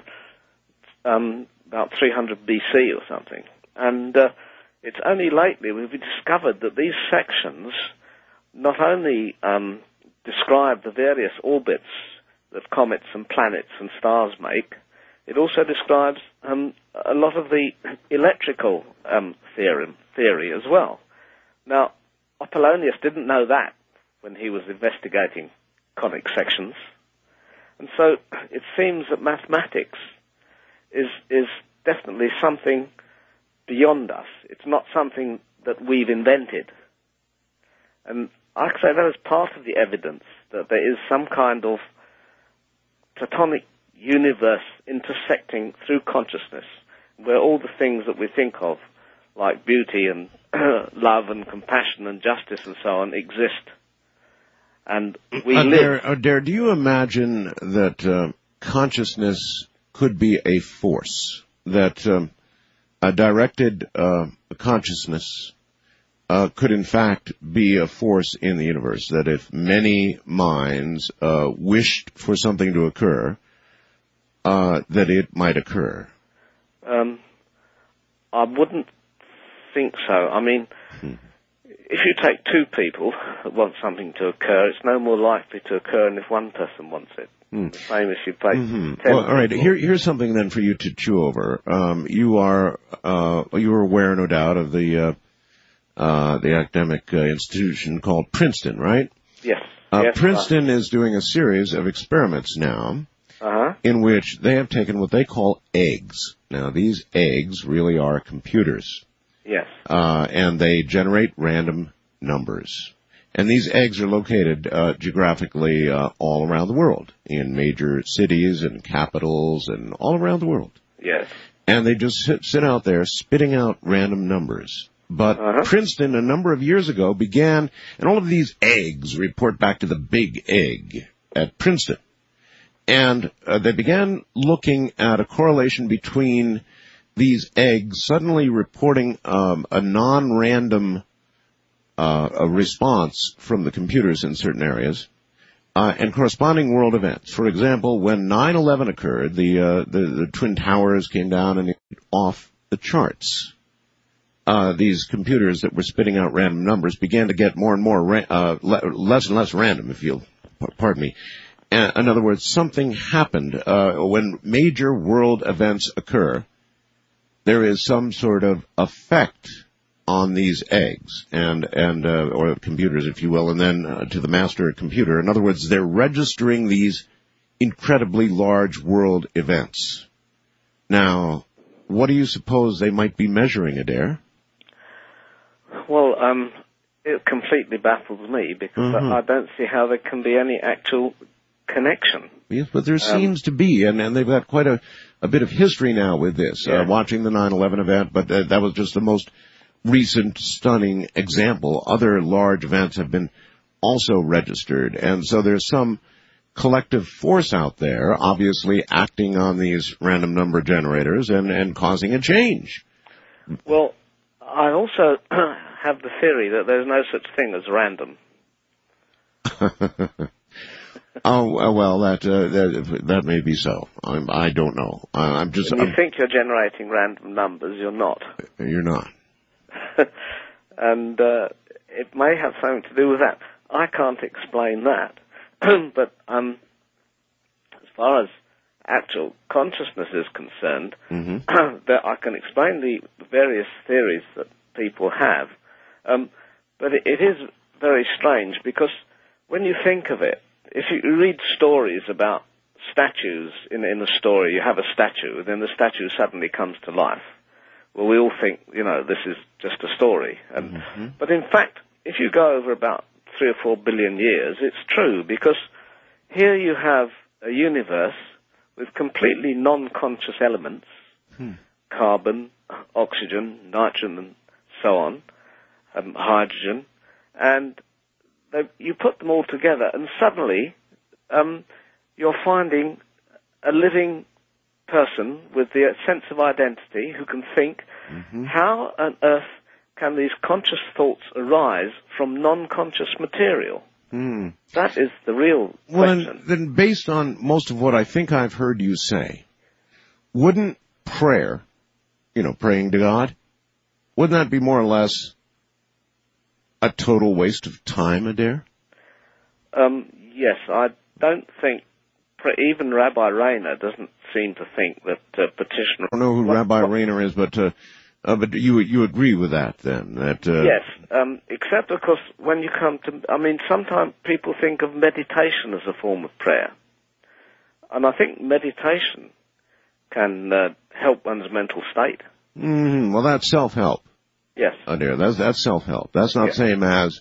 about 300 BC or something. And it's only lately we've discovered that these sections not only describe the various orbits that comets and planets and stars make, it also describes a lot of the electrical theory as well. Now, Apollonius didn't know that when he was investigating conic sections. And so it seems that mathematics is definitely something beyond us. It's not something that we've invented. And I say that is part of the evidence that there is some kind of Platonic universe intersecting through consciousness, where all the things that we think of, like beauty and love and compassion and justice and so on, exist. And we live... Adair, do you imagine that consciousness could be a force, that a directed consciousness could in fact be a force in the universe, that if many minds wished for something to occur, that it might occur? I wouldn't think so. I mean, if you take two people that want something to occur, it's no more likely to occur than if one person wants it. The same as you take 10 Well, all right. people. Here's something then for you to chew over. You are aware, no doubt, of the academic institution called Princeton, right? Yes. Princeton is doing a series of experiments now, in which they have taken what they call eggs. Now, these eggs really are computers. Yes. And they generate random numbers. And these eggs are located geographically all around the world, in major cities and capitals and all around the world. Yes. And they just sit out there spitting out random numbers. But Princeton, a number of years ago, began, and all of these eggs report back to the big egg at Princeton. And they began looking at a correlation between these eggs suddenly reporting a non-random a response from the computers in certain areas, and corresponding world events. For example, when 9/11 occurred, the Twin Towers came down and off the charts. These computers that were spitting out random numbers began to get more and more, less and less random, if you'll pardon me. In other words, something happened. When major world events occur, there is some sort of effect on these eggs or computers, if you will, and then to the master computer. In other words, they're registering these incredibly large world events. Now, what do you suppose they might be measuring, Adair? Well, it completely baffles me because I don't see how there can be any actual connection. Yes, but there seems to be, and they've got quite a bit of history now with this, watching the 9/11 event, but that was just the most recent stunning example. Other large events have been also registered, and so there's some collective force out there, obviously acting on these random number generators and causing a change. Well, I also have the theory that there's no such thing as random. Oh, well, that may be so. I don't know. I'm just. When you think you're generating random numbers, you're not. You're not. And it may have something to do with that. I can't explain that. But as far as actual consciousness is concerned, that I can explain the various theories that people have. But it is very strange because when you think of it, if you read stories about statues in a story, you have a statue, then the statue suddenly comes to life. Well, we all think, this is just a story. But in fact, if you go over about 3 or 4 billion years, it's true, because here you have a universe with completely non-conscious elements, carbon, oxygen, nitrogen, and so on, hydrogen, and you put them all together, and suddenly you're finding a living person with the sense of identity who can think. How on earth can these conscious thoughts arise from non-conscious material? That is the real question. Well, then based on most of what I think I've heard you say, wouldn't prayer, praying to God, wouldn't that be more or less a total waste of time, Adair? Yes, I don't think, even Rabbi Rayner doesn't seem to think that petitioner... I don't know who Rabbi Rayner is, but you agree with that then? Yes, except of course when you come to... sometimes people think of meditation as a form of prayer. And I think meditation can help one's mental state. Well, that's self-help. Yes. Adair, that's self-help. That's not same as,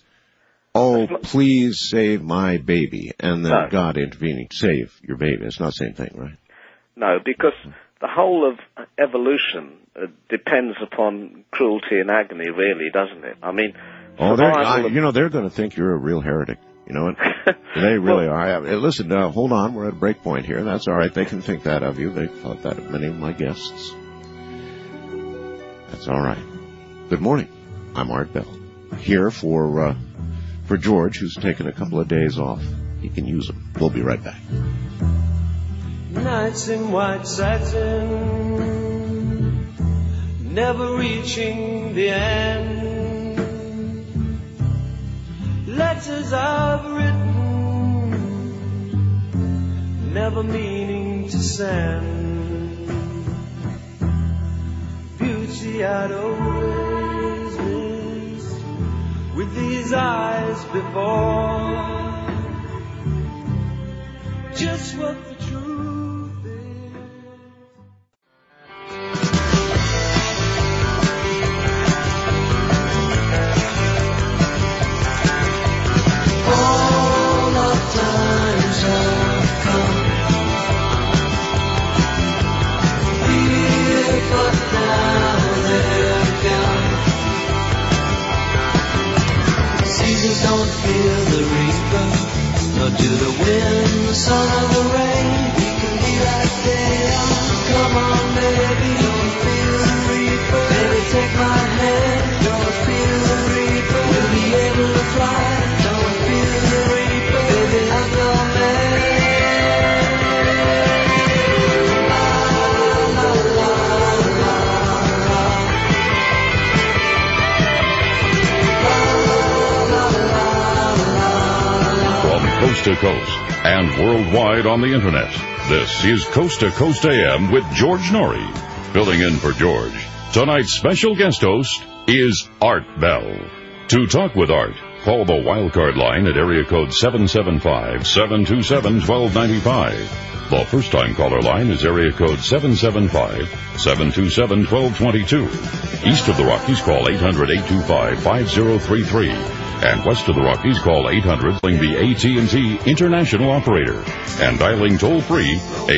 please save my baby, and then God intervening, save your baby. It's not the same thing, right? No, because the whole of evolution depends upon cruelty and agony, really, doesn't it? They're going to think you're a real heretic. You know what? They really are. Listen, hold on. We're at a break point here. That's all right. They can think that of you. They thought that of many of my guests. That's all right. Good morning. I'm Art Bell. Here for George, who's taken a couple of days off. He can use them. We'll be right back. Nights in white satin, never reaching the end. Letters I've written, never meaning to send. Beauty I'd always missed with these eyes before. Just what the truth is. All of times have come here, but now they're gone. Seasons don't feel the reaper, nor do the wind, the sun, or the rain. We can be like they are. Come on, baby, don't feel the reaper. Baby, take my hand, don't feel the reaper. We'll be able to fly, don't feel the reaper. Baby, I'm your man. La, la, la, la, la. La, la, la, la. From coast to coast and worldwide on the internet, this is Coast to Coast AM with George Norrie. Filling in for George, tonight's special guest host is Art Bell. To talk with Art, call the wildcard line at area code 775-727-1295. The first-time caller line is area code 775-727-1222. East of the Rockies, call 800-825-5033. And west of the Rockies, call 800, the AT&T International Operator. And dialing toll-free,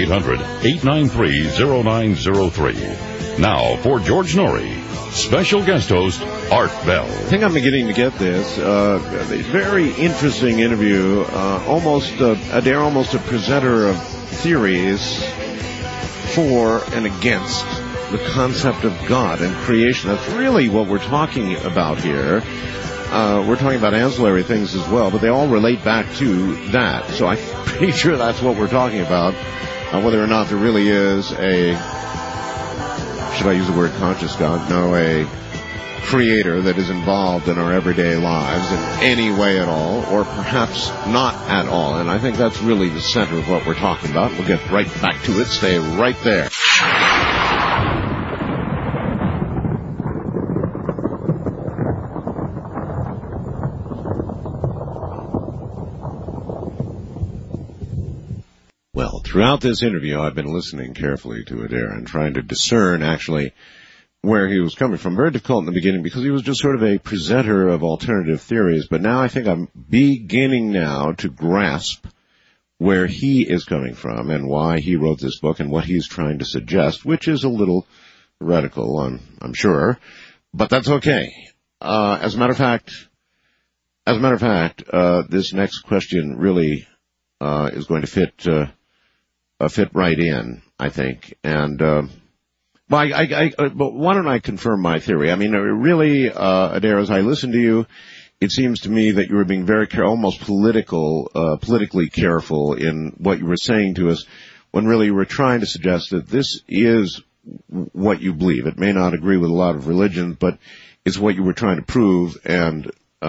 800-893-0903. Now, for George Norrie, special guest host, Art Bell. I think I'm beginning to get this. A very interesting interview, almost a presenter of theories for and against the concept of God and creation. That's really what we're talking about here. We're talking about ancillary things as well, but they all relate back to that. So I'm pretty sure that's what we're talking about, whether or not there really is a, should I use the word conscious God? No, a creator that is involved in our everyday lives in any way at all, or perhaps not at all. And I think that's really the center of what we're talking about. We'll get right back to it. Stay right there. Well, throughout this interview, I've been listening carefully to Adair and trying to discern actually where he was coming from. Very difficult in the beginning because he was just sort of a presenter of alternative theories, but now I think I'm beginning now to grasp where he is coming from and why he wrote this book and what he's trying to suggest, which is a little heretical, I'm sure, but that's okay. As a matter of fact, this next question really is going to fit right in, I think. And but why don't I confirm my theory? I mean, really, Adair, as I listen to you, it seems to me that you were being very almost politically careful in what you were saying to us, when really you were trying to suggest that this is what you believe. It may not agree with a lot of religions, but it's what you were trying to prove and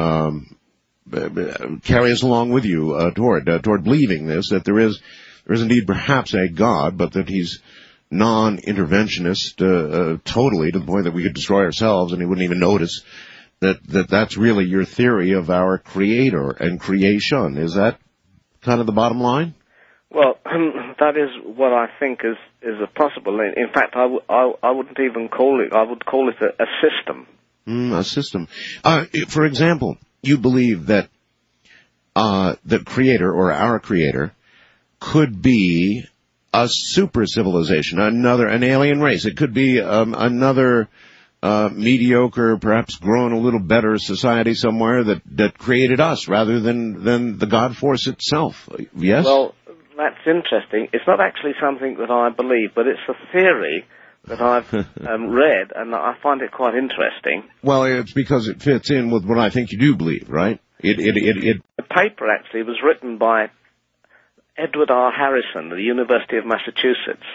carry us along with you toward believing this, that there is indeed perhaps a God, but that he's non-interventionist totally, to the point that we could destroy ourselves and he wouldn't even notice. That's really your theory of our creator and creation. Is that kind of the bottom line? Well, that is what I think is a possible. In fact, I wouldn't even call it. I would call it a system. A system. For example, you believe that the creator or our creator could be a super civilization, an alien race. It could be another mediocre, perhaps grown a little better society somewhere that created us rather than the God force itself. Yes? Well, that's interesting. It's not actually something that I believe, but it's a theory that I've read, and I find it quite interesting. Well, it's because it fits in with what I think you do believe, right? The paper actually was written by Edward R. Harrison of the University of Massachusetts.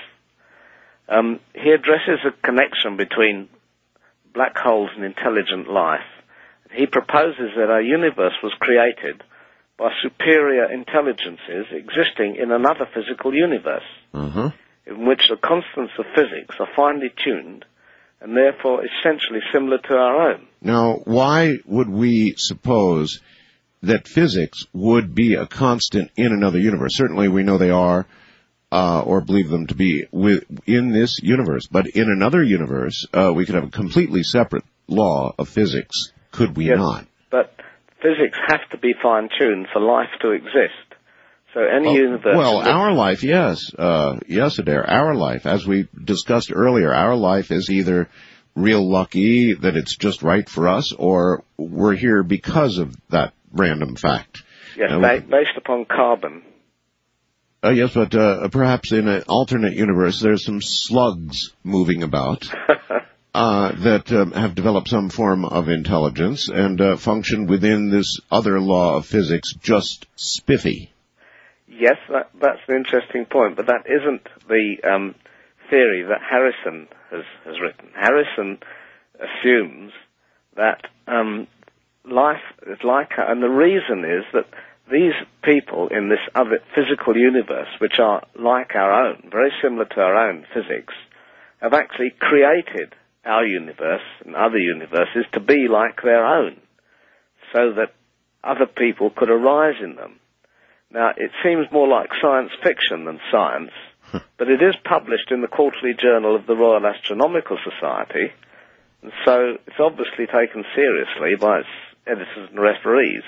He addresses a connection between black holes and intelligent life. He proposes that our universe was created by superior intelligences existing in another physical universe, in which the constants of physics are finely tuned and therefore essentially similar to our own. Now, why would we suppose that physics would be a constant in another universe? Certainly we know they are, or believe them to be in this universe. But in another universe, we could have a completely separate law of physics, could we not? But physics has to be fine-tuned for life to exist. So any universe... Well, our life, yes. Yes, Adair, our life, as we discussed earlier, our life is either real lucky that it's just right for us, or we're here because of that random fact. Yes, based upon carbon. Yes, but perhaps in an alternate universe, there's some slugs moving about that have developed some form of intelligence and function within this other law of physics, just spiffy. Yes, that's an interesting point, but that isn't the theory that Harrison has written. Harrison assumes that life is like, and the reason is that these people in this other physical universe, which are like our own, very similar to our own physics, have actually created our universe and other universes to be like their own, so that other people could arise in them. Now, it seems more like science fiction than science, but it is published in the Quarterly Journal of the Royal Astronomical Society, and so it's obviously taken seriously by its editors and referees.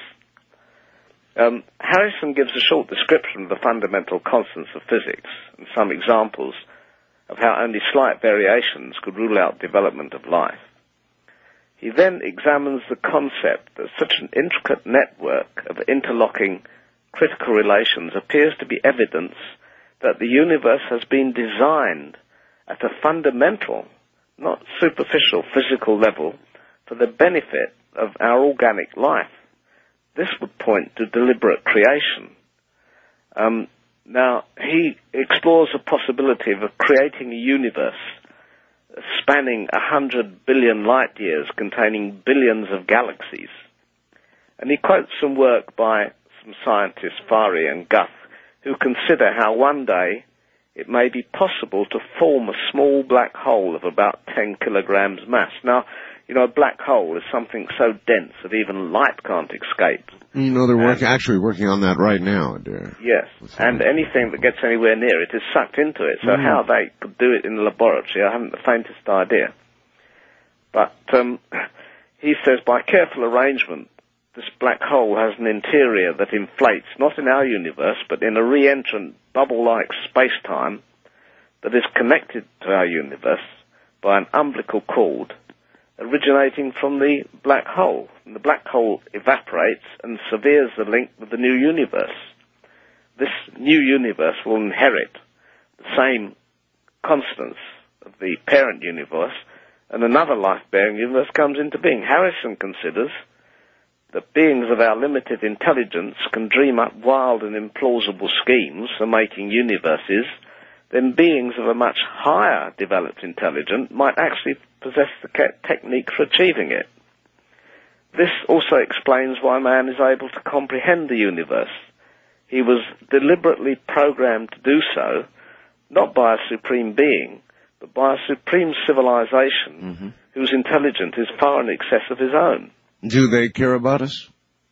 Harrison gives a short description of the fundamental constants of physics and some examples of how only slight variations could rule out development of life. He then examines the concept that such an intricate network of interlocking critical relations appears to be evidence that the universe has been designed at a fundamental, not superficial physical level for the benefit of our organic life. This would point to deliberate creation. Now, he explores the possibility of creating a universe spanning 100 billion light years containing billions of galaxies. And he quotes some work by some scientists, Fari and Guth, who consider how one day it may be possible to form a small black hole of about 10 kilograms mass. Now, you know, a black hole is something so dense that even light can't escape. You know, they're actually working on that right now, dear. Yes, and anything that gets anywhere near it is sucked into it. So how they could do it in the laboratory, I haven't the faintest idea. But he says by careful arrangement, this black hole has an interior that inflates, not in our universe, but in a re-entrant bubble-like space-time that is connected to our universe by an umbilical cord originating from the black hole. And the black hole evaporates and severs the link with the new universe. This new universe will inherit the same constants of the parent universe, and another life-bearing universe comes into being. Harrison considers that beings of our limited intelligence can dream up wild and implausible schemes for making universes, then beings of a much higher developed intelligence might actually possess the technique for achieving it. This also explains why man is able to comprehend the universe. He was deliberately programmed to do so, not by a supreme being, but by a supreme civilization whose intelligence is far in excess of his own. Do they care about us?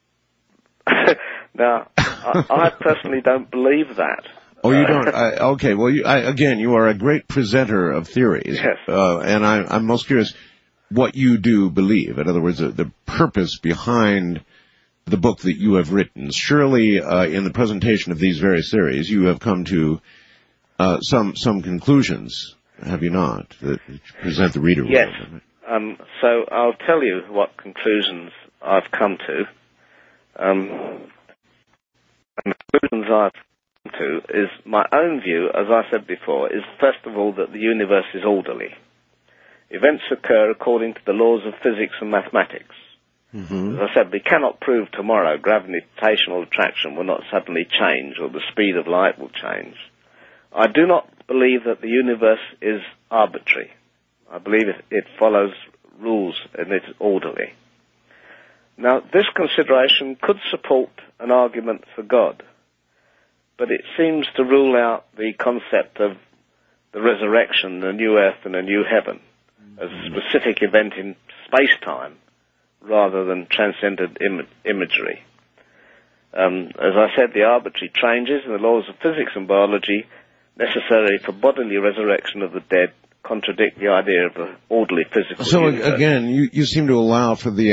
Now, I personally don't believe that. Oh, you don't? Okay, well, again, you are a great presenter of theories. Yes. And I'm most curious what you do believe. In other words, the purpose behind the book that you have written. Surely, in the presentation of these various theories, you have come to some conclusions, have you not, that present the reader with? Yes. So I'll tell you what conclusions I've come to. And the conclusions I've come to is my own view, as I said before, is first of all that the universe is orderly. Events occur according to the laws of physics and mathematics. Mm-hmm. As I said, we cannot prove tomorrow gravitational attraction will not suddenly change or the speed of light will change. I do not believe that the universe is arbitrary. I believe it follows rules and it's orderly. Now, this consideration could support an argument for God, but it seems to rule out the concept of the resurrection, a new earth and a new heaven, as a specific event in space-time rather than transcendent imagery. As I said, the arbitrary changes in the laws of physics and biology necessary for bodily resurrection of the dead contradict the idea of an orderly physical universe. Again, you seem to allow for the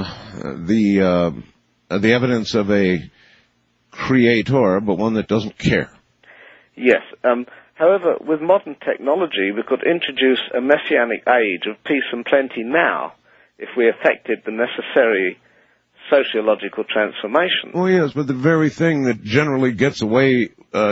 evidence of a creator, but one that doesn't care. Yes. However, with modern technology, we could introduce a messianic age of peace and plenty now if we effected the necessary sociological transformation. Oh, yes, but the very thing that generally gets away,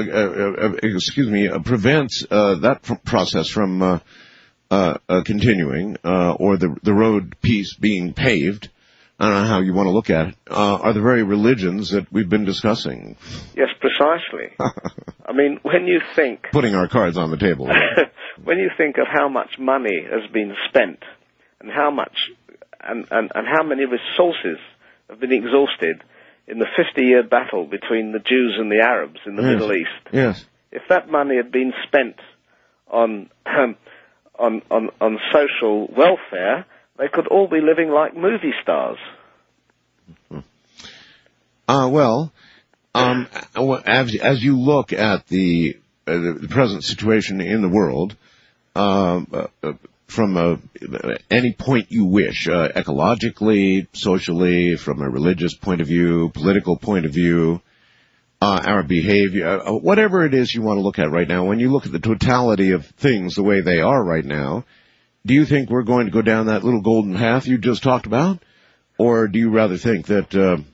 prevents that process from continuing, or the road peace being paved, I don't know how you want to look at it, are the very religions that we've been discussing. Yes, precisely. I mean, when you think... Putting our cards on the table. When you think of how much money has been spent and how much and how many resources have been exhausted in the 50-year battle between the Jews and the Arabs in the Middle East. Yes. If that money had been spent on social welfare, they could all be living like movie stars. As you look at the present situation in the world, from any point you wish, ecologically, socially, from a religious point of view, political point of view, our behavior, whatever it is you want to look at right now, when you look at the totality of things the way they are right now, do you think we're going to go down that little golden path you just talked about? Or do you rather think that,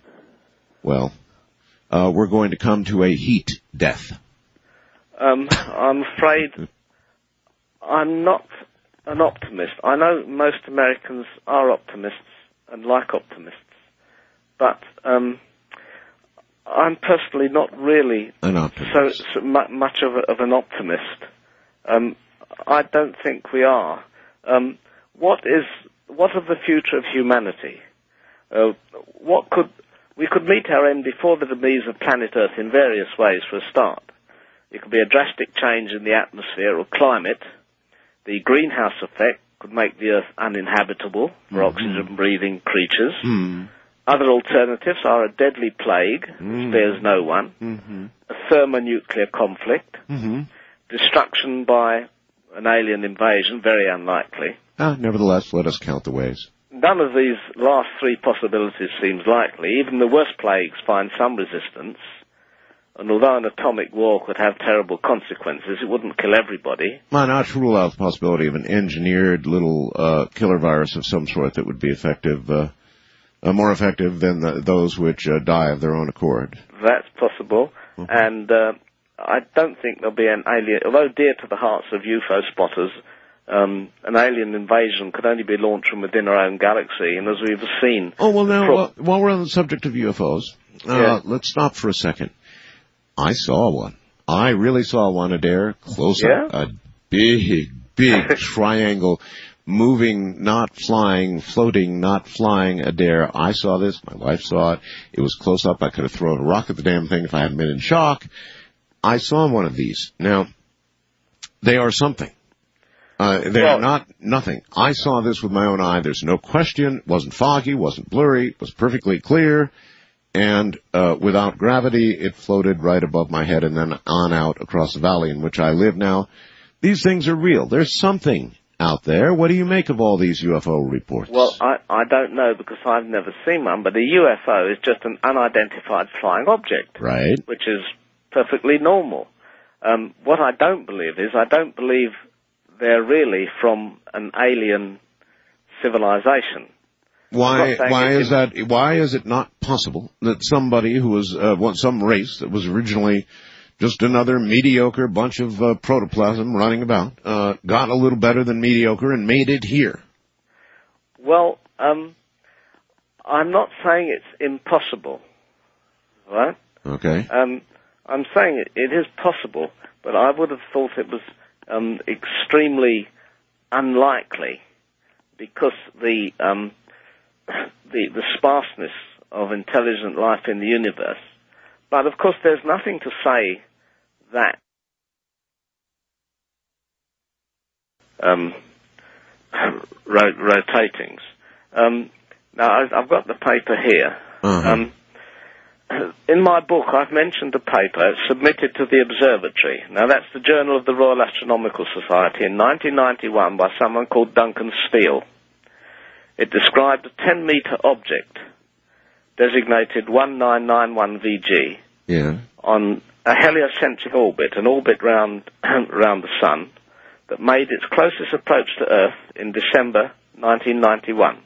we're going to come to a heat death? I'm afraid I'm not an optimist. I know most Americans are optimists and like optimists, but I'm personally not really an optimist. so much of an optimist. I don't think we are. What of the future of humanity? We could meet our end before the demise of planet Earth in various ways for a start. It could be a drastic change in the atmosphere or climate. The greenhouse effect could make the Earth uninhabitable for oxygen-breathing creatures. Other alternatives are a deadly plague, which spares no one, a thermonuclear conflict, destruction by an alien invasion, very unlikely. Nevertheless, let us count the ways. None of these last three possibilities seems likely. Even the worst plagues find some resistance. And although an atomic war could have terrible consequences, it wouldn't kill everybody. Why not rule out the possibility of an engineered little killer virus of some sort that would be effective, more effective than those which die of their own accord? That's possible. And I don't think there'll be an alien, although dear to the hearts of UFO spotters, an alien invasion could only be launched from within our own galaxy, and as we've seen... While we're on the subject of UFOs, let's stop for a second. I saw one. I really saw one, Adair, close up. A big triangle, moving, not flying, floating, not flying, Adair. I saw this. My wife saw it. It was close up. I could have thrown a rock at the damn thing if I hadn't been in shock. I saw one of these. Now, they are something. They are not nothing. I saw this with my own eye. There's no question. It wasn't foggy, wasn't blurry, it was perfectly clear. And without gravity, it floated right above my head and then on out across the valley in which I live now. These things are real. There's something out there. What do you make of all these UFO reports? Well, I don't know because I've never seen one, but a UFO is just an unidentified flying object. Right. Which is perfectly normal. What I don't believe is, I don't believe they're really from an alien civilization. Why is that? Why is it not possible that somebody who was some race that was originally just another mediocre bunch of protoplasm running about got a little better than mediocre and made it here? Well, I'm not saying it's impossible, right? Okay. I'm saying it is possible, but I would have thought it was extremely unlikely because the sparseness of intelligent life in the universe. But of course, there's nothing to say that rotatings. Now, I've got the paper here. Uh-huh. In my book, I've mentioned a paper submitted to the observatory. Now, that's the Journal of the Royal Astronomical Society in 1991 by someone called Duncan Steele. It described a 10-meter object designated 1991 VG on a heliocentric orbit, an orbit round the Sun, that made its closest approach to Earth in December 1991.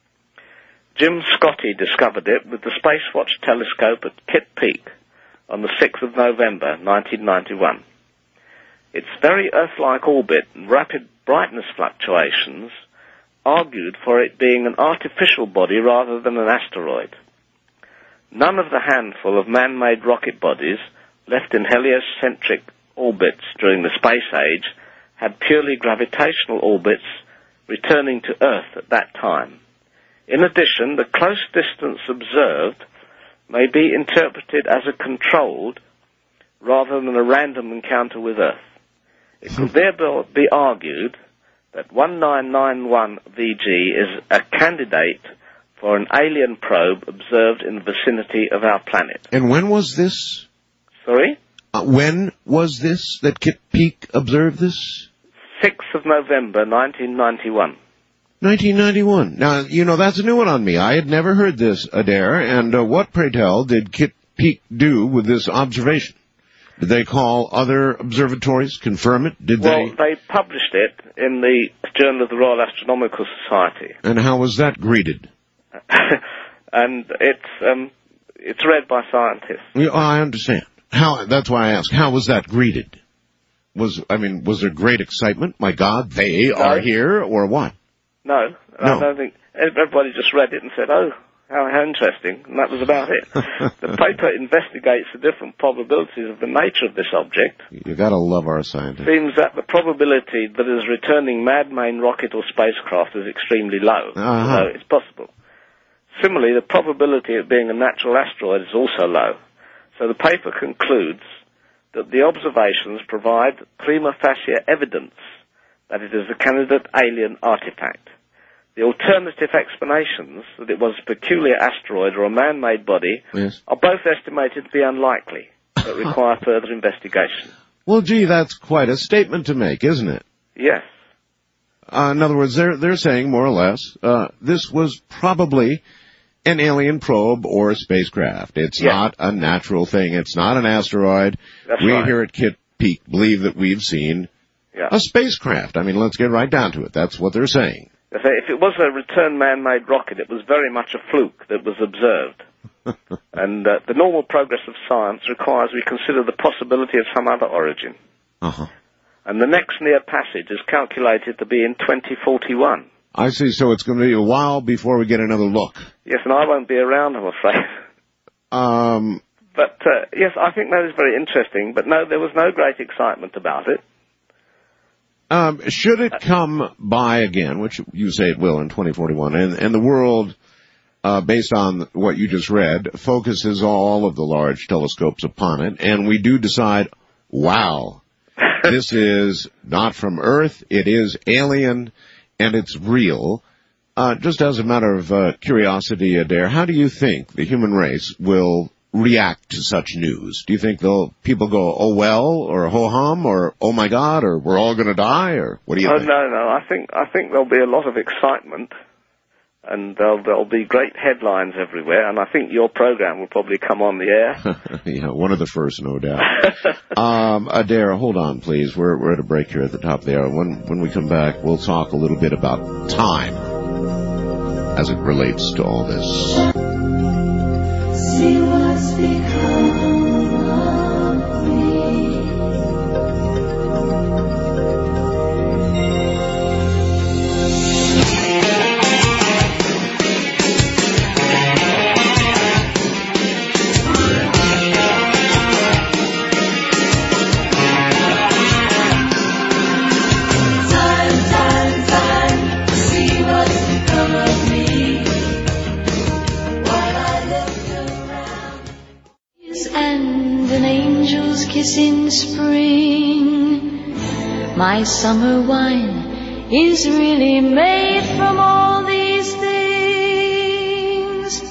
Jim Scotty discovered it with the Spacewatch telescope at Kitt Peak on the 6th of November 1991. Its very Earth-like orbit and rapid brightness fluctuations argued for it being an artificial body rather than an asteroid. None of the handful of man-made rocket bodies left in heliocentric orbits during the space age had purely gravitational orbits returning to Earth at that time. In addition, the close distance observed may be interpreted as a controlled rather than a random encounter with Earth. It could therefore be argued that 1991 VG is a candidate for an alien probe observed in the vicinity of our planet. And when was this? Sorry? When was this that Kitt Peak observed this? 6th of November, 1991. 1991. Now, you know, that's a new one on me. I had never heard this, Adair. And what, pray tell, did Kitt Peak do with this observation? Did they call other observatories, confirm it? They published it in the Journal of the Royal Astronomical Society. And how was that greeted? And it's read by scientists. I understand. That's why I ask. How was that greeted? Was there great excitement? My God, they are here, or what? No. I don't think. Everybody just read it and said, oh, how interesting, and that was about it. The paper investigates the different probabilities of the nature of this object. You gotta love our scientists. Seems that the probability that it is returning man-made rocket or spacecraft is extremely low. So it's possible. Similarly, the probability of being a natural asteroid is also low. So the paper concludes that the observations provide prima facie evidence that it is a candidate alien artifact. The alternative explanations, that it was a peculiar asteroid or a man-made body, are both estimated to be unlikely, but require further investigation. Well, gee, that's quite a statement to make, isn't it? Yes. In other words, they're saying, more or less, this was probably an alien probe or a spacecraft. It's not a natural thing. It's not an asteroid. That's right. We here at Kitt Peak believe that we've seen a spacecraft. I mean, let's get right down to it. That's what they're saying. If it was a return man-made rocket, it was very much a fluke that was observed. And the normal progress of science requires we consider the possibility of some other origin. And the next near passage is calculated to be in 2041. I see, so it's going to be a while before we get another look. Yes, and I won't be around, I'm afraid. But, yes, I think that is very interesting. But no, there was no great excitement about it. Should it come by again, which you say it will in 2041, and the world, based on what you just read, focuses all of the large telescopes upon it, and we do decide, wow, this is not from Earth, it is alien, and it's real. Just as a matter of curiosity, Adair, how do you think the human race will react to such news? Do you think people go, oh well, or ho-hum, or oh my God, or we're all going to die, or what do you think? No. I think there'll be a lot of excitement, and there'll be great headlines everywhere, and I think your program will probably come on the air. Yeah, one of the first, no doubt. Adair, hold on, please. We're at a break here at the top of the hour. When we come back, we'll talk a little bit about time as it relates to all this. See what's become of me. kiss in spring. My summer wine is really made from all these things.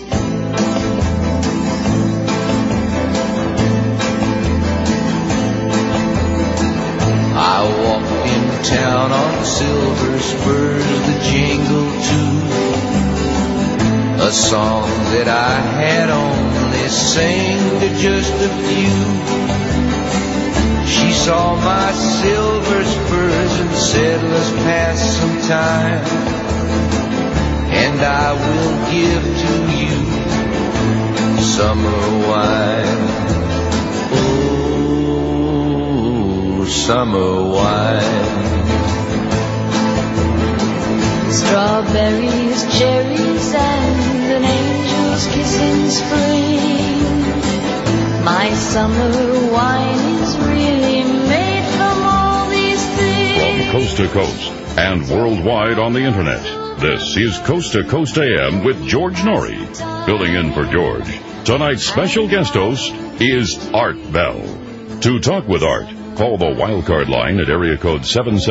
I walk in town on silver spurs that jingle too, a song that I had only sang to just a few. She saw my silver spurs and said, let's pass some time, and I will give to you summer wine. Oh, summer wine. Strawberries, cherries, and an angel's kiss in spring. My summer wine is really made from all these things. From coast to coast and worldwide on the internet, this is Coast to Coast AM with George Norrie. Filling in for George, tonight's special guest host is Art Bell. To talk with Art, call the wildcard line at area code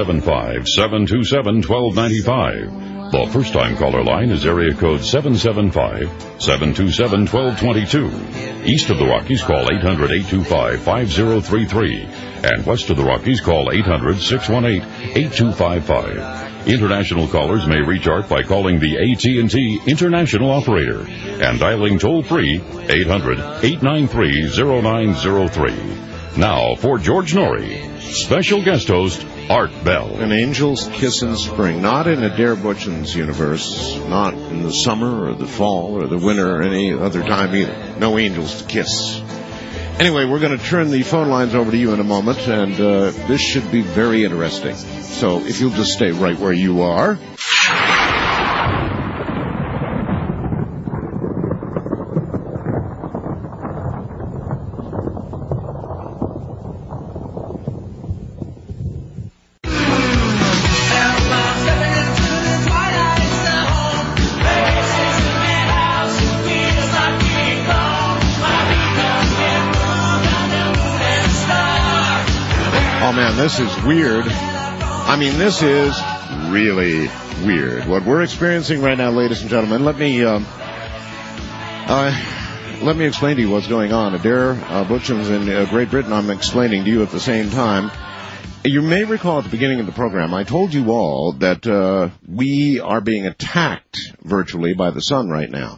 775-727-1295. The first-time caller line is area code 775-727-1222. East of the Rockies, call 800-825-5033. And west of the Rockies, call 800-618-8255. International callers may reach Art by calling the AT&T International Operator and dialing toll-free 800-893-0903. Now, for George Norrie, special guest host, Art Bell. An angel's kiss in spring, not in Adair Butchin's universe, not in the summer or the fall or the winter or any other time either. No angels to kiss. Anyway, we're going to turn the phone lines over to you in a moment, and this should be very interesting. So if you'll just stay right where you are. This is weird. I mean, this is really weird. What we're experiencing right now, ladies and gentlemen, let me explain to you what's going on. Adair Butchin's in Great Britain, I'm explaining to you at the same time. You may recall at the beginning of the program, I told you all that we are being attacked virtually by the sun right now.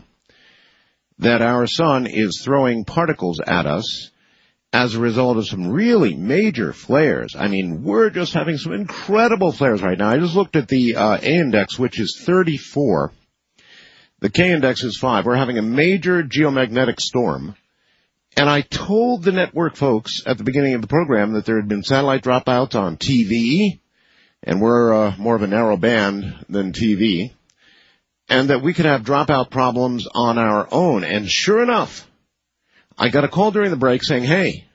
That our sun is throwing particles at us as a result of some really major flares. I mean, we're just having some incredible flares right now. I just looked at the A-index, which is 34. The K-index is 5. We're having a major geomagnetic storm. And I told the network folks at the beginning of the program that there had been satellite dropouts on TV, and we're more of a narrow band than TV, and that we could have dropout problems on our own. And sure enough, I got a call during the break saying, hey,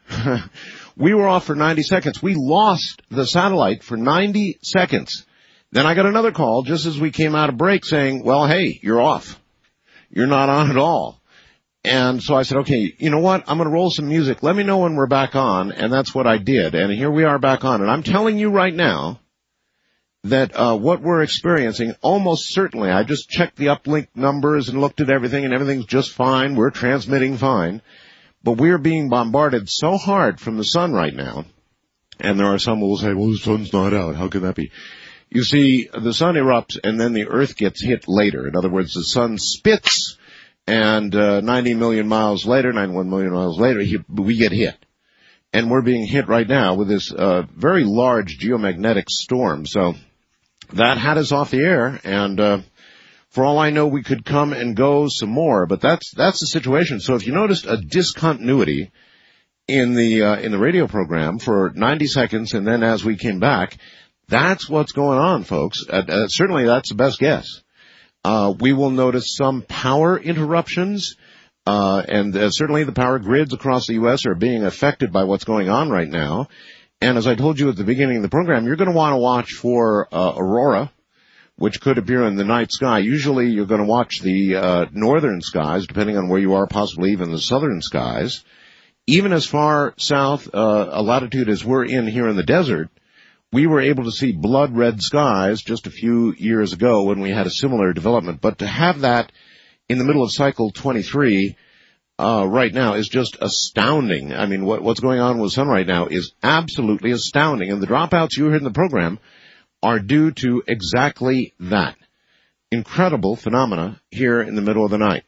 we were off for 90 seconds. We lost the satellite for 90 seconds. Then I got another call just as we came out of break saying, well, hey, you're off. You're not on at all. And so I said, okay, you know what? I'm going to roll some music. Let me know when we're back on. And that's what I did. And here we are back on. And I'm telling you right now that what we're experiencing, almost certainly, I just checked the uplink numbers and looked at everything, and everything's just fine. We're transmitting fine. But we're being bombarded so hard from the sun right now. And there are some who will say, well, the sun's not out. How can that be? You see, the sun erupts and then the earth gets hit later. In other words, the sun spits and 90 million miles later, 91 million miles later, we get hit. And we're being hit right now with this very large geomagnetic storm. So that had us off the air, and for all I know, we could come and go some more. But that's the situation. So if you noticed a discontinuity in the radio program for 90 seconds, and then as we came back, that's what's going on, folks. Certainly, that's the best guess. We will notice some power interruptions, and certainly the power grids across the U.S. are being affected by what's going on right now. And as I told you at the beginning of the program, you're going to want to watch for aurora, which could appear in the night sky. Usually you're going to watch the northern skies, depending on where you are, possibly even the southern skies. even as far south a latitude as we're in here in the desert, we were able to see blood red skies just a few years ago when we had a similar development. But to have that in the middle of cycle 23 right now is just astounding. I mean, what's going on with the sun right now is absolutely astounding. And the dropouts you heard in the program are due to exactly that. Incredible phenomena here in the middle of the night.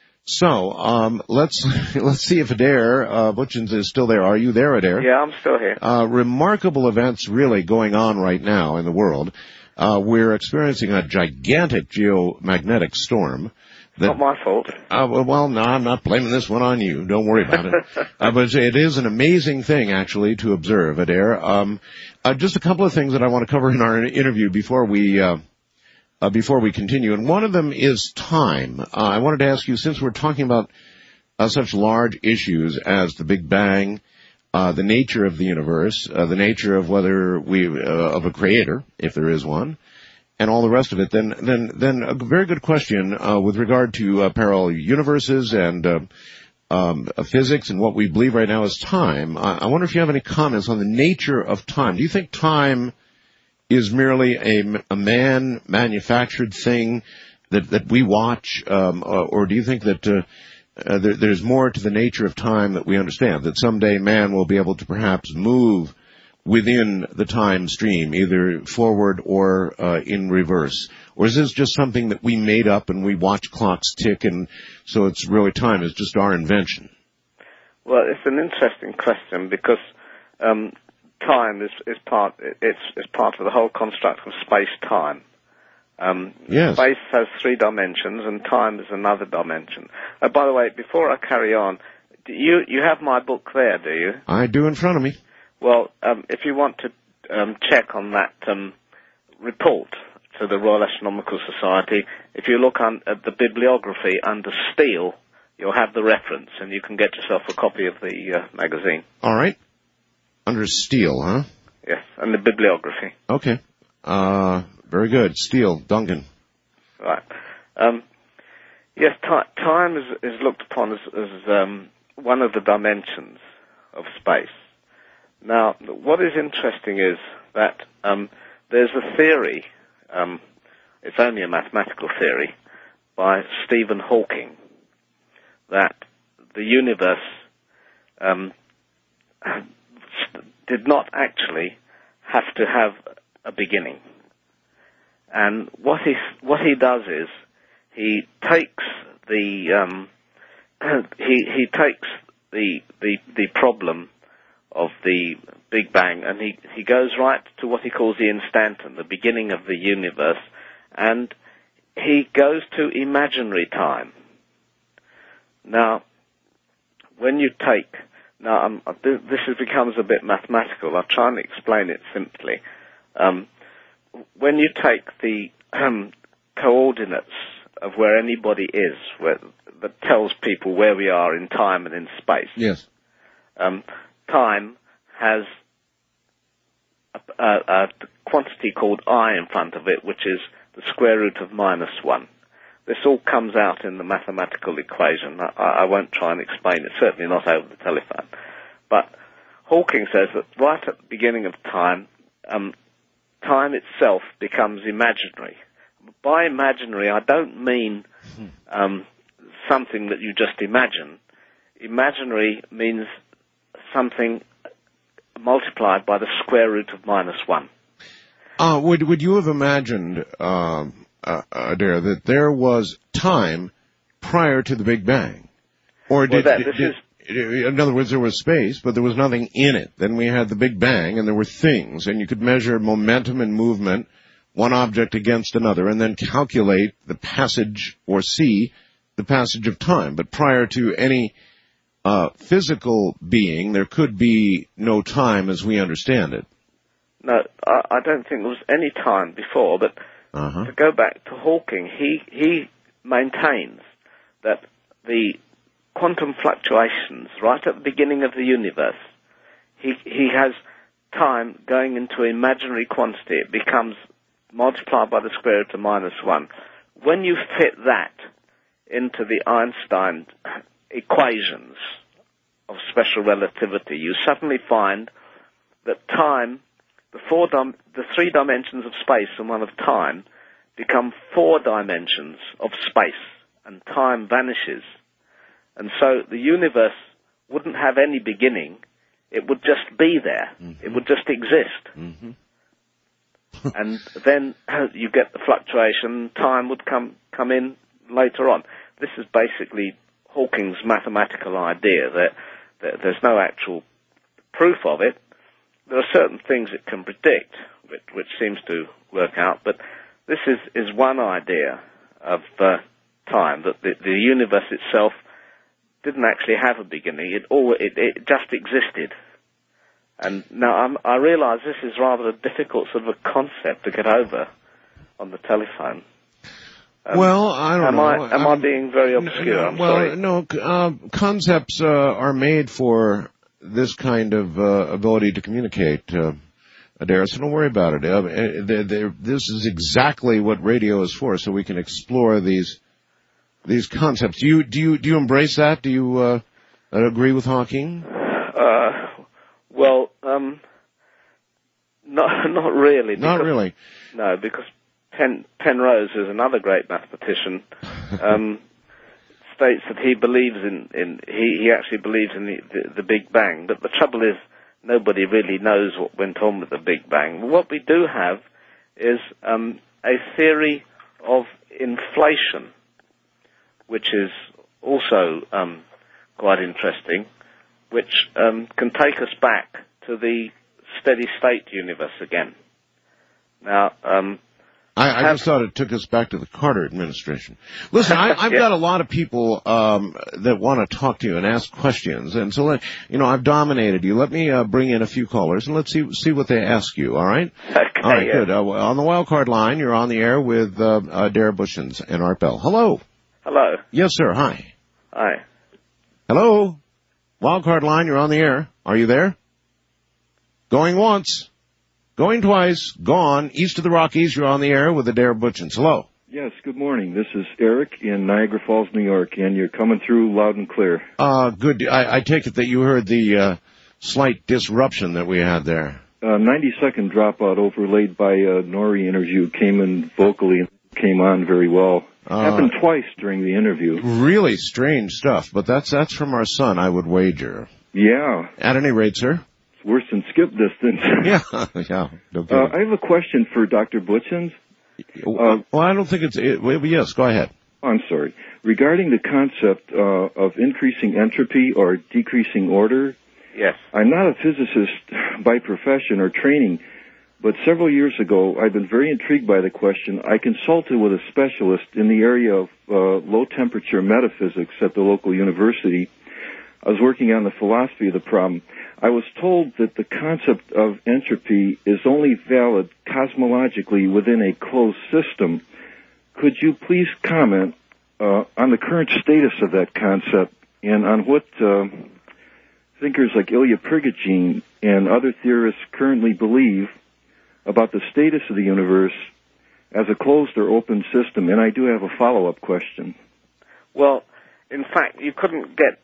So, let's see if Adair Butchins is still there. Are you there, Adair? Yeah, I'm still here. Remarkable events really going on right now in the world. We're experiencing a gigantic geomagnetic storm. Not my fault. Well, no, I'm not blaming this one on you. Don't worry about it. But it is an amazing thing, actually, to observe, Adair. Just a couple of things that I want to cover in our interview before we continue. And one of them is time. I wanted to ask you, since we're talking about such large issues as the Big Bang, the nature of the universe, the nature of whether of a creator, if there is one, and all the rest of it, then a very good question with regard to parallel universes and physics and what we believe right now is time. I wonder if you have any comments on the nature of time. Do you think time is merely a man-manufactured thing that we watch, or do you think that there's more to the nature of time that we understand, that someday man will be able to perhaps move within the time stream, either forward or in reverse? Or is this just something that we made up and we watch clocks tick, and so it's really time is just our invention? Well, it's an interesting question because time is part of the whole construct of space-time. Yes. Space has 3 dimensions, and time is another dimension. By the way, before I carry on, you have my book there, do you? I do in front of me. Well, if you want to check on that report to the Royal Astronomical Society, if you look at the bibliography under Steele, you'll have the reference, and you can get yourself a copy of the magazine. All right. Under Steele, huh? Yes, and the bibliography. Okay. Very good. Steele, Duncan. Right. Yes, time is looked upon as one of the dimensions of space. Now, what is interesting is that there's a theory, it's only a mathematical theory, by Stephen Hawking, that the universe did not actually have to have a beginning. And what he does is he takes the problem of the Big Bang, and he goes right to what he calls the instanton, the beginning of the universe, and he goes to imaginary time. Now, when you take... Now, this becomes a bit mathematical. I'll try and explain it simply. When you take the coordinates of where anybody is, that tells people where we are in time and in space. Yes. Time has a quantity called I in front of it, which is the square root of -1. This all comes out in the mathematical equation. I won't try and explain it, certainly not over the telephone. But Hawking says that right at the beginning of time, time itself becomes imaginary. By imaginary, I don't mean something that you just imagine. Imaginary means something multiplied by the square root of -1. Would you have imagined, Adair, that there was time prior to the Big Bang? Or in other words, there was space, but there was nothing in it. Then we had the Big Bang, and there were things, and you could measure momentum and movement, one object against another, and then calculate the passage, or see the passage of time. But prior to any physical being, there could be no time as we understand it. No, I don't think there was any time before, but to go back to Hawking, he maintains that the quantum fluctuations right at the beginning of the universe, he has time going into imaginary quantity. It becomes multiplied by the square root of -1. When you fit that into the Einstein equations of special relativity, you suddenly find that time, the 3 dimensions of space and one of time, become 4 dimensions of space, and time vanishes. And so the universe wouldn't have any beginning. It would just be there. Mm-hmm. It would just exist. Mm-hmm. And then you get the fluctuation. Time would come in later on. This is basically Hawking's mathematical idea that there's no actual proof of it. There are certain things it can predict, which seems to work out, but this is one idea of time, that the universe itself didn't actually have a beginning. It just existed. And now I realize this is rather a difficult sort of a concept to get over on the telephone. Well, I don't know. Am I being very obscure? Sorry. No, concepts are made for this kind of ability to communicate, Adair, so don't worry about it. This is exactly what radio is for, so we can explore these concepts. Do you embrace that? Do you agree with Hawking? Well, not really. Not really. No, because Penrose is another great mathematician. States that he believes he actually believes in the Big Bang, but the trouble is nobody really knows what went on with the Big Bang. What we do have is a theory of inflation, which is also quite interesting, which can take us back to the steady state universe again. Now, I just thought it took us back to the Carter administration. Listen, I've got a lot of people that want to talk to you and ask questions, and so I've dominated you. Let me bring in a few callers and let's see what they ask you. All right? Okay. All right, good. On the wild card line, you're on the air with Adair Bushens and Art Bell. Hello. Hello. Yes, sir. Hi. Hi. Hello. Wild card line, you're on the air. Are you there? Going once. Going twice, gone, east of the Rockies, you're on the air with Adair Bushens. Hello. Yes, good morning. This is Eric in Niagara Falls, New York, and you're coming through loud and clear. Good. I take it that you heard the slight disruption that we had there. 90-second dropout overlaid by a Norrie interview came in vocally and came on very well. Happened twice during the interview. Really strange stuff, but that's from our son, I would wager. Yeah. At any rate, sir. Worse than skip distance. Yeah. I have a question for Dr. Bushens. Well, I don't think yes, go ahead. I'm sorry. Regarding the concept of increasing entropy or decreasing order. Yes. I'm not a physicist by profession or training, but several years ago I've been very intrigued by the question. I consulted with a specialist in the area of low-temperature metaphysics at the local university. I was working on the philosophy of the problem. I was told that the concept of entropy is only valid cosmologically within a closed system. Could you please comment on the current status of that concept and on what thinkers like Ilya Prigogine and other theorists currently believe about the status of the universe as a closed or open system? And I do have a follow-up question. Well, in fact, you couldn't get...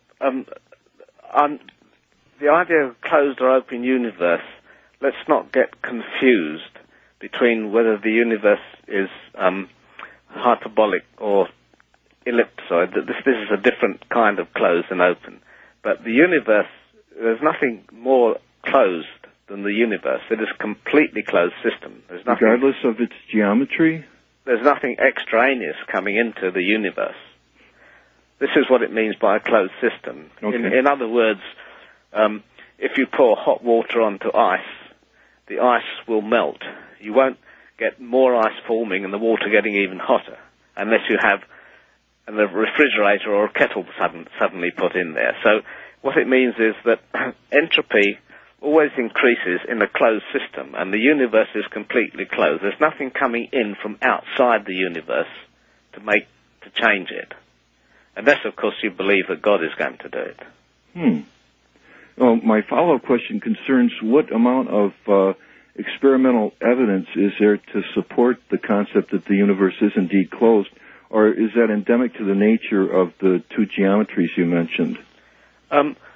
the idea of closed or open universe, let's not get confused between whether the universe is hyperbolic or ellipsoid. This is a different kind of closed and open. But the universe, there's nothing more closed than the universe. It is a completely closed system. There's nothing, regardless of its geometry? There's nothing extraneous coming into the universe. This is what it means by a closed system. Okay. In other words, if you pour hot water onto ice, the ice will melt. You won't get more ice forming and the water getting even hotter unless you have a refrigerator or a kettle suddenly put in there. So what it means is that entropy always increases in a closed system, and the universe is completely closed. There's nothing coming in from outside the universe to change it. Unless, of course, you believe that God is going to do it. Well, my follow-up question concerns what amount of experimental evidence is there to support the concept that the universe is indeed closed, or is that endemic to the nature of the two geometries you mentioned?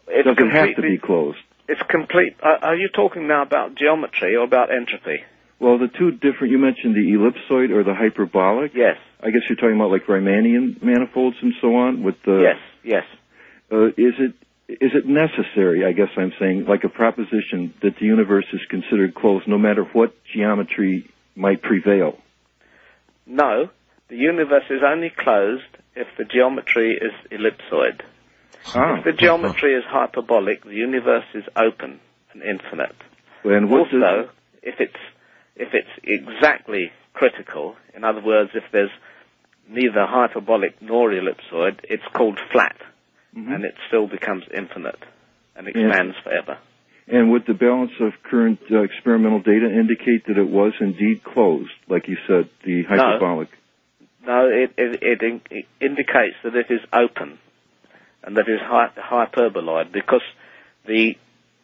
It's Does it have to completely- be closed? It's complete. Are you talking now about geometry or about entropy? Well, the two different, you mentioned the ellipsoid or the hyperbolic. Yes. I guess you're talking about like Riemannian manifolds and so on with the... Yes. Is it necessary, I guess I'm saying, like a proposition that the universe is considered closed no matter what geometry might prevail? No, the universe is only closed if the geometry is ellipsoid. If the geometry is hyperbolic, the universe is open and infinite. And what also, if it's exactly critical, in other words, if there's neither hyperbolic nor ellipsoid, it's called flat, and it still becomes infinite and expands forever. And would the balance of current experimental data indicate that it was indeed closed, like you said, the hyperbolic? No, it indicates that it is open and that it is hyperboloid, because the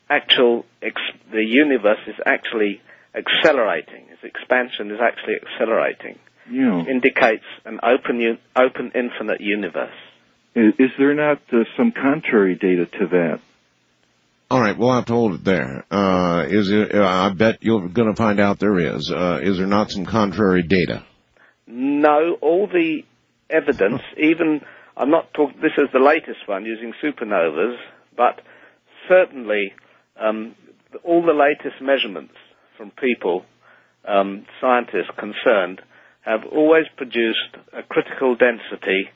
universe is actually accelerating. Its expansion is actually accelerating. Yeah. Indicates an open infinite universe. Is there not some contrary data to that? All right, we'll have to hold it there. I bet you're going to find out there is. Is there not some contrary data? No, all the evidence, even, I'm not talking, this is the latest one using supernovas, but certainly all the latest measurements from people, scientists concerned, have always produced a critical density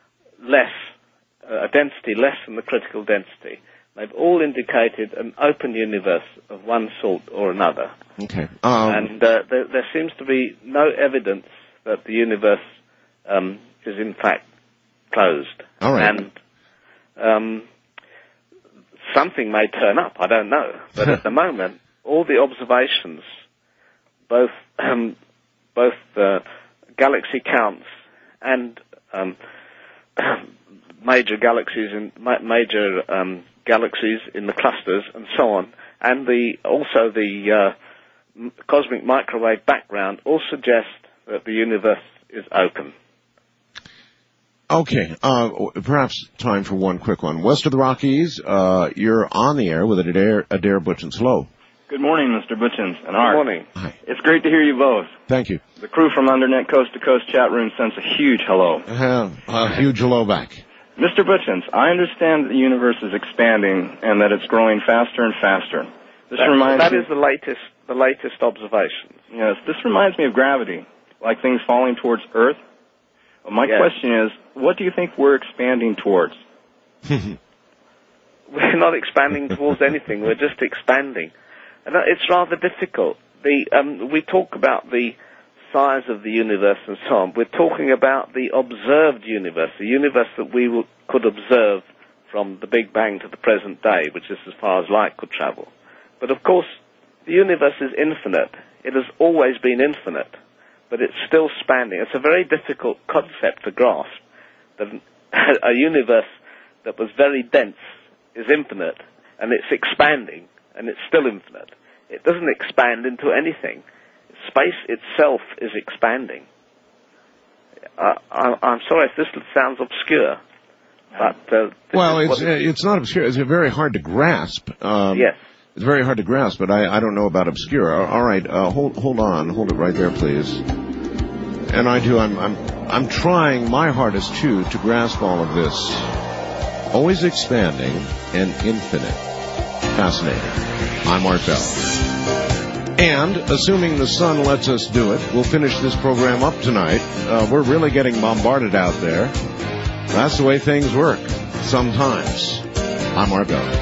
a density less than the critical density. They've all indicated an open universe of one sort or another. Okay. And there seems to be no evidence that the universe is in fact closed. All right. And something may turn up, I don't know. But at the moment, all the observations, both galaxy counts and major galaxies in the clusters and so on, and also the cosmic microwave background, all suggest that the universe is open. Okay, perhaps time for one quick one. West of the Rockies, you're on the air with Adair Butchins. Hello. Good morning, Mr. Butchins and Art. Good morning. Hi. It's great to hear you both. Thank you. The crew from Undernet Coast to Coast chat room sends a huge hello. A huge hello back. Mr. Butchins, I understand that the universe is expanding and that it's growing faster and faster. That is the latest observation. Yes, this reminds me of gravity, like things falling towards Earth. Well, my question is, what do you think we're expanding towards? We're not expanding towards anything. We're just expanding. And it's rather difficult. We talk about the size of the universe and so on. We're talking about the observed universe, the universe that we could observe from the Big Bang to the present day, which is as far as light could travel. But of course, the universe is infinite. It has always been infinite, but it's still expanding. It's a very difficult concept to grasp, that a universe that was very dense is infinite, and it's expanding, and it's still infinite. It doesn't expand into anything. Space itself is expanding. I'm sorry if this sounds obscure, but it's not obscure. It's very hard to grasp. Yes, it's very hard to grasp, but I don't know about obscure. All right, hold on, hold it right there, please. And I'm trying my hardest to grasp all of this. Always expanding and infinite. Fascinating. I'm Art Bell. And, assuming the sun lets us do it, we'll finish this program up tonight. We're really getting bombarded out there. That's the way things work. Sometimes. I'm Art Bell.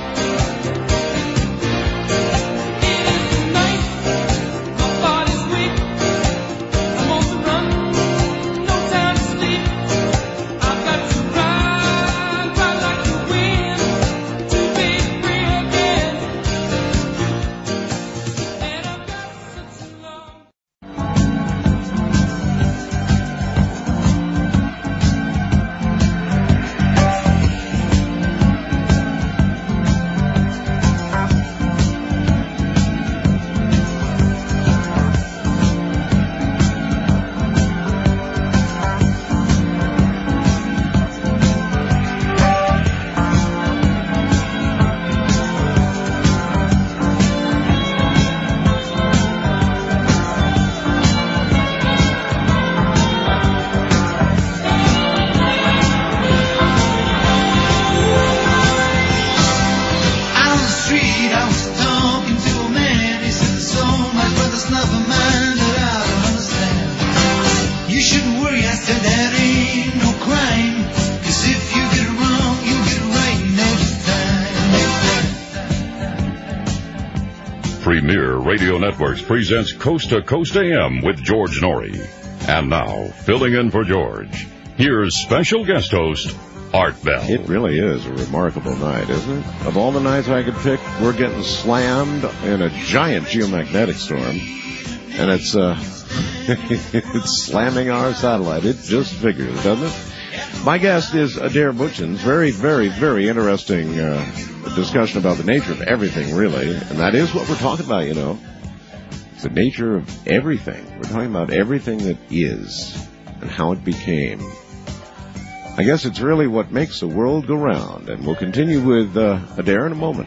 Premier Radio Networks presents Coast to Coast AM with George Norrie. And now, filling in for George, here's special guest host, Art Bell. It really is a remarkable night, isn't it? Of all the nights I could pick, we're getting slammed in a giant geomagnetic storm, and it's it's slamming our satellite. It just figures, doesn't it? My guest is Adair Butchins. Very, very, very interesting discussion about the nature of everything, really. And that is what we're talking about, you know. It's the nature of everything. We're talking about everything that is and how it became. I guess it's really what makes the world go round. And we'll continue with Adair in a moment.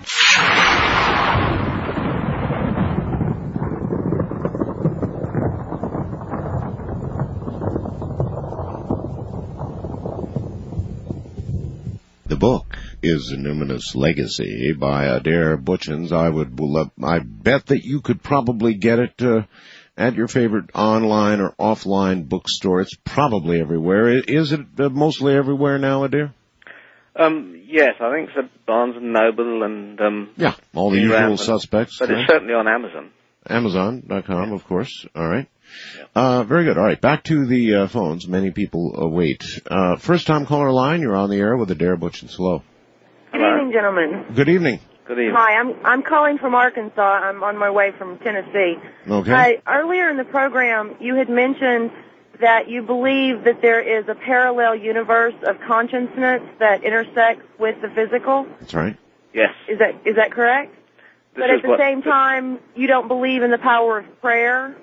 The book is The Numinous Legacy by Adair Butchins. I bet that you could probably get it at your favorite online or offline bookstore. It's probably everywhere. Is it mostly everywhere now, Adair? Yes, I think it's at Barnes & Noble and... yeah, all the usual suspects. But it's certainly on Amazon. Amazon.com, of course. All right. Very good. All right, back to the phones. Many people wait. First-time caller line, you're on the air with Adair Butchins. Hello. Good evening, gentlemen. Good evening. Good evening. Hi, I'm calling from Arkansas. I'm on my way from Tennessee. Okay. Earlier in the program, you had mentioned that you believe that there is a parallel universe of consciousness that intersects with the physical. That's right. Yes. Is that correct? But at the same time, you don't believe in the power of prayer?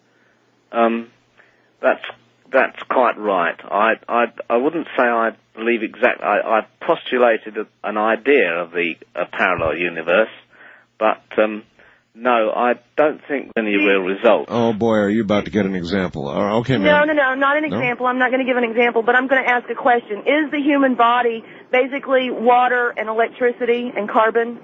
That's quite right. I wouldn't say I believe exactly. I postulated an idea of the parallel universe, but no, I don't think any real result. Oh boy, are you about to get an example? Okay, No, ma'am. not an example. I'm not going to give an example, but I'm going to ask a question. Is the human body basically water and electricity and carbon?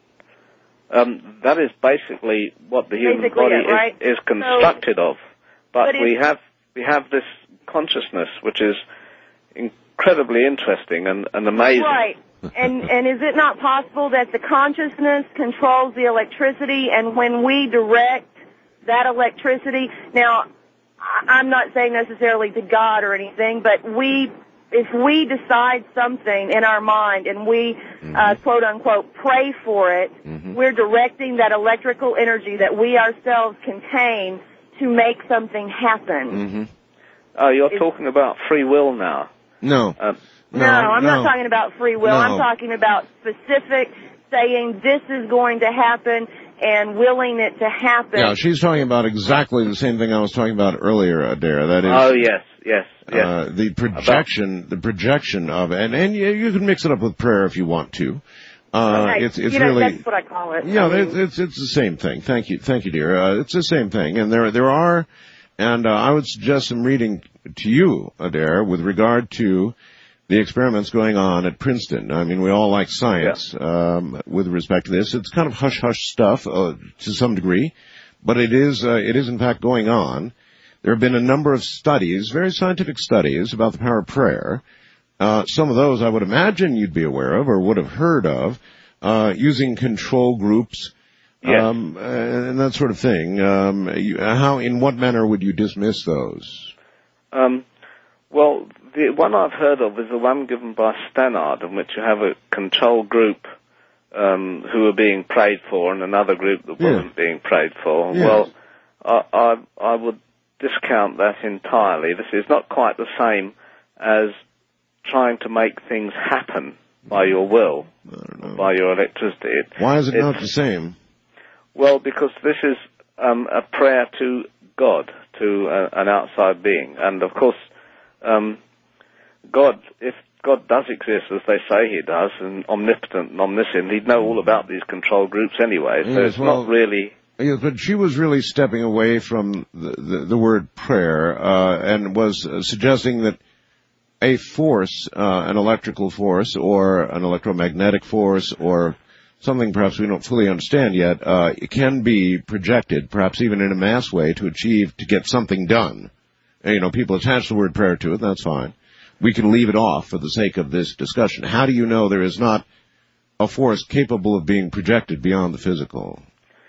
That is basically what the human body right? is constructed of. But we have this consciousness, which is incredibly interesting and amazing. Right. And is it not possible that the consciousness controls the electricity, and when we direct that electricity, now, I'm not saying necessarily to God or anything, but if we decide something in our mind and we, quote unquote, pray for it, we're directing that electrical energy that we ourselves contain to make something happen. Oh, you're talking about free will now? No. No, I'm not talking about free will. No. I'm talking about specific saying this is going to happen and willing it to happen. Yeah, she's talking about exactly the same thing I was talking about earlier, Adair. That is. Oh, yes. The projection of, and you can mix it up with prayer if you want to. It's really, that's what I call it. Yeah, it's the same thing. Thank you, dear. It's the same thing, and there are, and I would suggest some reading to you, Adair, with regard to the experiments going on at Princeton. I mean, we all like science with respect to this. It's kind of hush-hush stuff to some degree, but it is in fact going on. There have been a number of studies, very scientific studies, about the power of prayer. Some of those I would imagine you'd be aware of or would have heard of, using control groups, and that sort of thing. In what manner would you dismiss those? Well, the one I've heard of is the one given by Stannard, in which you have a control group who are being prayed for and another group that wasn't being prayed for. Yes. Well, I would discount that entirely. This is not quite the same as trying to make things happen by your will, by your electricity. Why is it not the same? Well, because this is a prayer to God, to an outside being. And, of course, God, if God does exist, as they say he does, and omnipotent and omniscient, he'd know all about these control groups anyway, so it's not really... Yes, but she was really stepping away from the word prayer and was suggesting that a force, an electrical force or an electromagnetic force or something perhaps we don't fully understand yet, it can be projected, perhaps even in a mass way, to get something done. And, people attach the word prayer to it, that's fine. We can leave it off for the sake of this discussion. How do you know there is not a force capable of being projected beyond the physical?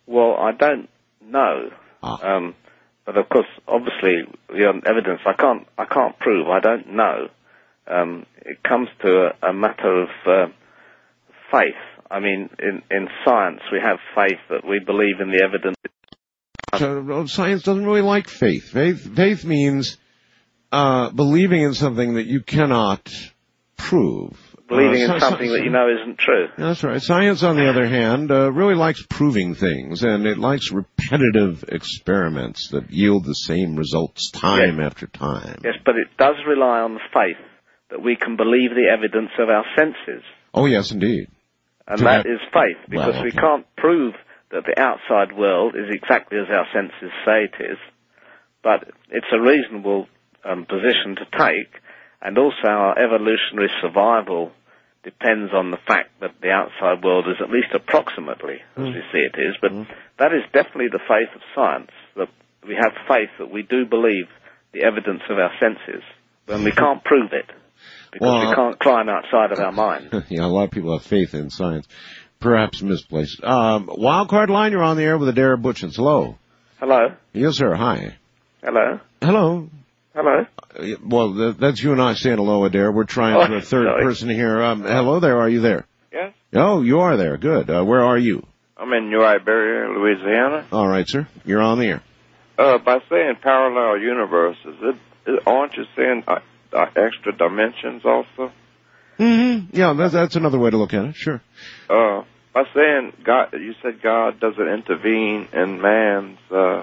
Well, I don't know. But of course, obviously, evidence I can't prove. I don't know. It comes to a matter of faith. I mean, in science, we have faith that we believe in the evidence. So, science doesn't really like faith. Faith means believing in something that you cannot prove. Believing in something that you know isn't true. That's right. Science, on the other hand, really likes proving things, and it likes repetitive experiments that yield the same results time after time. Yes, but it does rely on the faith that we can believe the evidence of our senses. Oh, yes, indeed. And that is faith, because we can't prove that the outside world is exactly as our senses say it is, but it's a reasonable position to take, and also our evolutionary survival depends on the fact that the outside world is at least approximately as we see it is, but that is definitely the faith of science, that we have faith that we do believe the evidence of our senses, when we can't prove it, because we can't climb outside of our mind. Yeah, a lot of people have faith in science, perhaps misplaced. Wildcard line, you're on the air with Adair Butchins. Hello. Hello. Yes, sir. Hi. Hello. Hello. Hello. Well, that's you and I saying hello, Adair. We're trying for a third person here. Hello there. Are you there? Yes. Oh, you are there. Good. Where are you? I'm in New Iberia, Louisiana. All right, sir. You're on the air. By saying parallel universes, aren't you saying extra dimensions also? Mm-hmm. Yeah, that's another way to look at it. Sure. By saying God, you said God doesn't intervene in man's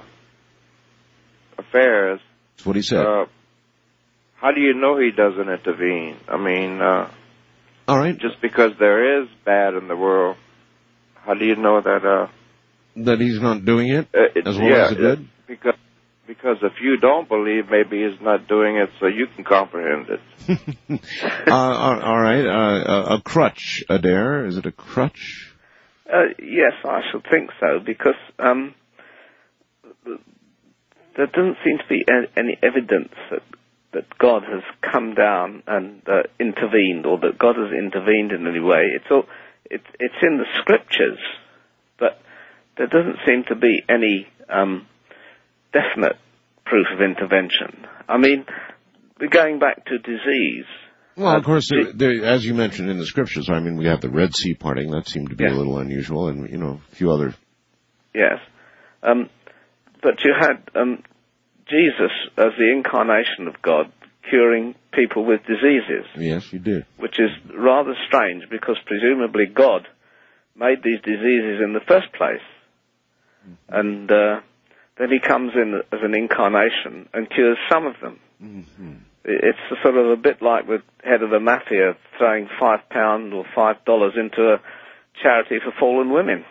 affairs. That's what he said. How do you know he doesn't intervene? I mean, all right. Just because there is bad in the world, how do you know that? That he's not doing it as well as the good? Because if you don't believe, maybe he's not doing it, so you can comprehend it. All right. A crutch, Adair. Is it a crutch? Yes, I should think so, because there doesn't seem to be any evidence that God has come down and intervened, or that God has intervened in any way. It's in the scriptures, but there doesn't seem to be any definite proof of intervention. I mean, we're going back to disease. Well, of course, as you mentioned in the scriptures, I mean, we have the Red Sea parting. That seemed to be a little unusual, and, a few other... Yes. But you had Jesus as the incarnation of God curing people with diseases. Yes, you did. Which is rather strange, because presumably God made these diseases in the first place. And then he comes in as an incarnation and cures some of them. Mm-hmm. It's sort of a bit like the head of the mafia throwing £5 or $5 into a charity for fallen women.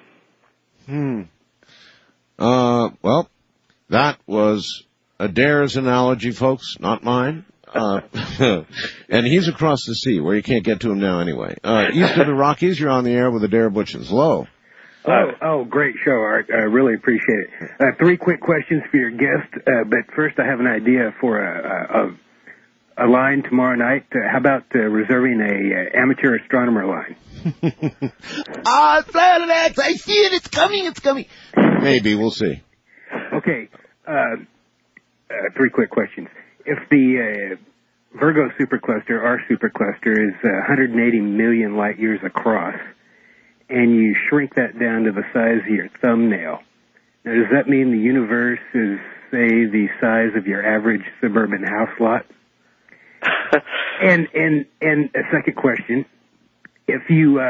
Well, that was Adair's analogy, folks, not mine. And he's across the sea, where you can't get to him now anyway. East of the Rockies, you're on the air with Adair Butchins. Hello. Oh, great show, Art. I really appreciate it. 3 quick questions for your guest, but first I have an idea for a line tomorrow night. How about reserving a amateur astronomer line? Planet X, I see it, it's coming. Maybe, we'll see. Okay, 3 quick questions. If the Virgo supercluster, our supercluster, is 180 million light years across, and you shrink that down to the size of your thumbnail, now does that mean the universe is, say, the size of your average suburban house lot? and a second question, if you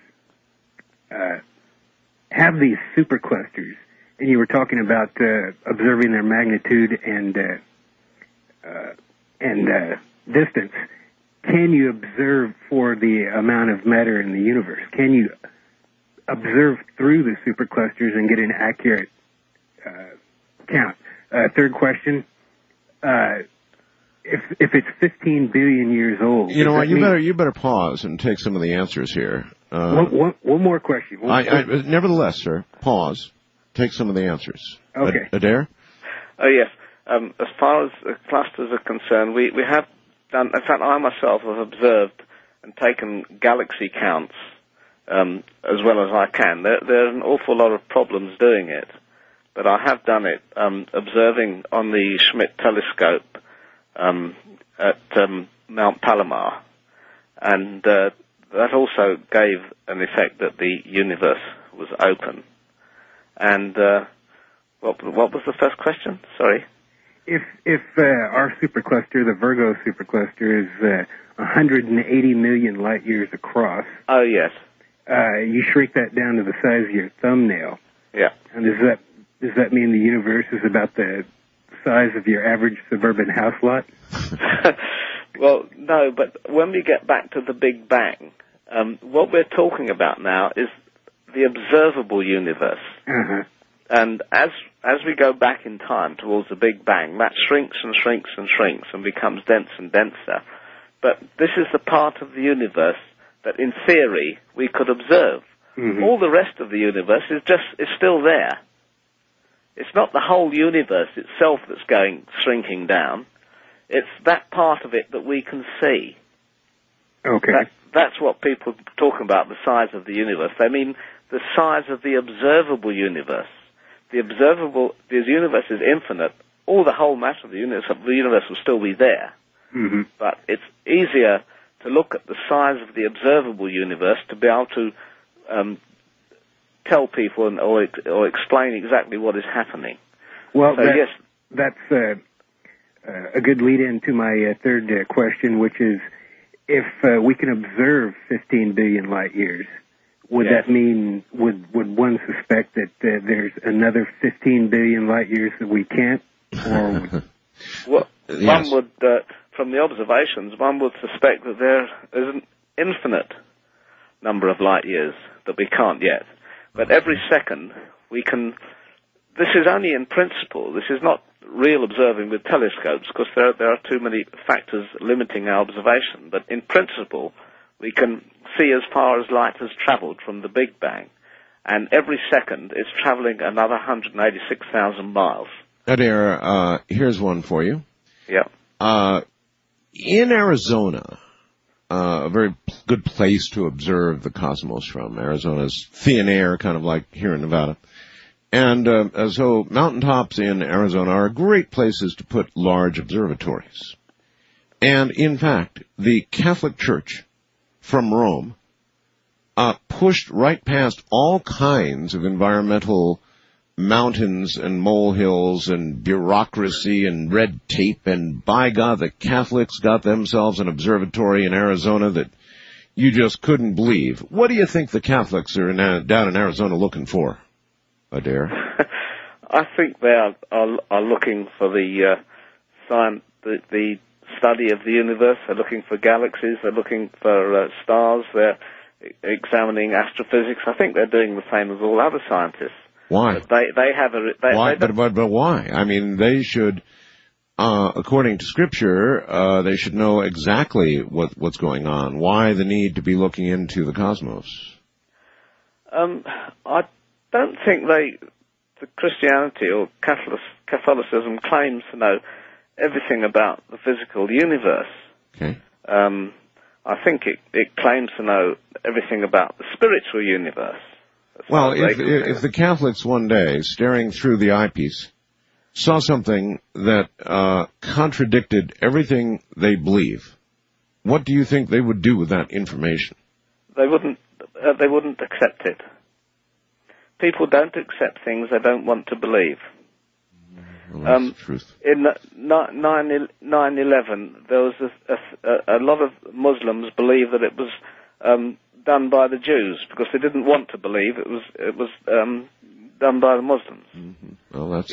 have these superclusters, and you were talking about observing their magnitude and distance, can you observe for the amount of matter in the universe? Can you observe through the superclusters and get an accurate count? Third question, if it's 15 billion years old... You know what, you better pause and take some of the answers here. One more question. Nevertheless, sir, pause. Take some of the answers. Okay. Adair? Oh, yes. As far as clusters are concerned, we have done... In fact, I myself have observed and taken galaxy counts as well as I can. There are an awful lot of problems doing it, but I have done it observing on the Schmidt telescope at Mount Palomar, and that also gave an effect that the universe was open. And what was the first question? Sorry. If our supercluster, the Virgo supercluster, is 180 million light years across. Oh yes. You shrink that down to the size of your thumbnail. Yeah. And does that mean the universe is about the size of your average suburban house lot? Well, no, but when we get back to the Big Bang, what we're talking about now is the observable universe. Uh-huh. And as we go back in time towards the Big Bang, that shrinks and shrinks and shrinks and becomes denser and denser. But this is the part of the universe that, in theory, we could observe. Mm-hmm. All the rest of the universe is still there. It's not the whole universe itself that's shrinking down. It's that part of it that we can see. Okay. That's what people talk about, the size of the universe. They mean the size of the observable universe. The universe is infinite. All the whole matter of the universe will still be there. Mm-hmm. But it's easier to look at the size of the observable universe to be able to tell people or explain exactly what is happening. Well, so, yes. That's a good lead-in to my third question, which is, if we can observe 15 billion light years, would Yes. that mean, would one suspect that there's another 15 billion light years that we can't? Or would... Well, Yes. one would, from the observations, one would suspect that there is an infinite number of light years that we can't yet. But every second we can. This is only in principle. This is not real observing with telescopes, because there are too many factors limiting our observation. But in principle, we can see as far as light has travelled from the Big Bang, and every second it's travelling another 186,000 miles. Adair, here's one for you. Yeah. In Arizona, a very good place to observe the cosmos from. Arizona's thin air, kind of like here in Nevada. And so mountaintops in Arizona are great places to put large observatories. And in fact, the Catholic Church from Rome pushed right past all kinds of environmental mountains and molehills and bureaucracy and red tape, and by God, the Catholics got themselves an observatory in Arizona that you just couldn't believe. What do you think the Catholics are down in Arizona looking for, Adair? I think they are looking for the study of the universe. They're looking for galaxies. They're looking for stars. They're examining astrophysics. I think they're doing the same as all other scientists. Why? But they have a... Why? But why? I mean, they should, according to Scripture, they should know exactly what's going on. Why the need to be looking into the cosmos? I don't think the Christianity or Catholicism claims to know everything about the physical universe. Okay. I think it claims to know everything about the spiritual universe. Well, if the Catholics one day, staring through the eyepiece, saw something that contradicted everything they believe, what do you think they would do with that information? They wouldn't accept it. People don't accept things they don't want to believe. Well, that's the truth. In 9/11, there was a lot of Muslims believe that it was done by the Jews, because they didn't want to believe it was done by the Muslims. Mm-hmm. Well, that's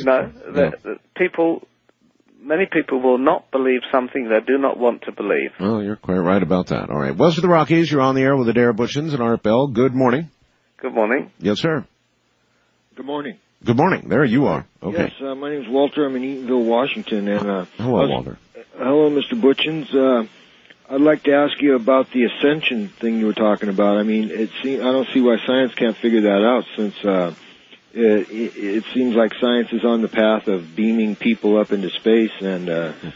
many people will not believe something they do not want to believe. Well, you're quite right about that. All right, West of the Rockies, you're on the air with Adair Bushins and Art Bell. Good morning. Good morning. Yes, sir. Good morning. Good morning. There you are. Okay. Yes, my name's Walter. I'm in Eatonville, Washington, and hello, Walter. Hello, Mr. Bushins. I'd like to ask you about the ascension thing you were talking about. I mean, I don't see why science can't figure that out, since it seems like science is on the path of beaming people up into space, and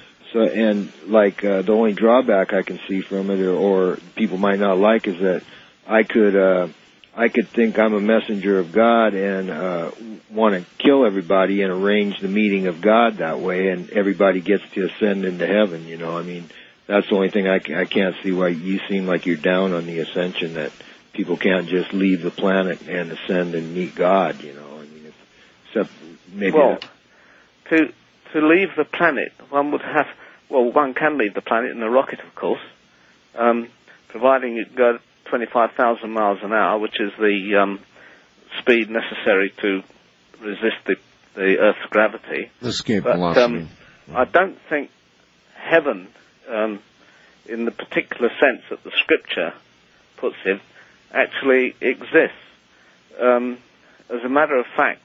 the only drawback I can see from it, or people might not like, is that I could I could think I'm a messenger of God and want to kill everybody and arrange the meeting of God that way, and everybody gets to ascend into heaven. You know, I mean, that's the only thing I can't see why you seem like you're down on the ascension, that people can't just leave the planet and ascend and meet God. You know, I mean, except maybe. Well, to leave the planet, one would have. Well, one can leave the planet in a rocket, of course, providing you go 25,000 miles an hour, which is the speed necessary to resist the Earth's gravity. Escape velocity. I don't think heaven, in the particular sense that the Scripture puts it, actually exists. As a matter of fact,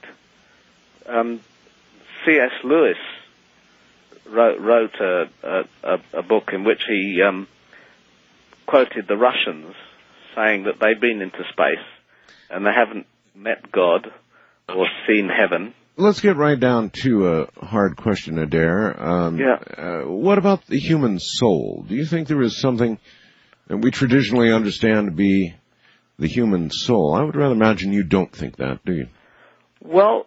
C.S. Lewis wrote a book in which he quoted the Russians saying that they've been into space and they haven't met God or seen heaven. Let's get right down to a hard question, Adair. What about the human soul? Do you think there is something that we traditionally understand to be the human soul? I would rather imagine you don't think that, do you? Well,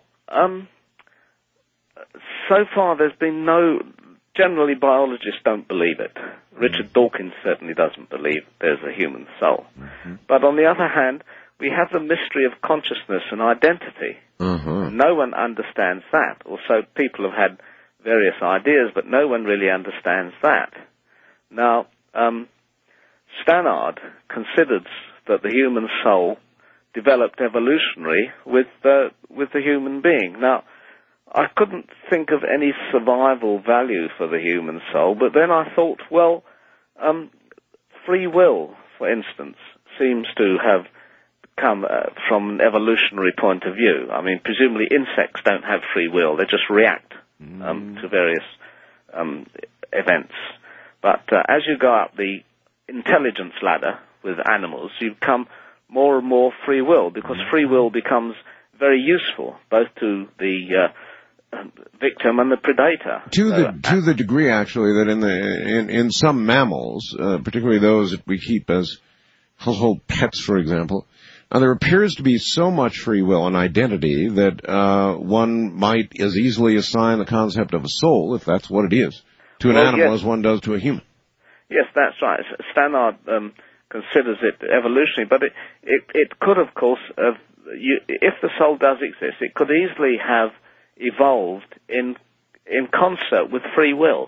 so far there's been generally biologists don't believe it. Richard Dawkins certainly doesn't believe there's a human soul. Mm-hmm. But on the other hand, we have the mystery of consciousness and identity. Uh-huh. No one understands that. Also, people have had various ideas, but no one really understands that. Now, Stannard considers that the human soul developed evolutionary with the human being. Now, I couldn't think of any survival value for the human soul, but then I thought, well, free will, for instance, seems to have come from an evolutionary point of view. I mean, presumably insects don't have free will. They just react to various events. But as you go up the intelligence ladder with animals, you become more and more free will, because free will becomes very useful, both to the victim and the predator. To the degree, actually, that in some mammals, particularly those that we keep as household pets, for example, there appears to be so much free will and identity that one might as easily assign the concept of a soul, if that's what it is, to an animal as one does to a human. Yes, that's right. Stannard considers it evolutionary, but it could, of course, if the soul does exist, it could easily have evolved in concert with free will.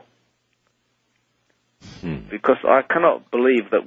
Because I cannot believe that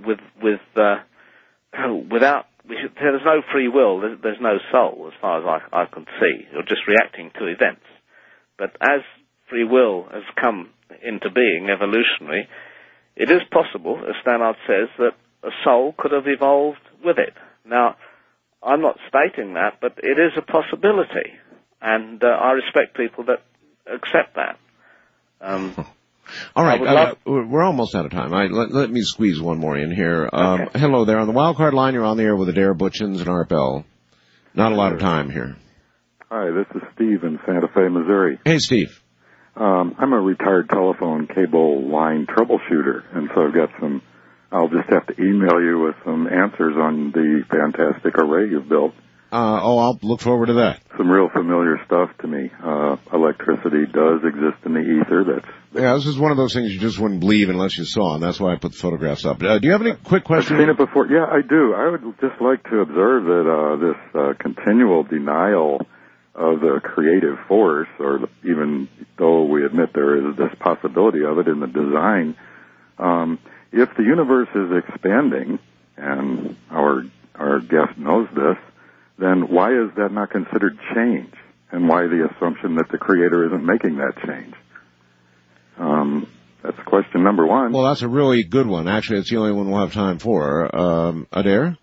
without there's no free will, there's no soul, as far as I can see. You're just reacting to events. But as free will has come into being evolutionary, it is possible, as Stannard says, that a soul could have evolved with it. Now, I'm not stating that, but it is a possibility. And I respect people that accept that. All right, we're almost out of time. Let me squeeze one more in here. Okay. Hello there. On the Wildcard line, you're on the air with Adair Butchins and Art Bell. Not a lot of time here. Hi, this is Steve in Santa Fe, Missouri. Hey, Steve. I'm a retired telephone cable line troubleshooter, and so I've got I'll just have to email you with some answers on the fantastic array you've built. I'll look forward to that. Some real familiar stuff to me. Electricity does exist in the ether. This is one of those things you just wouldn't believe unless you saw, and that's why I put the photographs up. Do you have any quick questions? I've seen it before. Yeah, I do. I would just like to observe that this continual denial of the creative force, or even though we admit there is this possibility of it in the design, if the universe is expanding, and our guest knows this, then why is that not considered change? And why the assumption that the Creator isn't making that change? That's question number one. Well, that's a really good one. Actually, it's the only one we'll have time for. Adair?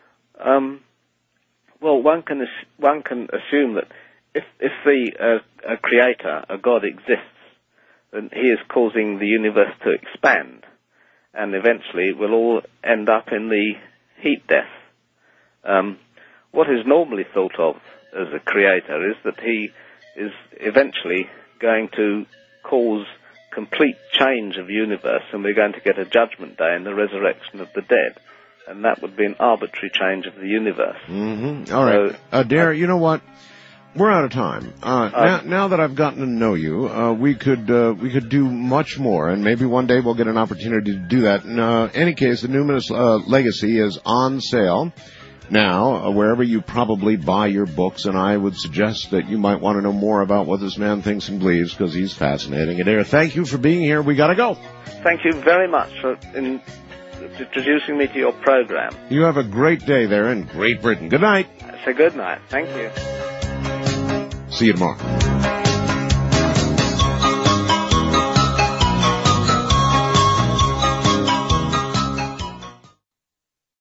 Well, one can assume that if the Creator, a God, exists, then He is causing the universe to expand, and eventually we'll all end up in the heat death. What is normally thought of as a creator is that he is eventually going to cause complete change of universe, and we're going to get a judgment day and the resurrection of the dead. and that would be an arbitrary change of the universe. Mm-hmm. All right. Dare, you know what? We're out of time. Now that I've gotten to know you, we could do much more, and maybe one day we'll get an opportunity to do that. In any case, the Numinous Legacy is on sale now, wherever you probably buy your books, and I would suggest that you might want to know more about what this man thinks and believes, because he's fascinating. Adair, thank you for being here. We got to go. Thank you very much for introducing me to your program. You have a great day there in Great Britain. Good night. Say good night. Thank you. See you tomorrow.